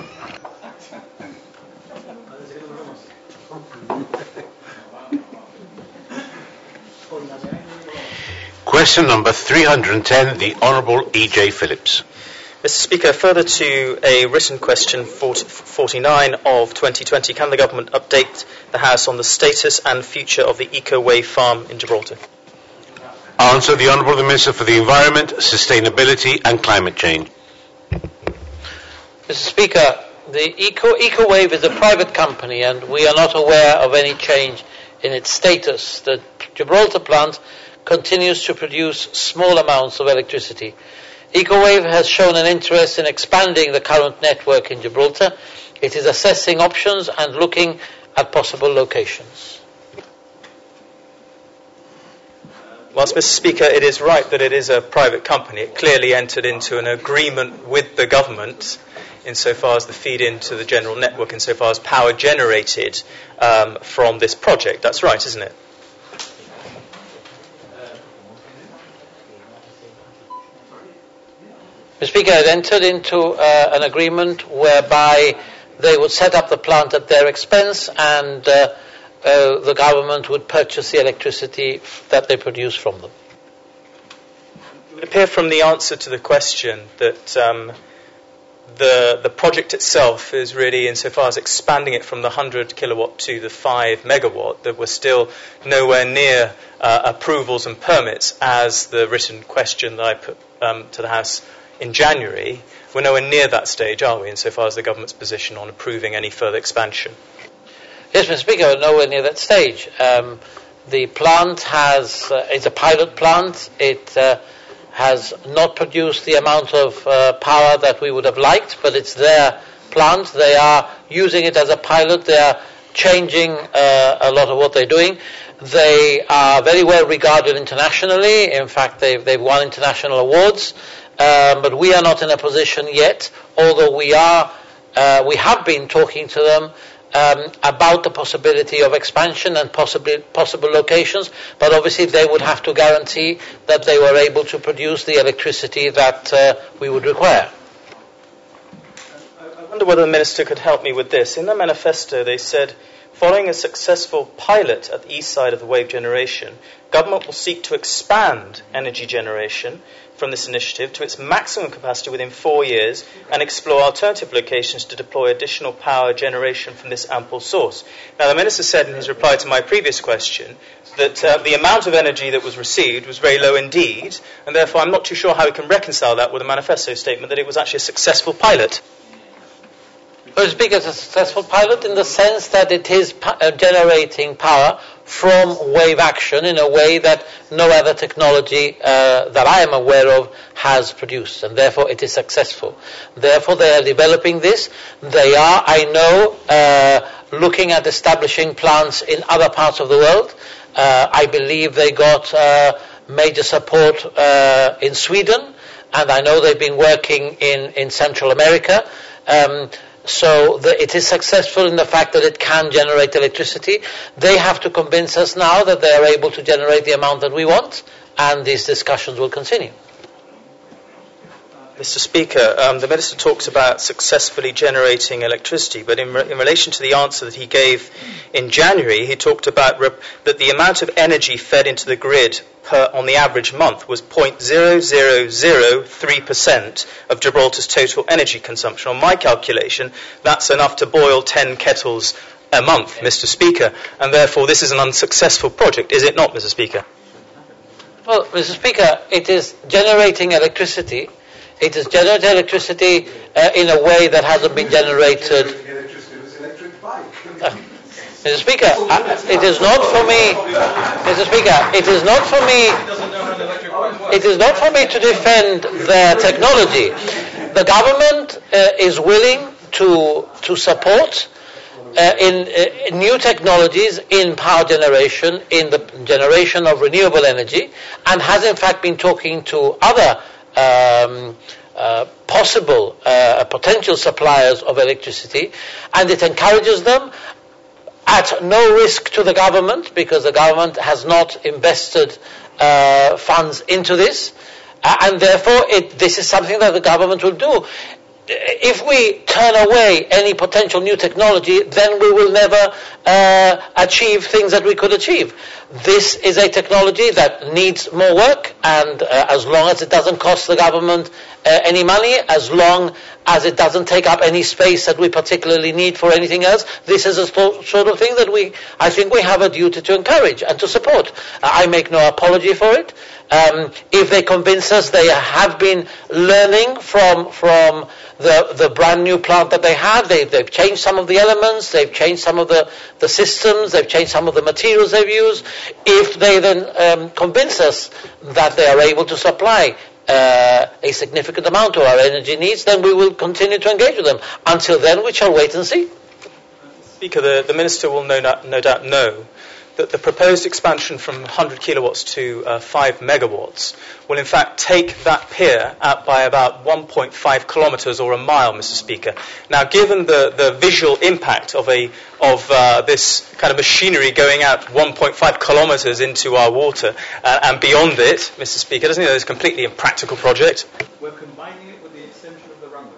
Question number 310, the Honourable E.J. Phillips. Mr. Speaker, further to a written question 49 of 2020, can the government update the House on the status and future of the Eco-Wave farm in Gibraltar? Answer, the Honourable Minister for the Environment, Sustainability and Climate Change. Mr. Speaker, the Eco-Wave is a private company and we are not aware of any change in its status. The Gibraltar plant continues to produce small amounts of electricity. Eco-Wave has shown an interest in expanding the current network in Gibraltar. It is assessing options and looking at possible locations. Whilst, Mr. Speaker, it is right that it is a private company, it clearly entered into an agreement with the government insofar as the feed into the general network, insofar as power generated from this project. That's right, isn't it? Mr. Speaker, it entered into an agreement whereby they would set up the plant at their expense and the government would purchase the electricity that they produce from them. It would appear from the answer to the question that the project itself is really, insofar as expanding it from the 100 kilowatt to the 5 megawatt, that we're still nowhere near approvals and permits as the written question that I put to the House in January. We're nowhere near that stage, are we, insofar as the government's position on approving any further expansion? Yes, Mr. Speaker, we're nowhere near that stage. The plant it's a pilot plant. It has not produced the amount of power that we would have liked, but it's their plant. They are using it as a pilot. They are changing a lot of what they're doing. They are very well regarded internationally. In fact, they've won international awards. But we are not in a position yet, although we have been talking to them about the possibility of expansion and possible locations, but obviously they would have to guarantee that they were able to produce the electricity that we would require. I wonder whether the Minister could help me with this. In their manifesto they said, following a successful pilot at the east side of the wave generation, government will seek to expand energy generation from this initiative to its maximum capacity within 4 years and explore alternative locations to deploy additional power generation from this ample source. Now, the Minister said in his reply to my previous question that the amount of energy that was received was very low indeed, and therefore I'm not too sure how we can reconcile that with a manifesto statement that it was actually a successful pilot. Well, Speaker, it's a successful pilot in the sense that it is generating power from wave action in a way that no other technology that I am aware of has produced, and therefore it is successful. Therefore they are developing this. They are, I know, looking at establishing plants in other parts of the world. I believe they got major support in Sweden, and I know they've been working in Central America. So it is successful in the fact that it can generate electricity. They have to convince us now that they are able to generate the amount that we want, and these discussions will continue. Mr. Speaker, the Minister talks about successfully generating electricity, but in relation to the answer that he gave in January, he talked about that the amount of energy fed into the grid on the average month was 0.0003% of Gibraltar's total energy consumption. On my calculation, that's enough to boil 10 kettles a month, Mr. Speaker, and therefore this is an unsuccessful project, is it not, Mr. Speaker? Well, Mr. Speaker, it is generating electricity. It is generating electricity in a way that hasn't been generated. Mr. Speaker, it is not for me. Mr. Speaker, it is not for me. It is not for me to defend their technology. The government is willing to support in new technologies in power generation, in the generation of renewable energy, and has in fact been talking to other possible potential suppliers of electricity, and it encourages them at no risk to the government, because the government has not invested funds into this, and therefore this is something that the government will do. If we turn away any potential new technology, then we will never achieve things that we could achieve. This is a technology that needs more work, and as long as it doesn't cost the government any money, as long as it doesn't take up any space that we particularly need for anything else, this is a sort of thing that I think we have a duty to encourage and to support. I make no apology for it. If they convince us, they have been learning from the brand new plant that they have. They've changed some of the elements, they've changed some of the systems, they've changed some of the materials they've used. If they then convince us that they are able to supply a significant amount of our energy needs, then we will continue to engage with them. Until then, we shall wait and see. Speaker, the Minister will no doubt know that the proposed expansion from 100 kilowatts to 5 megawatts will in fact take that pier out by about 1.5 kilometres or a mile, Mr. Speaker. Now, given the visual impact of this kind of machinery going out 1.5 kilometres into our water and beyond it, Mr. Speaker, doesn't it? It's a completely impractical project. We're combining it with the extension of the runway.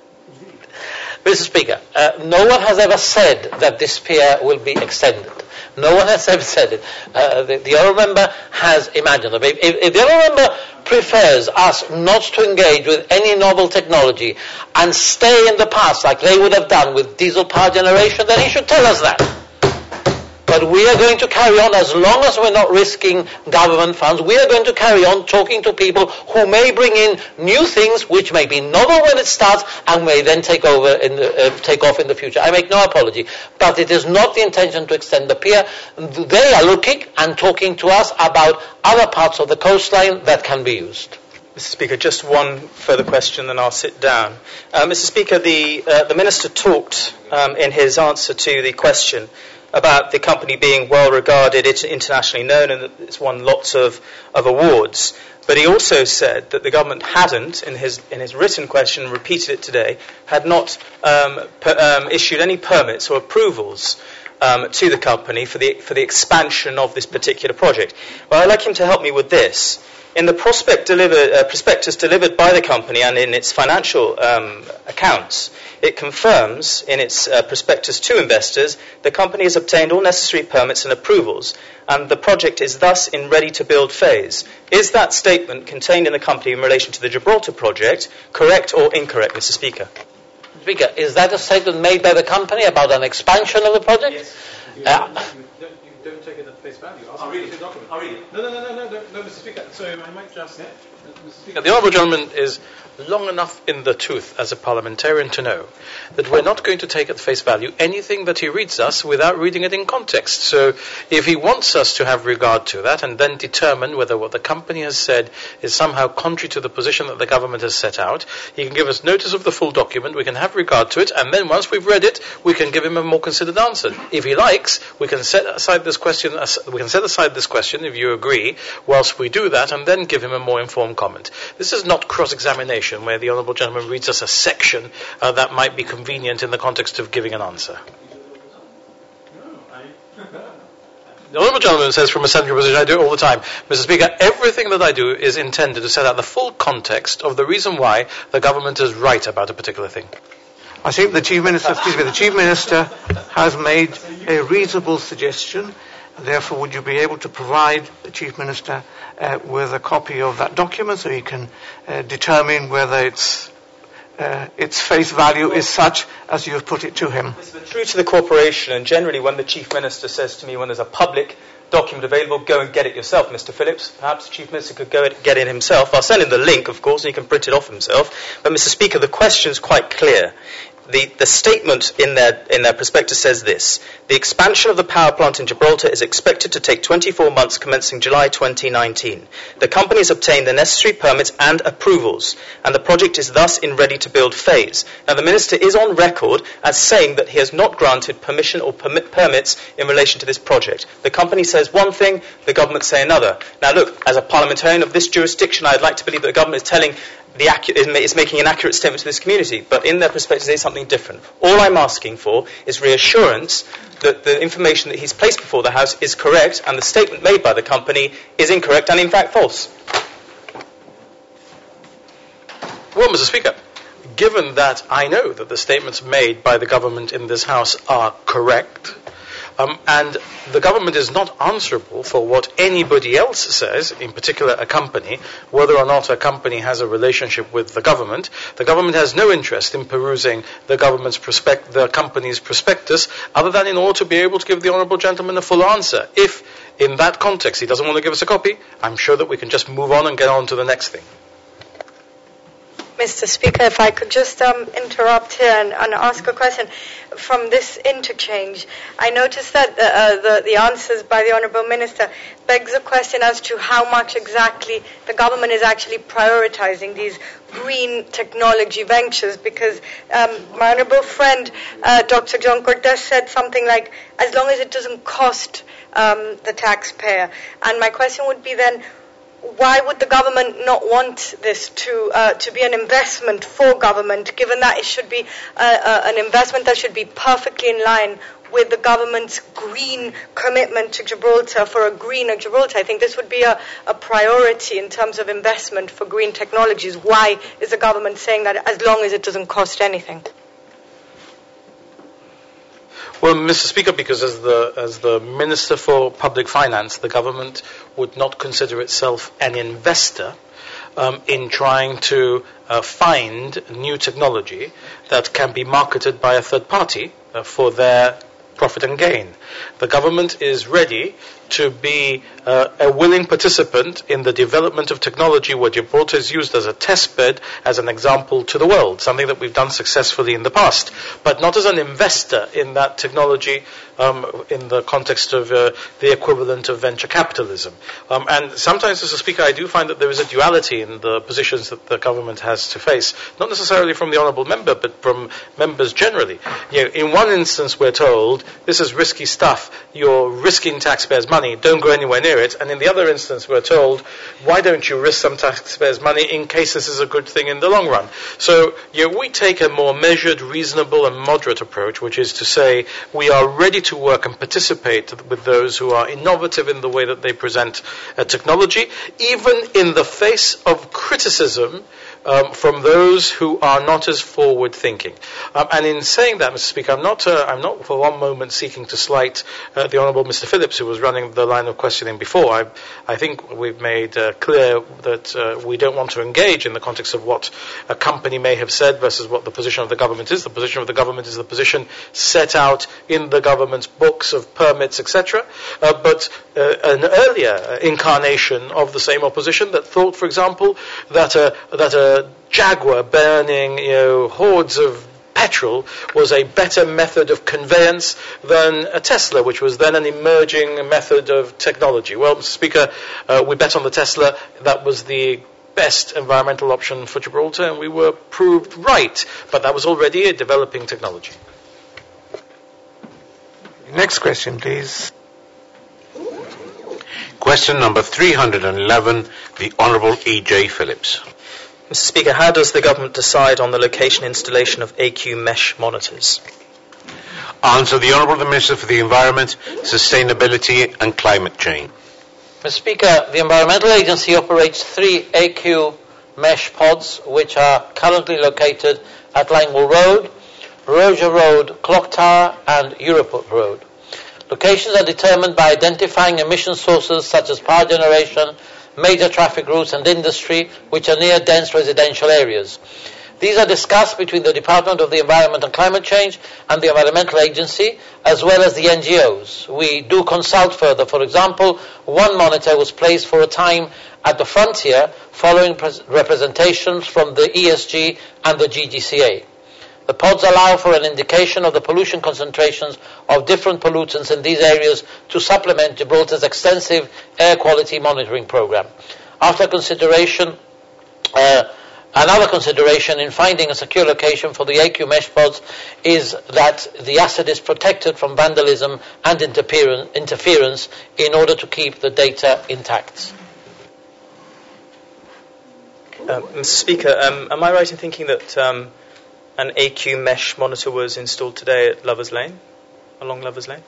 Mr. Speaker, no one has ever said that this pier will be extended. No one has ever said it. The honourable member has imagined it. If the honourable member prefers us not to engage with any novel technology and stay in the past like they would have done with diesel power generation, then he should tell us that. But we are going to carry on, as long as we're not risking government funds, we are going to carry on talking to people who may bring in new things which may be novel when it starts and may then take off in the future. I make no apology. But it is not the intention to extend the pier. They are looking and talking to us about other parts of the coastline that can be used. Mr. Speaker, just one further question, then I'll sit down. Mr. Speaker, the Minister talked in his answer to the question about the company being well regarded, it's internationally known, and that it's won lots of awards. But he also said that the government hadn't, in his written question, repeated it today, had not issued any permits or approvals to the company for the expansion of this particular project. Well, I'd like him to help me with this. In the prospectus delivered by the company and in its financial accounts, it confirms in its prospectus to investors the company has obtained all necessary permits and approvals, and the project is thus in ready-to-build phase. Is that statement contained in the company in relation to the Gibraltar project correct or incorrect, Mr. Speaker? Speaker, is that a statement made by the company about an expansion of the project? Yes. Don't take it at face value. I'll read it. No, Mr. Speaker. So I might just The Honourable Gentleman is long enough in the tooth as a parliamentarian to know that we're not going to take at face value anything that he reads us without reading it in context. So if he wants us to have regard to that and then determine whether what the company has said is somehow contrary to the position that the government has set out, he can give us notice of the full document, we can have regard to it, and then once we've read it, we can give him a more considered answer. If he likes, we can set aside this question, if you agree, whilst we do that, and then give him a more informed comment. This is not cross-examination, where the Honourable Gentleman reads us a section that might be convenient in the context of giving an answer. The Honourable Gentleman says from a central position, I do it all the time. Mr. Speaker, everything that I do is intended to set out the full context of the reason why the government is right about a particular thing. I think the Chief Minister has made a reasonable suggestion. Therefore, would you be able to provide the Chief Minister with a copy of that document so he can determine whether its face value is such as you have put it to him? It's true to the corporation, and generally when the Chief Minister says to me, when there's a public document available, go and get it yourself, Mr. Phillips. Perhaps the Chief Minister could go and get it himself. I'll send him the link, of course, and he can print it off himself. But, Mr. Speaker, the question's quite clear. The statement in their prospectus says this: the expansion of the power plant in Gibraltar is expected to take 24 months commencing July 2019. The company has obtained the necessary permits and approvals, and the project is thus in ready-to-build phase. Now, the Minister is on record as saying that he has not granted permission or permits in relation to this project. The company says one thing, the government say another. Now, look, as a parliamentarian of this jurisdiction, I'd like to believe that the government is telling is making an accurate statement to this community, but in their perspective, there's something different. All I'm asking for is reassurance that the information that he's placed before the House is correct and the statement made by the company is incorrect and in fact false. Well, Mr. Speaker, given that I know that the statements made by the government in this House are correct, and the government is not answerable for what anybody else says, in particular a company, whether or not a company has a relationship with the government has no interest in perusing the company's prospectus, other than in order to be able to give the Honourable Gentleman a full answer. If, in that context, he doesn't want to give us a copy, I'm sure that we can just move on and get on to the next thing. Mr. Speaker, if I could just interrupt here and ask a question. From this interchange, I noticed that the answers by the Honourable Minister begs a question as to how much exactly the government is actually prioritising these green technology ventures, because my honourable friend, Dr. John Cortes, said something like, as long as it doesn't cost the taxpayer. And my question would be then, why would the government not want this to be an investment for government, given that it should be an investment that should be perfectly in line with the government's green commitment to Gibraltar, for a greener Gibraltar? I think this would be a priority in terms of investment for green technologies. Why is the government saying that as long as it doesn't cost anything? Well, Mr. Speaker, because as the Minister for Public Finance, the government would not consider itself an investor in trying to find new technology that can be marketed by a third party for their profit and gain. The government is ready to be a willing participant in the development of technology where Gibraltar is used as a test bed, as an example to the world, something that we've done successfully in the past, but not as an investor in that technology in the context of the equivalent of venture capitalism. And sometimes, Mr. Speaker, I do find that there is a duality in the positions that the government has to face, not necessarily from the Honourable Member, but from members generally. In one instance, we're told, this is risky stuff, you're risking taxpayers' money, don't go anywhere near it. And in the other instance, we're told, why don't you risk some taxpayers' money in case this is a good thing in the long run? So we take a more measured, reasonable and moderate approach, which is to say we are ready to work and participate with those who are innovative in the way that they present technology, even in the face of criticism from those who are not as forward-thinking. And in saying that, Mr. Speaker, I'm not for one moment seeking to slight the Honourable Mr. Phillips, who was running the line of questioning before. I think we've made clear that we don't want to engage in the context of what a company may have said versus what the position of the government is. The position of the government is the position set out in the government's books of permits, etc. But an earlier incarnation of the same opposition that thought, for example, that a Jaguar burning hordes of petrol was a better method of conveyance than a Tesla, which was then an emerging method of technology. Well, Mr. Speaker, we bet on the Tesla. That was the best environmental option for Gibraltar, and we were proved right. But that was already a developing technology. Next question, please. Question number 311, the Honourable E.J. Phillips. Mr. Speaker, how does the government decide on the location installation of AQ mesh monitors? Answer, the Honourable Minister for the Environment, Sustainability and Climate Change. Mr. Speaker, the Environmental Agency operates 3 AQ mesh pods, which are currently located at Langwell Road, Roger Road, Clock Tower and Europort Road. Locations are determined by identifying emission sources such as power generation, major traffic routes and industry, which are near dense residential areas. These are discussed between the Department of the Environment and Climate Change and the Environmental Agency, as well as the NGOs. We do consult further. For example, one monitor was placed for a time at the frontier following representations from the ESG and the GGCA. The pods allow for an indication of the pollution concentrations of different pollutants in these areas to supplement Gibraltar's extensive air quality monitoring program. After consideration, another consideration in finding a secure location for the AQ mesh pods is that the asset is protected from vandalism and interference in order to keep the data intact. Mr. Speaker, am I right in thinking that an AQ mesh monitor was installed today at Lovers Lane, along Lovers Lane?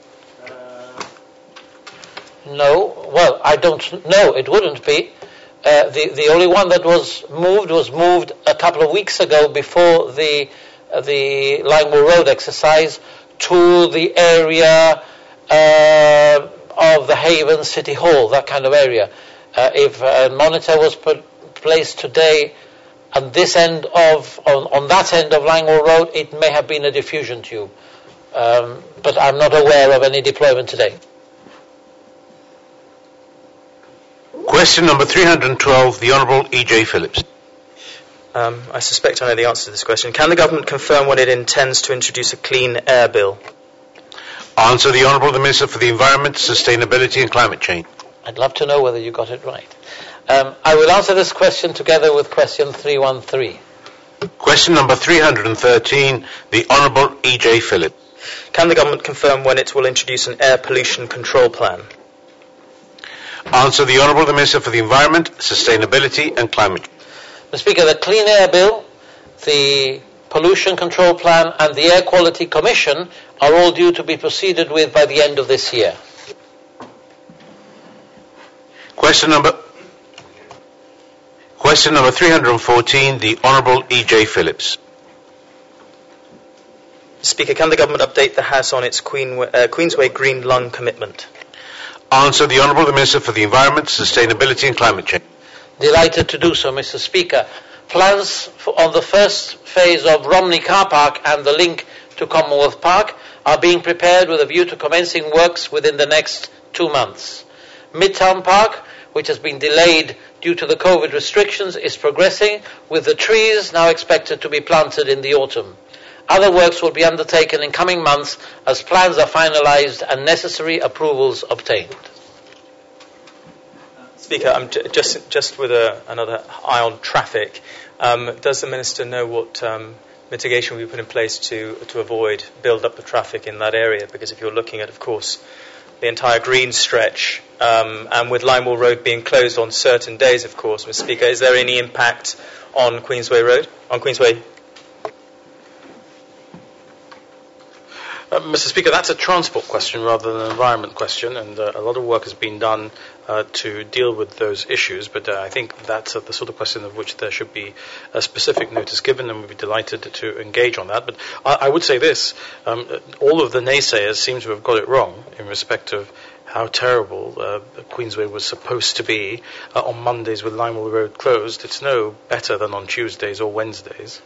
No, well, I don't know. It wouldn't be. The only one that was moved a couple of weeks ago before the Langwell Road exercise to the area of the Haven City Hall, that kind of area. If a monitor was placed today on this end on that end of Langwell Road, it may have been a diffusion tube, but I'm not aware of any deployment today. Question number 312, the Honourable E.J. Phillips. I suspect I know the answer to this question. Can the government confirm when it intends to introduce a clean air bill? Answer, the Honourable Minister for the Environment, Sustainability and Climate Change. I'd love to know whether you got it right. I will answer this question together with question 313. Question number 313, the Honourable E.J. Phillips. Can the government confirm when it will introduce an air pollution control plan? Answer, the Honourable Minister for the Environment, Sustainability and Climate Change. Mr. Speaker, the Clean Air Bill, the Pollution Control Plan and the Air Quality Commission are all due to be proceeded with by the end of this year. Question number 314, the Honourable E.J. Phillips. Speaker, can the government update the House on its Queensway Green Lung commitment? Answer, the Honourable Minister for the Environment, Sustainability and Climate Change. Delighted to do so, Mr. Speaker. Plans on the first phase of Romney Car Park and the link to Commonwealth Park are being prepared with a view to commencing works within the next 2 months. Midtown Park, which has been delayed due to the COVID restrictions, is progressing, with the trees now expected to be planted in the autumn. Other works will be undertaken in coming months as plans are finalised and necessary approvals obtained. Speaker, I'm just with another eye on traffic. Does the Minister know what mitigation will be put in place to avoid build-up of traffic in that area? Because if you're looking at, of course, the entire green stretch, and with Limewell Road being closed on certain days, of course, Mr. Speaker, is there any impact on Queensway Road, on Queensway? Mr. Speaker, that's a transport question rather than an environment question, and a lot of work has been done to deal with those issues, but I think that's the sort of question of which there should be a specific notice given, and we'd be delighted to engage on that. But I would say this, all of the naysayers seem to have got it wrong in respect of how terrible Queensway was supposed to be on Mondays with Linewell Road closed. It's no better than on Tuesdays or Wednesdays.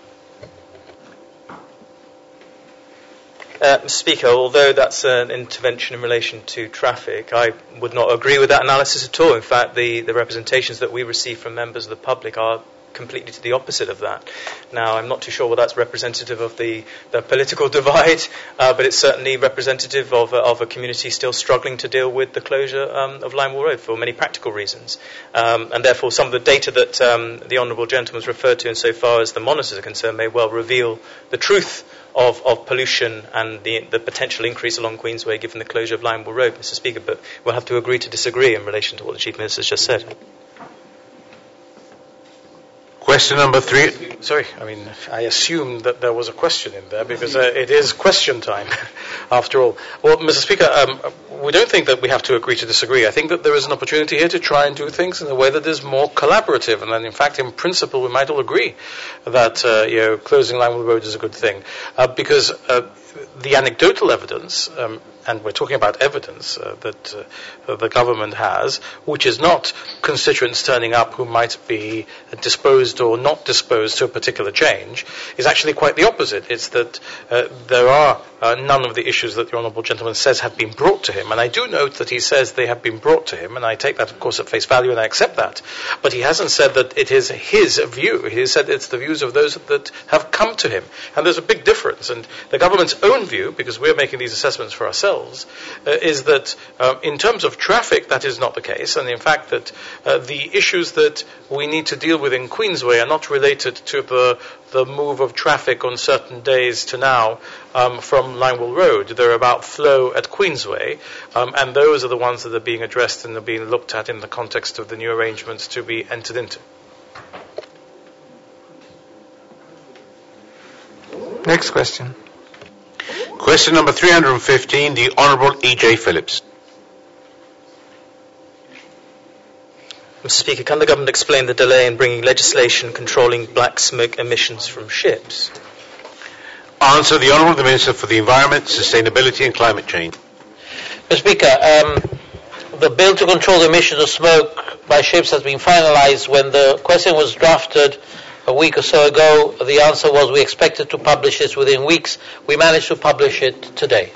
Mr. Speaker, although that's an intervention in relation to traffic, I would not agree with that analysis at all. In fact, the representations that we receive from members of the public are completely to the opposite of that. Now, I'm not too sure whether that's representative of the political divide, but it's certainly representative of a community still struggling to deal with the closure of Linewell Road for many practical reasons. And therefore, some of the data that the Honourable Gentleman has referred to insofar as the monitors are concerned may well reveal the truth of pollution and the potential increase along Queensway given the closure of Linewell Road, Mr. Speaker, but we'll have to agree to disagree in relation to what the Chief Minister has just said. Question number 3. Sorry, I assumed that there was a question in there because it is question time, after all. Well, Mr. Speaker, we don't think that we have to agree to disagree. I think that there is an opportunity here to try and do things in a way that is more collaborative, and then, in fact, in principle, we might all agree that closing Linewell Road is a good thing, because the anecdotal evidence, and we're talking about evidence that the government has, which is not constituents turning up who might be disposed or not disposed to a particular change, is actually quite the opposite. It's that there are none of the issues that the Honourable Gentleman says have been brought to him. And I do note that he says they have been brought to him, and I take that, of course, at face value, and I accept that. But he hasn't said that it is his view. He has said it's the views of those that have come to him. And there's a big difference. And the government's own view, because we're making these assessments for ourselves, is that in terms of traffic, that is not the case. And in fact, that the issues that we need to deal with in Queensway are not related to the move of traffic on certain days to now from Linewell Road. They're about flow at Queensway, and those are the ones that are being addressed and are being looked at in the context of the new arrangements to be entered into. Next question. Question number 315, the Honourable E.J. Phillips. Mr. Speaker, can the government explain the delay in bringing legislation controlling black smoke emissions from ships? Answer, the Honourable Minister for the Environment, Sustainability and Climate Change. Mr. Speaker, the bill to control the emissions of smoke by ships has been finalised. When the question was drafted a week or so ago, the answer was we expected to publish this within weeks. We managed to publish it today.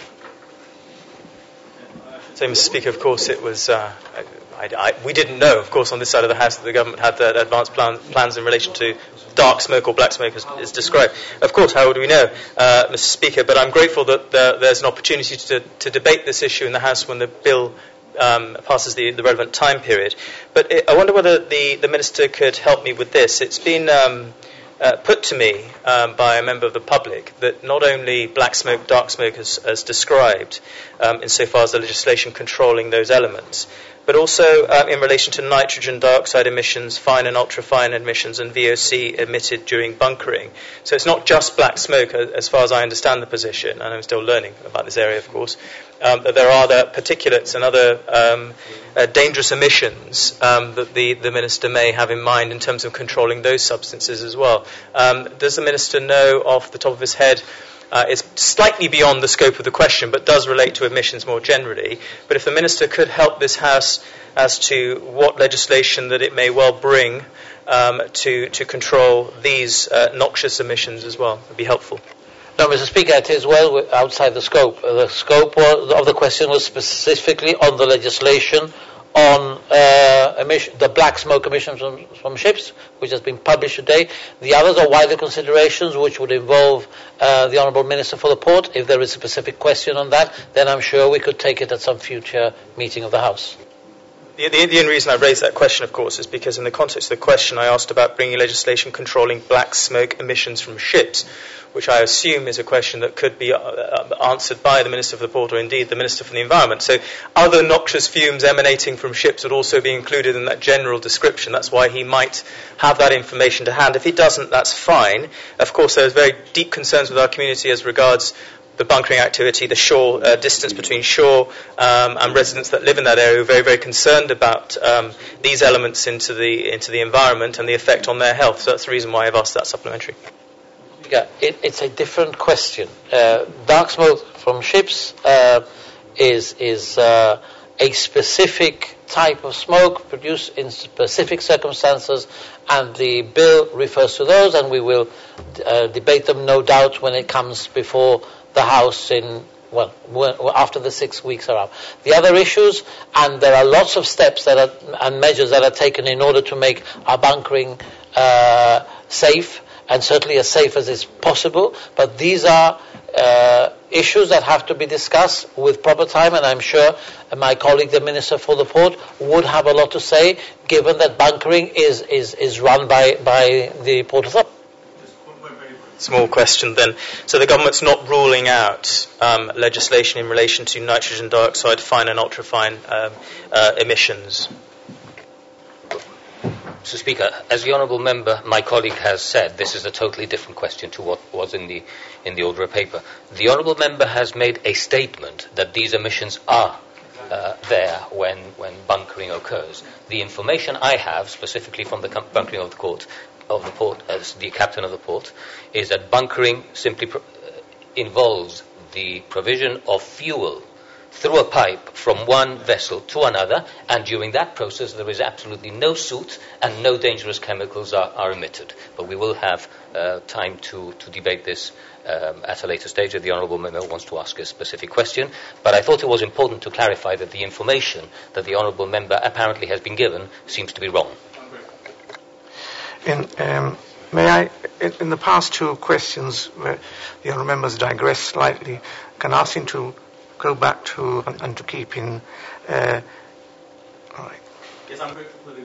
So, Mr. Speaker, of course, it was... we didn't know, of course, on this side of the House that the government had advanced plans in relation to dark smoke or black smoke as described. Of course, how would we know, Mr. Speaker? But I'm grateful that there's an opportunity to debate this issue in the House when the bill passes the relevant time period. But I wonder whether the Minister could help me with this. It's been put to me by a member of the public that not only black smoke, dark smoke as described insofar as the legislation controlling those elements, but also in relation to nitrogen dioxide emissions, fine and ultrafine emissions, and VOC emitted during bunkering. So it's not just black smoke, as far as I understand the position, and I'm still learning about this area, of course, that there are other particulates and other dangerous emissions that the Minister may have in mind in terms of controlling those substances as well. Does the Minister know off the top of his head? It's slightly beyond the scope of the question, but does relate to emissions more generally. But if the Minister could help this House as to what legislation that it may well bring to control these noxious emissions as well, would be helpful. No, Mr. Speaker, it is well outside the scope. The scope of the question was specifically on the legislation on the black smoke emissions from ships, which has been published today. The others are wider considerations, which would involve the Honourable Minister for the Port. If there is a specific question on that, then I'm sure we could take it at some future meeting of the House. The only reason I raised that question, of course, is because in the context of the question I asked about bringing legislation controlling black smoke emissions from ships, which I assume is a question that could be answered by the Minister for the Port or indeed the Minister for the Environment. So other noxious fumes emanating from ships would also be included in that general description. That's why he might have that information to hand. If he doesn't, that's fine. Of course, there's very deep concerns with our community as regards the bunkering activity, the shore distance between shore and residents that live in that area are very, very concerned about these elements into the environment and the effect on their health. So that's the reason why I've asked that supplementary. Yeah, it's a different question. Dark smoke from ships is a specific type of smoke produced in specific circumstances, and the bill refers to those, and we will debate them, no doubt, when it comes before the House after the 6 weeks are up. The other issues, and there are lots of steps and measures that are taken in order to make our bunkering safe, and certainly as safe as is possible, but these are issues that have to be discussed with proper time, and I'm sure my colleague, the Minister for the Port, would have a lot to say, given that bunkering is run by the Port Authority. Small question then. So the government's not ruling out legislation in relation to nitrogen dioxide, fine and ultrafine emissions? Mr. Speaker, as the honourable member, my colleague, has said, this is a totally different question to what was in the order paper. The honourable member has made a statement that these emissions are there when bunkering occurs. The information I have, specifically from the bunkering of the port, as the captain of the port, is that bunkering simply involves the provision of fuel through a pipe from one vessel to another, and during that process there is absolutely no soot and no dangerous chemicals are emitted. But we will have time to debate this at a later stage if the honourable member wants to ask a specific question. But I thought it was important to clarify that the information that the honourable member apparently has been given seems to be wrong. May I, in the past two questions where the honourable members digress slightly, can ask him to go back to and to keep in. All right. Yes, I'm grateful for the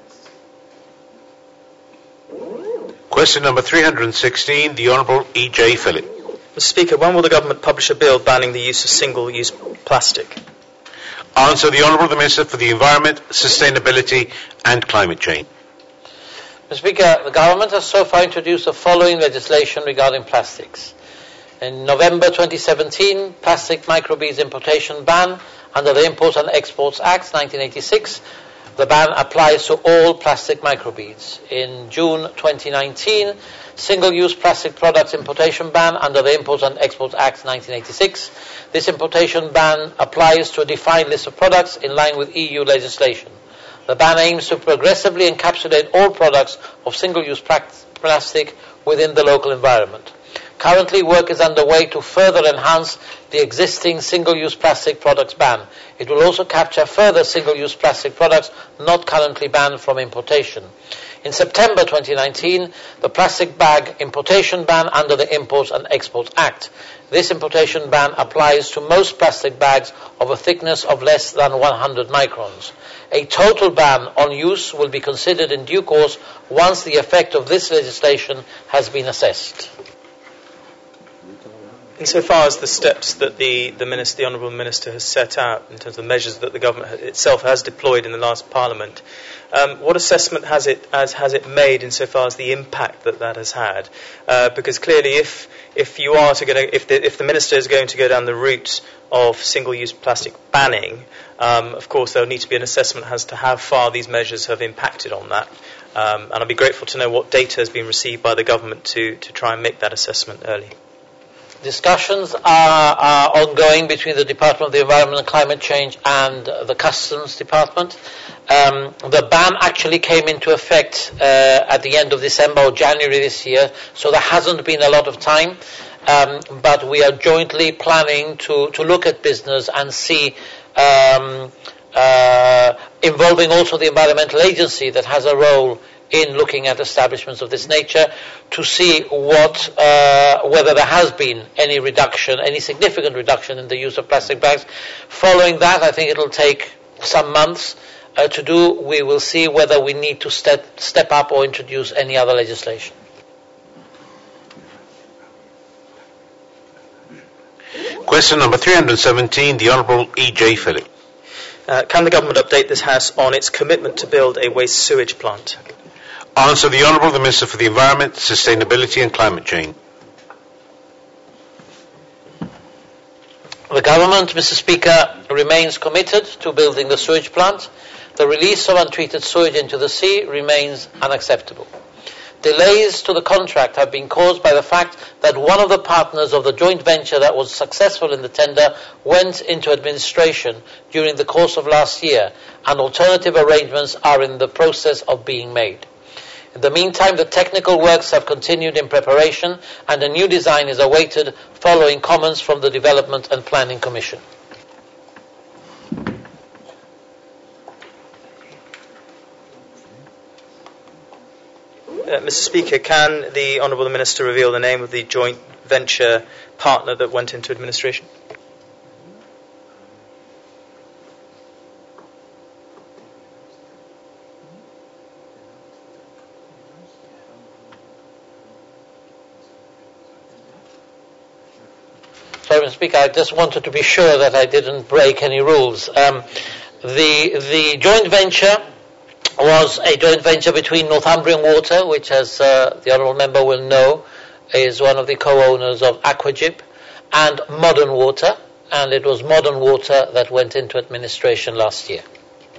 Question number 316, the Honourable E.J. Philip. Mr. Speaker, when will the government publish a bill banning the use of single-use plastic? Answer, the Honourable Minister for the Environment, Sustainability and Climate Change. Mr. Speaker, the government has so far introduced the following legislation regarding plastics. In November 2017, plastic microbeads importation ban under the Imports and Exports Act 1986. The ban applies to all plastic microbeads. In June 2019, single-use plastic products importation ban under the Imports and Exports Act 1986. This importation ban applies to a defined list of products in line with EU legislation. The ban aims to progressively encapsulate all products of single-use plastic within the local environment. Currently, work is underway to further enhance the existing single-use plastic products ban. It will also capture further single-use plastic products not currently banned from importation. In September 2019, the plastic bag importation ban under the Imports and Exports Act. This importation ban applies to most plastic bags of a thickness of less than 100 microns. A total ban on use will be considered in due course once the effect of this legislation has been assessed. Insofar as the steps that the Honourable Minister has set out in terms of the measures that the government itself has deployed in the last Parliament, what assessment has it made insofar as the impact that has had? Because clearly, if the Minister is going to go down the route of single-use plastic banning, of course there will need to be an assessment as to how far these measures have impacted on that. And I'd be grateful to know what data has been received by the government to try and make that assessment early. Discussions are ongoing between the Department of the Environment and Climate Change and the Customs Department. The ban actually came into effect at the end of December or January this year, so there hasn't been a lot of time. But we are jointly planning to look at business and see, involving also the Environmental Agency that has a role in looking at establishments of this nature, to see whether there has been any reduction, any significant reduction in the use of plastic bags. Following that, I think it will take some months to do. We will see whether we need to step up or introduce any other legislation. Question number 317, the Honourable E.J. Philip. Can the government update this House on its commitment to build a waste sewage plant? Answer, the Honourable Minister for the Environment, Sustainability and Climate Change. The government, Mr. Speaker, remains committed to building the sewage plant. The release of untreated sewage into the sea remains unacceptable. Delays to the contract have been caused by the fact that one of the partners of the joint venture that was successful in the tender went into administration during the course of last year, and alternative arrangements are in the process of being made. In the meantime, the technical works have continued in preparation, and a new design is awaited following comments from the Development and Planning Commission. Mr. Speaker, can the Honourable Minister reveal the name of the joint venture partner that went into administration? Sorry, Mr. Speaker, I just wanted to be sure that I didn't break any rules. The joint venture was a joint venture between Northumbrian Water, which, as the Honourable Member will know, is one of the co-owners of Aquagip, and Modern Water, and it was Modern Water that went into administration last year.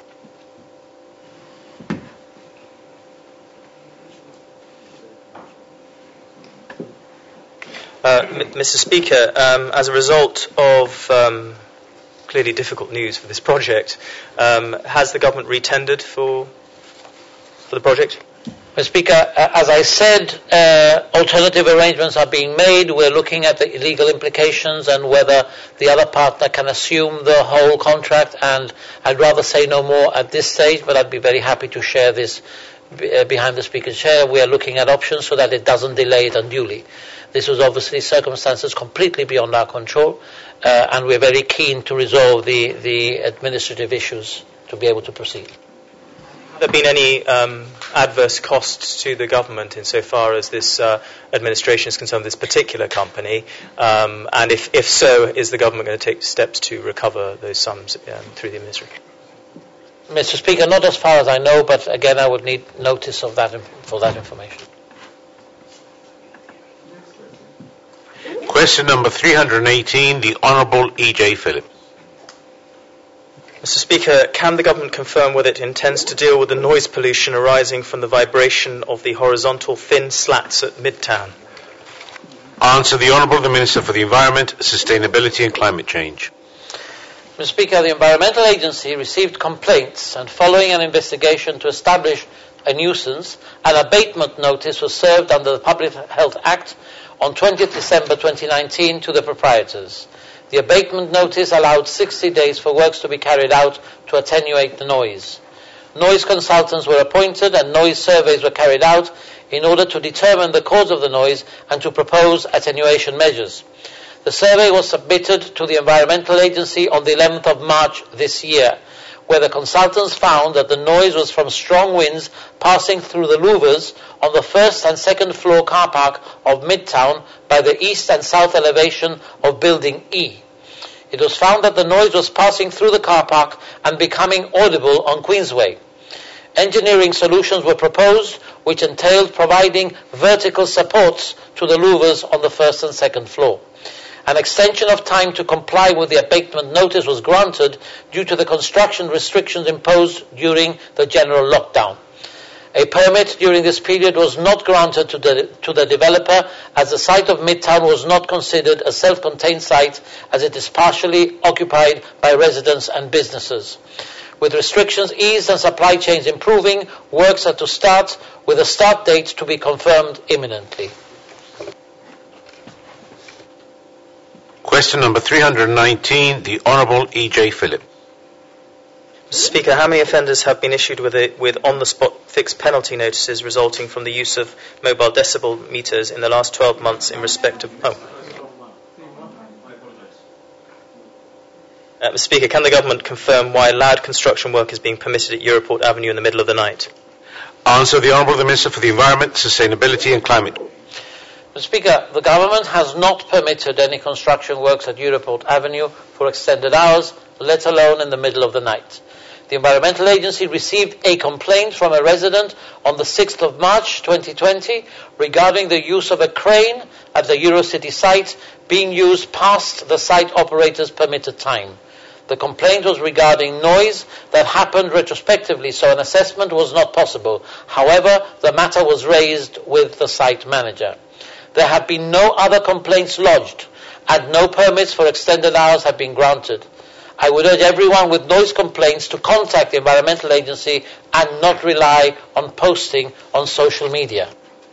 Mr. Speaker, as a result of clearly difficult news for this project, has the government re-tendered for the project? Mr. Speaker, as I said, alternative arrangements are being made. We're looking at the legal implications and whether the other partner can assume the whole contract, and I'd rather say no more at this stage, but I'd be very happy to share this behind the Speaker's chair. We are looking at options so that it doesn't delay it unduly. This was obviously circumstances completely beyond our control, and we're very keen to resolve the administrative issues to be able to proceed. Have there been any adverse costs to the government insofar as this administration is concerned, this particular company? And if so, is the government going to take steps to recover those sums through the administration? Mr. Speaker, not as far as I know, but again, I would need notice of that for that information. Question number 318, the Honourable E.J. Phillips. Mr. Speaker, can the government confirm whether it intends to deal with the noise pollution arising from the vibration of the horizontal thin slats at Midtown? Answer, the Honourable the Minister for the Environment, Sustainability and Climate Change. Mr. Speaker, the Environmental Agency received complaints, and following an investigation to establish a nuisance, an abatement notice was served under the Public Health Act on 20th December 2019 to the proprietors. The abatement notice allowed 60 days for works to be carried out to attenuate the noise. Noise consultants were appointed and noise surveys were carried out in order to determine the cause of the noise and to propose attenuation measures. The survey was submitted to the Environmental Agency on the 11th of March this year, where the consultants found that the noise was from strong winds passing through the louvers on the first and second floor car park of Midtown by the east and south elevation of Building E. It was found that the noise was passing through the car park and becoming audible on Queensway. Engineering solutions were proposed, which entailed providing vertical supports to the louvers on the first and second floor. An extension of time to comply with the abatement notice was granted due to the construction restrictions imposed during the general lockdown. A permit during this period was not granted to the developer, as the site of Midtown was not considered a self-contained site, as it is partially occupied by residents and businesses. With restrictions eased and supply chains improving, works are to start, with a start date to be confirmed imminently. Question number 319, the Honourable E.J. Phillips. Mr. Speaker, how many offenders have been issued with on-the-spot fixed penalty notices resulting from the use of mobile decibel meters in the last 12 months in respect of... Mr. Speaker, can the government confirm why loud construction work is being permitted at Europort Avenue in the middle of the night? Answer, the Honourable the Minister for the Environment, Sustainability and Climate. Mr. Speaker, the government has not permitted any construction works at Europort Avenue for extended hours, let alone in the middle of the night. The Environmental Agency received a complaint from a resident on the 6th of March 2020 regarding the use of a crane at the Eurocity site being used past the site operator's permitted time. The complaint was regarding noise that happened retrospectively, so an assessment was not possible. However, the matter was raised with the site manager. There have been no other complaints lodged, and no permits for extended hours have been granted. I would urge everyone with noise complaints to contact the Environmental Agency and not rely on posting on social media.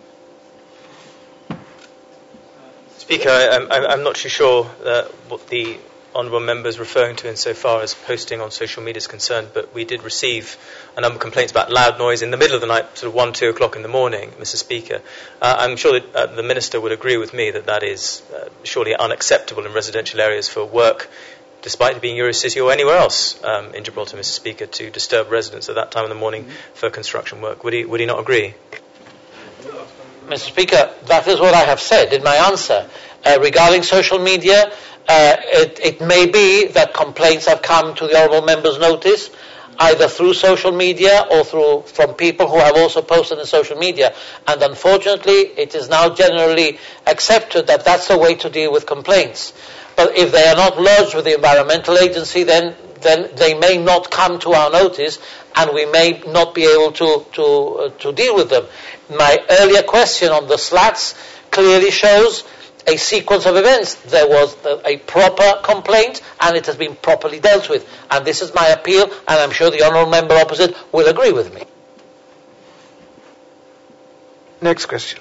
Speaker, I'm not too sure what the honourable member is referring to insofar as posting on social media is concerned, but we did receive a number of complaints about loud noise in the middle of the night, sort of 1, 2 o'clock in the morning, Mr. Speaker. I'm sure that the Minister would agree with me that that is surely unacceptable in residential areas for work, despite it being Eurocity or anywhere else in Gibraltar, Mr. Speaker, to disturb residents at that time of the morning for construction work. Would he not agree? Mr. Speaker, that is what I have said in my answer. Regarding social media, it may be that complaints have come to the honourable member's notice, either through social media or from people who have also posted on social media. And unfortunately, it is now generally accepted that that's the way to deal with complaints. But if they are not lodged with the Environmental Agency, then they may not come to our notice, and we may not be able to deal with them. My earlier question on the slats clearly shows a sequence of events. There was a proper complaint, and it has been properly dealt with. And this is my appeal, and I'm sure the honourable member opposite will agree with me. Next question.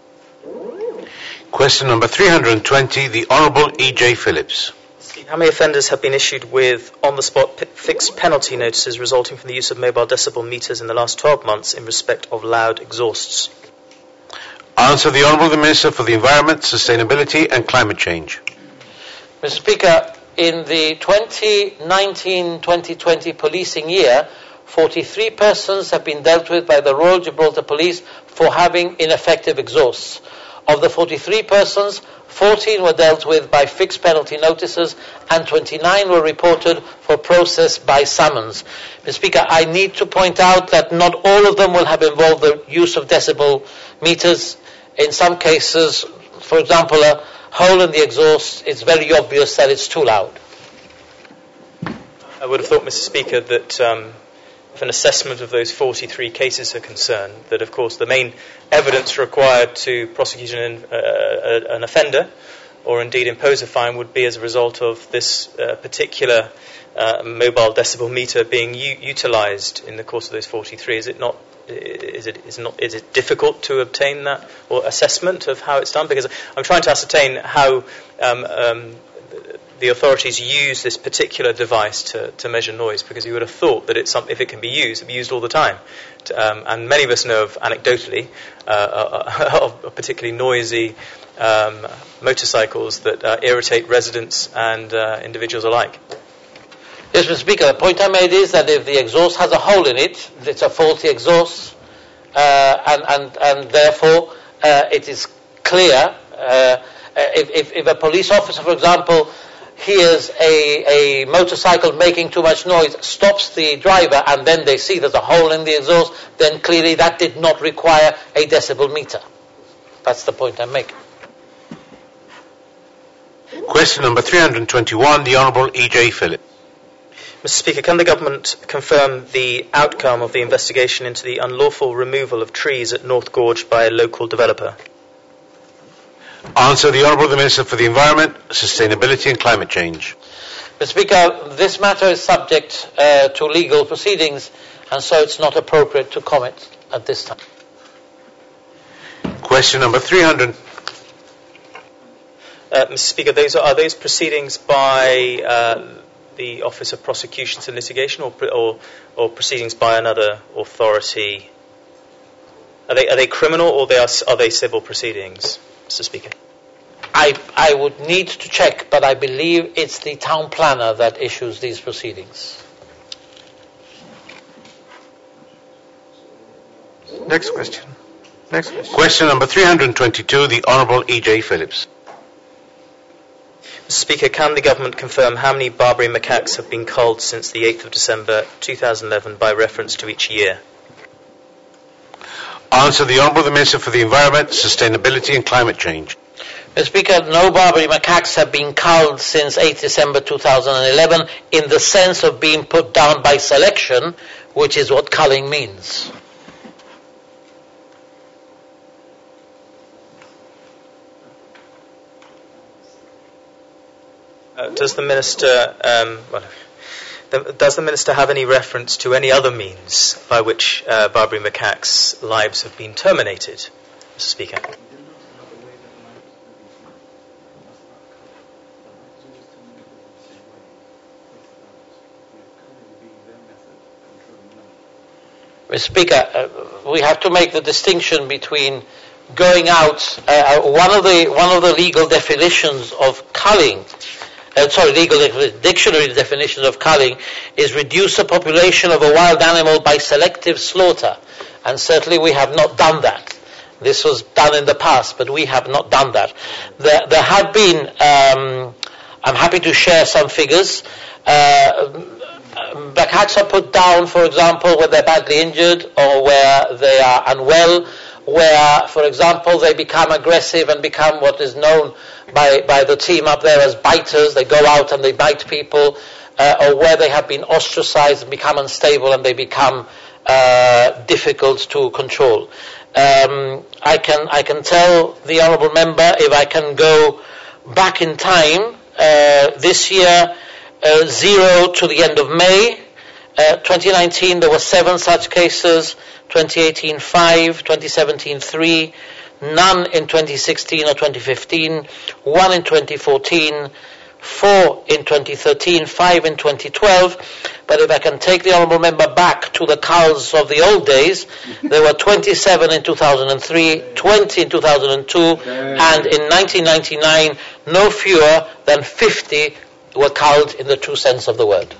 Question number 320, the Honourable E.J. Phillips. How many offenders have been issued with on-the-spot fixed penalty notices resulting from the use of mobile decibel meters in the last 12 months in respect of loud exhausts? Answer the Honourable Minister for the Environment, Sustainability and Climate Change. Mr. Speaker, in the 2019-2020 policing year, 43 persons have been dealt with by the Royal Gibraltar Police for having ineffective exhausts. Of the 43 persons, 14 were dealt with by fixed penalty notices and 29 were reported for process by summons. Mr. Speaker, I need to point out that not all of them will have involved the use of decibel meters. In some cases, for example, a hole in the exhaust, it's very obvious that it's too loud. I would have thought, Mr. Speaker, that if an assessment of those 43 cases are concerned, that of course the main evidence required to prosecute an offender or indeed impose a fine would be as a result of this particular mobile decibel meter being utilised in the course of those 43. Is it difficult to obtain that or assessment of how it's done? Because I'm trying to ascertain how the authorities use this particular device to measure noise, because you would have thought that if it can be used, it'd be used all the time. And many of us know of, anecdotally, of particularly noisy motorcycles that irritate residents and individuals alike. Yes, Mr. Speaker, the point I made is that if the exhaust has a hole in it, it's a faulty exhaust, and therefore it is clear. If a police officer, for example, hears a motorcycle making too much noise, stops the driver, and then they see there's a hole in the exhaust, then clearly that did not require a decibel meter. That's the point I'm making. Question number 321, the Honourable E.J. Phillips. Mr. Speaker, can the government confirm the outcome of the investigation into the unlawful removal of trees at North Gorge by a local developer? Answer the Honourable Minister for the Environment, Sustainability and Climate Change. Mr. Speaker, this matter is subject to legal proceedings, and so it's not appropriate to comment at this time. Question number 300. Mr. Speaker, are those proceedings by the Office of Prosecutions and Litigation or proceedings by another authority? Are they criminal or are they civil proceedings, Mr. Speaker? I would need to check, but I believe it's the town planner that issues these proceedings. Next question. Question number 322, the Honourable E.J. Phillips. Mr. Speaker, can the government confirm how many Barbary macaques have been culled since the 8th of December 2011 by reference to each year? Answer the Honourable Minister for the Environment, Sustainability and Climate Change. Mr. Speaker, no Barbary macaques have been culled since 8 December 2011 in the sense of being put down by selection, which is what culling means. Does the Minister have any reference to any other means by which Barbary macaques' lives have been terminated, Mr. Speaker? Mr. Speaker, we have to make the distinction between going out. One of the legal definitions of culling, dictionary definitions of culling, is reduce the population of a wild animal by selective slaughter, and certainly we have not done that. This was done in the past, but we have not done that. There have been. I'm happy to share some figures. Macaques are put down, for example, when they're badly injured or where they are unwell, where, for example, they become aggressive and become what is known by the team up there as biters. They go out and they bite people, or where they have been ostracized and become unstable and they become difficult to control. I can tell the honourable member, if I can go back in time, this year, 0 to the end of May. 2019 there were 7 such cases, 2018 5, 2017 3, none in 2016 or 2015, 1 in 2014, 4 in 2013, 5 in 2012. But if I can take the honourable member back to the culls of the old days, there were 27 in 2003, 20 in 2002, and in 1999 no fewer than 50 were culled in the true sense of the word.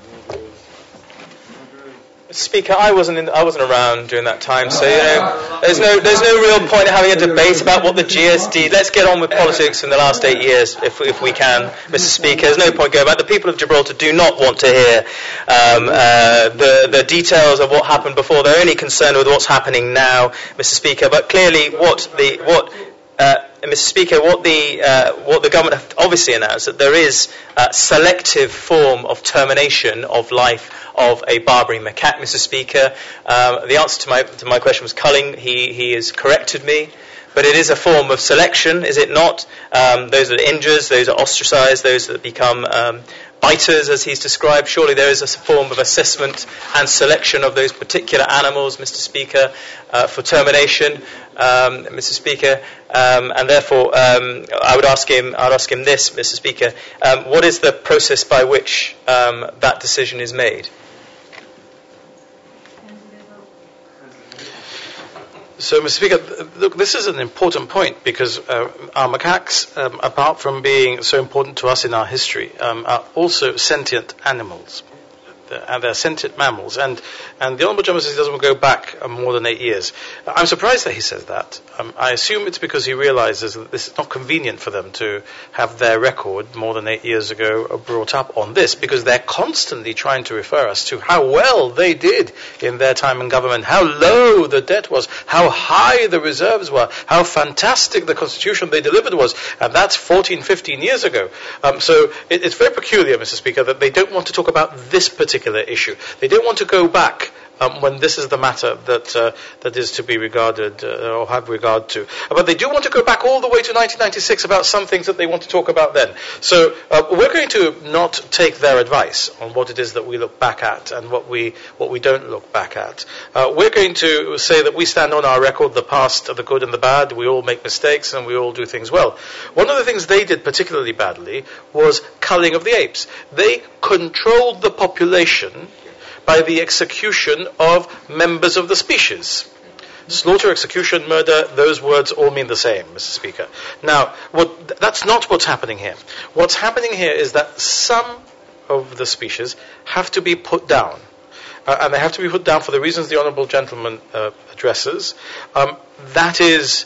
Speaker, I wasn't around during that time, so there's no real point in having a debate about what the GSD. Let's get on with politics in the last 8 years, if we can, Mr. Speaker. There's no point going back. The people of Gibraltar do not want to hear the details of what happened before. They're only concerned with what's happening now, Mr. Speaker. But clearly, Mr. Speaker, what the government have obviously announced, that there is a selective form of termination of life of a Barbary macaque, Mr. Speaker. The answer to my question was culling. He has corrected me. But it is a form of selection, is it not? Those that are injured, those that are ostracized, those that become biters, as he's described. Surely there is a form of assessment and selection of those particular animals, Mr. Speaker, for termination, Mr. Speaker. And therefore, I would ask him this, Mr. Speaker. What is the process by which that decision is made? So, Mr. Speaker, look, this is an important point because our macaques, apart from being so important to us in our history, are also sentient animals. And they're sentient mammals. And the Honourable Gentleman says he doesn't go back more than 8 years. I'm surprised that he says that. I assume it's because he realizes that this is not convenient for them to have their record more than 8 years ago brought up on this, because they're constantly trying to refer us to how well they did in their time in government, how low the debt was, how high the reserves were, how fantastic the constitution they delivered was. And that's 14, 15 years ago. So it's very peculiar, Mr. Speaker, that they don't want to talk about this particular issue. They don't want to go back when this is the matter that is to be regarded or have regard to. But they do want to go back all the way to 1996 about some things that they want to talk about then. So we're going to not take their advice on what it is that we look back at and what we don't look back at. We're going to say that we stand on our record, the past, the good and the bad. We all make mistakes and we all do things well. One of the things they did particularly badly was culling of the apes. They controlled the population by the execution of members of the species. Slaughter, execution, murder, those words all mean the same, Mr. Speaker. Now, that's not what's happening here. What's happening here is that some of the species have to be put down. And they have to be put down for the reasons the Honourable Gentleman addresses. That is,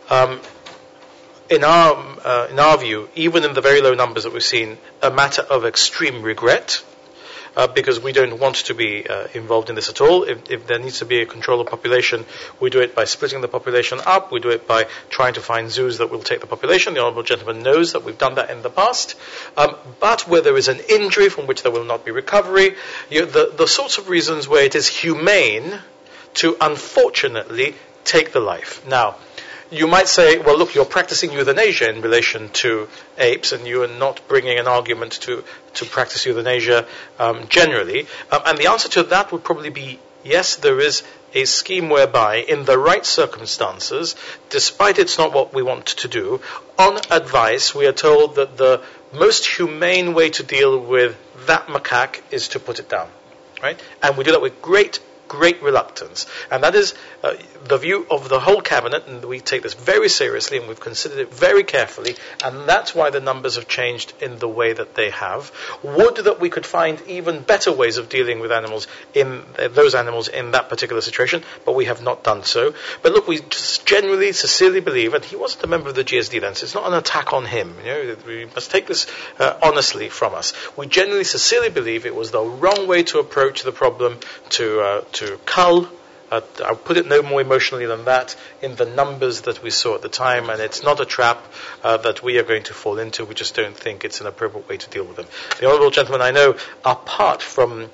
in our view, even in the very low numbers that we've seen, a matter of extreme regret. because we don't want to be involved in this at all. If there needs to be a control of population, we do it by splitting the population up. We do it by trying to find zoos that will take the population. The Honourable Gentleman knows that we've done that in the past. But where there is an injury from which there will not be recovery, the sorts of reasons where it is humane to unfortunately take the life. Now, you might say, well, look, you're practicing euthanasia in relation to apes, and you are not bringing an argument to practice euthanasia generally. And the answer to that would probably be yes, there is a scheme whereby, in the right circumstances, despite it's not what we want to do, on advice, we are told that the most humane way to deal with that macaque is to put it down. Right? And we do that with great reluctance. And that is the view of the whole Cabinet, and we take this very seriously, and we've considered it very carefully, and that's why the numbers have changed in the way that they have. Would that we could find even better ways of dealing with animals, in those animals in that particular situation, but we have not done so. But look, we just genuinely, sincerely believe, and he wasn't a member of the GSD then, so it's not an attack on him. We must take this honestly from us. We genuinely, sincerely believe it was the wrong way to approach the problem, to cull, I'll put it no more emotionally than that, in the numbers that we saw at the time, and it's not a trap that we are going to fall into. We just don't think it's an appropriate way to deal with them. The Honourable Gentleman, I know, apart from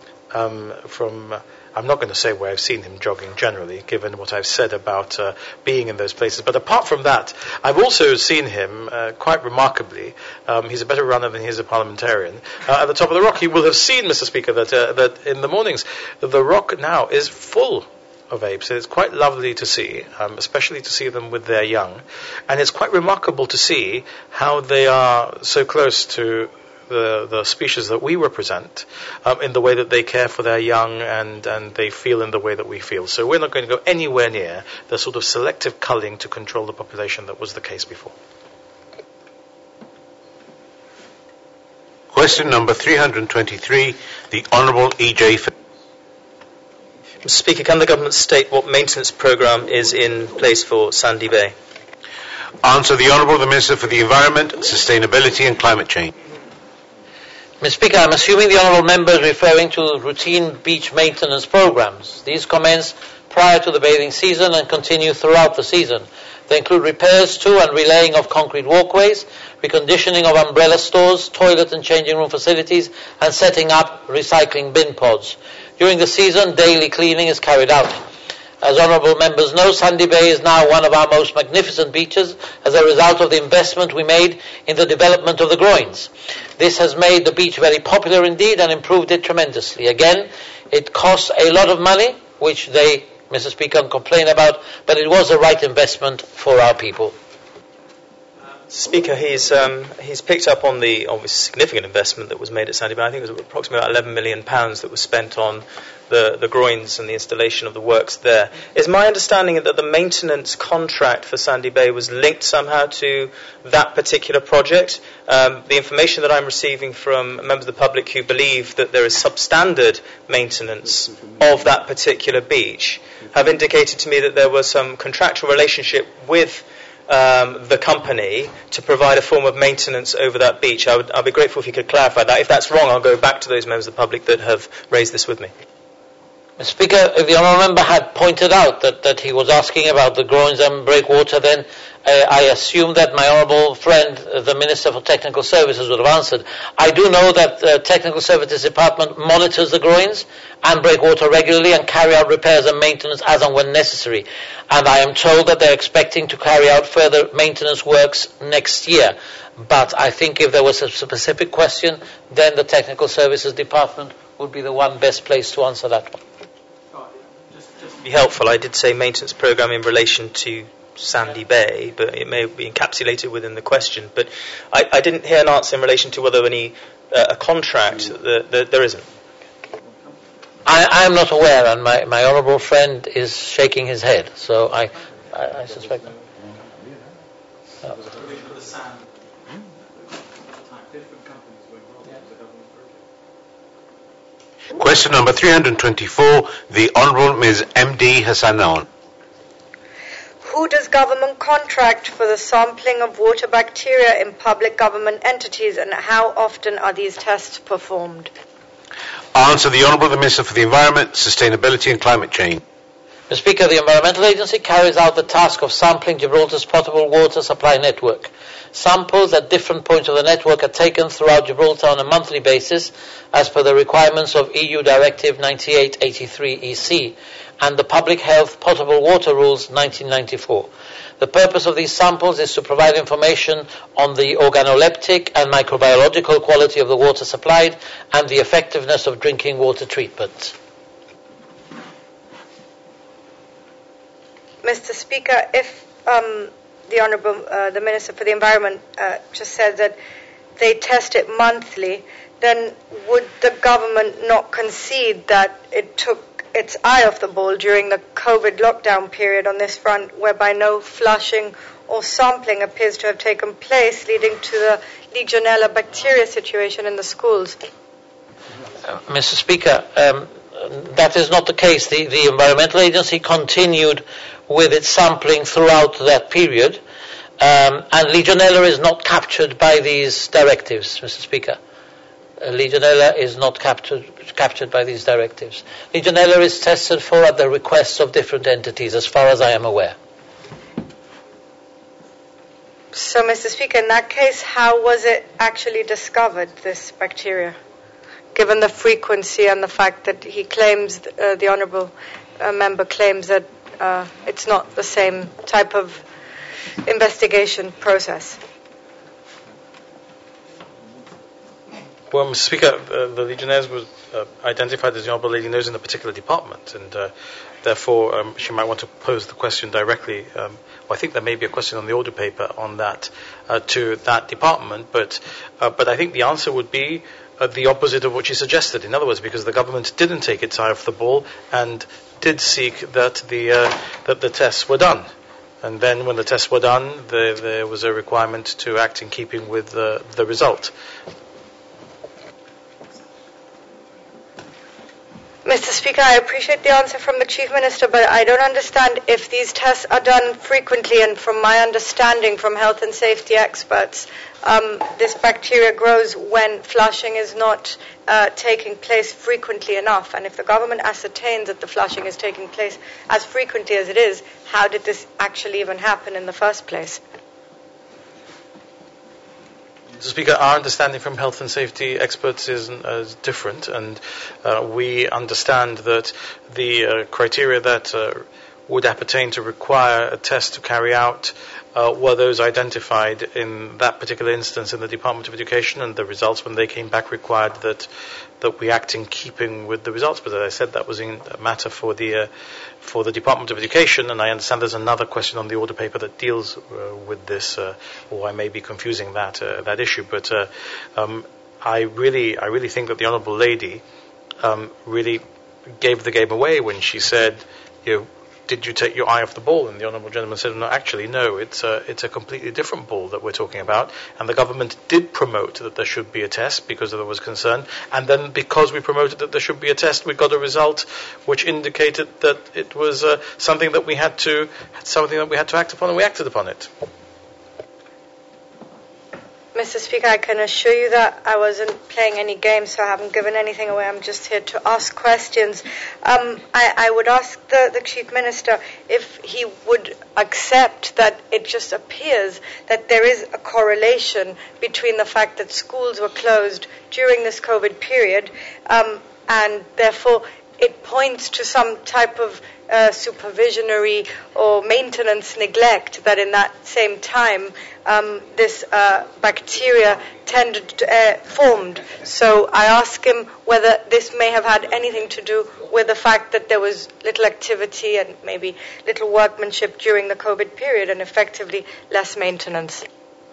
I'm not going to say where I've seen him jogging generally, given what I've said about being in those places. But apart from that, I've also seen him, quite remarkably, he's a better runner than he is a parliamentarian, at the top of the Rock. You will have seen, Mr. Speaker, that in the mornings, the Rock now is full of apes. It's quite lovely to see, especially to see them with their young. And it's quite remarkable to see how they are so close to the species that we represent, in the way that they care for their young and they feel in the way that we feel. So we're not going to go anywhere near the sort of selective culling to control the population that was the case before. Question number 323, the Honourable E.J. Mr. Speaker, can the government state what maintenance programme is in place for Sandy Bay? Answer the Honourable the Minister for the Environment, Sustainability and Climate Change. Mr. Speaker, I'm assuming the Honourable Member is referring to routine beach maintenance programmes. These commence prior to the bathing season and continue throughout the season. They include repairs to and relaying of concrete walkways, reconditioning of umbrella stores, toilet and changing room facilities, and setting up recycling bin pods. During the season, daily cleaning is carried out. As honourable members know, Sandy Bay is now one of our most magnificent beaches as a result of the investment we made in the development of the groins. This has made the beach very popular indeed and improved it tremendously. Again, it costs a lot of money, which they, Mr. Speaker, complain about, but it was the right investment for our people. Speaker, he's picked up on the obviously significant investment that was made at Sandy Bay. I think it was approximately about £11 million that was spent on the groins and the installation of the works there. Is my understanding that the maintenance contract for Sandy Bay was linked somehow to that particular project? The information that I'm receiving from members of the public who believe that there is substandard maintenance of that particular beach have indicated to me that there was some contractual relationship with the company to provide a form of maintenance over that beach. I'd be grateful if you could clarify that. If that's wrong, I'll go back to those members of the public that have raised this with me. Mr. Speaker, if the honourable member had pointed out that he was asking about the groins and breakwater, then I assume that my honourable friend, the Minister for Technical Services, would have answered. I do know that the Technical Services Department monitors the groins and breakwater regularly and carry out repairs and maintenance as and when necessary. And I am told that they're expecting to carry out further maintenance works next year. But I think if there was a specific question, then the Technical Services Department would be the one best placed to answer that one. Just to be helpful, I did say maintenance programme in relation to Sandy Bay, but it may be encapsulated within the question. But I didn't hear an answer in relation to whether any a contract that there isn't. I am not aware, and my honourable friend is shaking his head, so I suspect. Question number 324, the Honourable Ms. M.D. Hassanan. Who does government contract for the sampling of water bacteria in public government entities, and how often are these tests performed? Answer the Honourable Minister for the Environment, Sustainability and Climate Change. Mr. Speaker, the Environmental Agency carries out the task of sampling Gibraltar's potable water supply network. Samples at different points of the network are taken throughout Gibraltar on a monthly basis as per the requirements of EU Directive 98/83/EC and the Public Health Potable Water Rules 1994. The purpose of these samples is to provide information on the organoleptic and microbiological quality of the water supplied and the effectiveness of drinking water treatment. Mr. Speaker, if the Honourable the Minister for the Environment just said that they test it monthly, then would the government not concede that it took its eye off the ball during the COVID lockdown period on this front, whereby no flushing or sampling appears to have taken place, leading to the Legionella bacteria situation in the schools? Mr. Speaker, that is not the case. The Environmental Agency continued with its sampling throughout that period, and Legionella is not captured by these directives, Mr. Speaker. Legionella is not captured by these directives. Legionella is tested for at the request of different entities, as far as I am aware. So, Mr. Speaker, in that case, how was it actually discovered, this bacteria, given the frequency and the fact that he claims, the Honourable Member claims that it's not the same type of investigation process? Well, Mr. Speaker, the Legionnaires was identified, as the Honourable Lady knows, in a particular department, and therefore she might want to pose the question directly. I think there may be a question on the order paper on that to that department, but I think the answer would be the opposite of what she suggested. In other words, because the government didn't take its eye off the ball and did seek that the tests were done. And then when the tests were done, there was a requirement to act in keeping with the result. Mr. Speaker, I appreciate the answer from the Chief Minister, but I don't understand if these tests are done frequently, and from my understanding from health and safety experts, this bacteria grows when flushing is not taking place frequently enough. And if the government ascertains that the flushing is taking place as frequently as it is, how did this actually even happen in the first place? Mr. Speaker, our understanding from health and safety experts is different, and we understand that the criteria that would appertain to require a test to carry out were those identified in that particular instance in the Department of Education, and the results when they came back required that we act in keeping with the results. But as I said, that was a matter for the Department of Education, and I understand there's another question on the order paper that deals with this, or I may be confusing that issue. But I really think that the Honourable Lady really gave the game away when she said, did you take your eye off the ball? And the Honourable Gentleman said, no, actually, no, it's a completely different ball that we're talking about. And the government did promote that there should be a test because there was concern. And then because we promoted that there should be a test, we got a result which indicated that it was something that we had to act upon, and we acted upon it. Mr. Speaker, I can assure you that I wasn't playing any games, so I haven't given anything away. I'm just here to ask questions. I would ask the Chief Minister if he would accept that it just appears that there is a correlation between the fact that schools were closed during this COVID period, and therefore it points to some type of supervisionary or maintenance neglect, that in that same time this bacteria formed. So I ask him whether this may have had anything to do with the fact that there was little activity and maybe little workmanship during the COVID period and effectively less maintenance.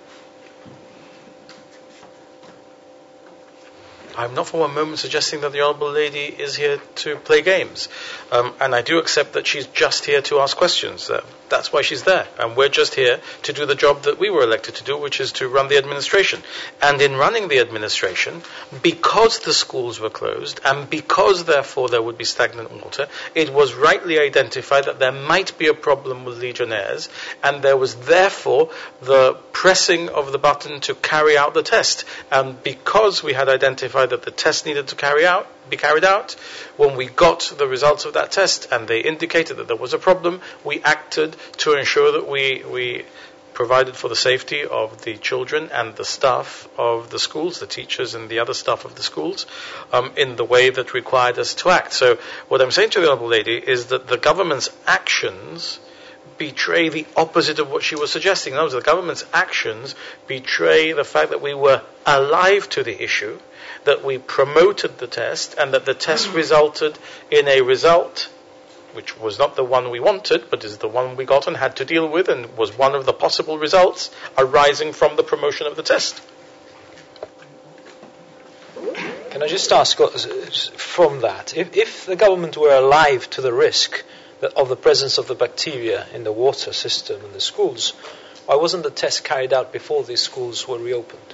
I'm not for one moment suggesting that the Honourable Lady is here to play games. And I do accept that she's just here to ask questions. That's why she's there. And we're just here to do the job that we were elected to do, which is to run the administration. And in running the administration, because the schools were closed and because, therefore, there would be stagnant water, it was rightly identified that there might be a problem with Legionnaires, and there was, therefore, the pressing of the button to carry out the test. And because we had identified decide that the test needed to be carried out. When we got the results of that test and they indicated that there was a problem, we acted to ensure that we provided for the safety of the children and the staff of the schools, the teachers and the other staff of the schools, in the way that required us to act. So what I'm saying to the Honourable Lady is that the government's actions betray the opposite of what she was suggesting. In other words, the government's actions betray the fact that we were alive to the issue, that we promoted the test, and that the test resulted in a result which was not the one we wanted, but is the one we got and had to deal with, and was one of the possible results arising from the promotion of the test. Can I just ask from that, if the government were alive to the risk of the presence of the bacteria in the water system in the schools, why wasn't the test carried out before these schools were reopened?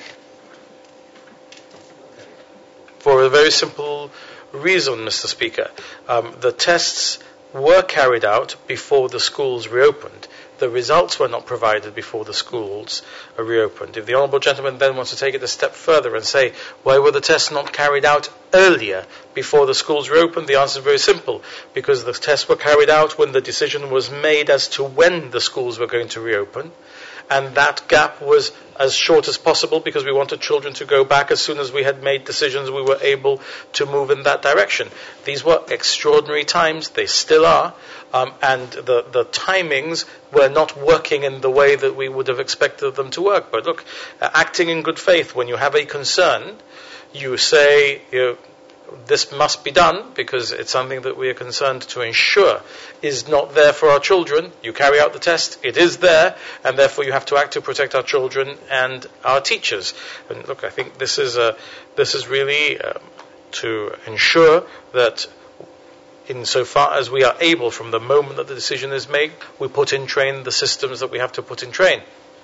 For a very simple reason, Mr. Speaker. The tests were carried out before the schools reopened. The results were not provided before the schools reopened. If the Honourable Gentleman then wants to take it a step further and say, why were the tests not carried out earlier before the schools reopened? The answer is very simple. Because the tests were carried out when the decision was made as to when the schools were going to reopen. And that gap was as short as possible because we wanted children to go back as soon as we had made decisions we were able to move in that direction. These were extraordinary times, they still are, and the timings were not working in the way that we would have expected them to work. But look, acting in good faith, when you have a concern, you say, this must be done because it's something that we are concerned to ensure is not there for our children. You carry out the test, it is there, and therefore you have to act to protect our children and our teachers. And look, I think this is really to ensure that insofar as we are able, from the moment that the decision is made, we put in train the systems that we have to put in train.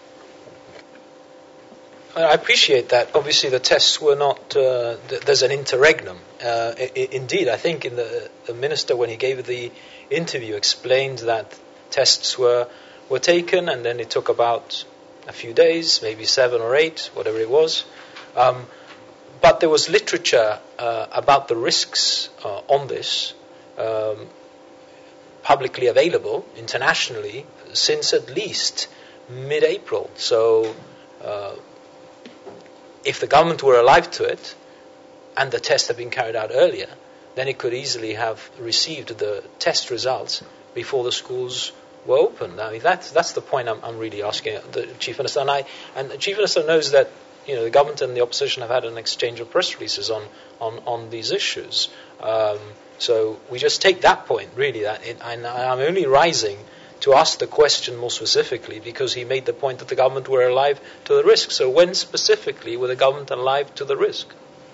I appreciate that. Obviously, the tests were not. There's an interregnum. Indeed, I think the minister, when he gave the interview, explained that tests were taken, and then it took about a few days, maybe 7 or 8, whatever it was. But there was literature about the risks on this, publicly available internationally, since at least mid-April. So. If the government were alive to it, and the test had been carried out earlier, then it could easily have received the test results before the schools were opened. I mean, that's the point I'm really asking the Chief Minister. And the Chief Minister knows that the government and the opposition have had an exchange of press releases on these issues. So we just take that point, really. And I'm only rising to ask the question more specifically because he made the point that the government were alive to the risk. So when specifically were the government alive to the risk?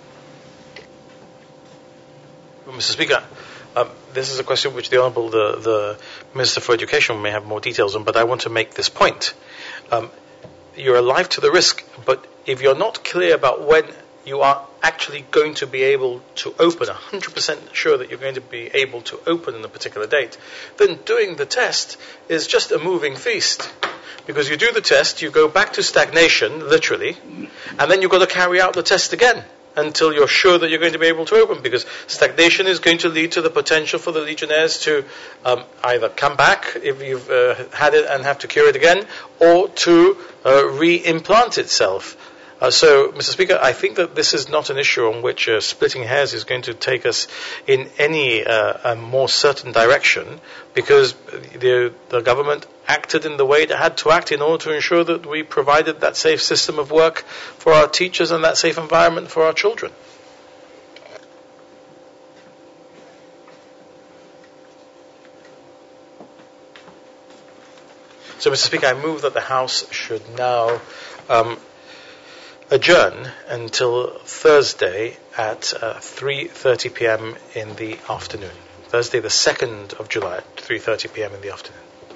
Well, Mr. Speaker, this is a question which the Honourable the Minister for Education may have more details on, but I want to make this point. You're alive to the risk, but if you're not clear about when you are actually going to be able to open, 100% sure that you're going to be able to open in a particular date, then doing the test is just a moving feast. Because you do the test, you go back to stagnation, literally, and then you've got to carry out the test again until you're sure that you're going to be able to open, because stagnation is going to lead to the potential for the Legionnaires to either come back if you've had it and have to cure it again, or to re-implant itself. So, Mr. Speaker, I think that this is not an issue on which splitting hairs is going to take us in any more certain direction, because the government acted in the way it had to act in order to ensure that we provided that safe system of work for our teachers and that safe environment for our children. So, Mr. Speaker, I move that the House should now adjourn until Thursday at 3:30 p.m. in the afternoon. Thursday, the 2nd of July at 3:30 p.m. in the afternoon.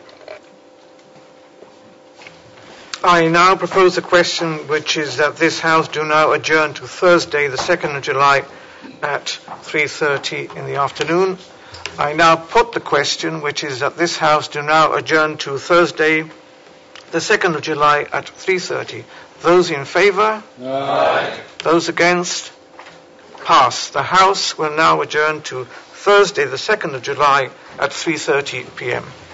I now propose a question which is that this House do now adjourn to Thursday, the 2nd of July at 3:30 in the afternoon. I now put the question which is that this House do now adjourn to Thursday, the 2nd of July at 3:30. Those in favour? Aye. Those against? pass. The House will now adjourn to Thursday, the 2nd of July at 3:30 p.m.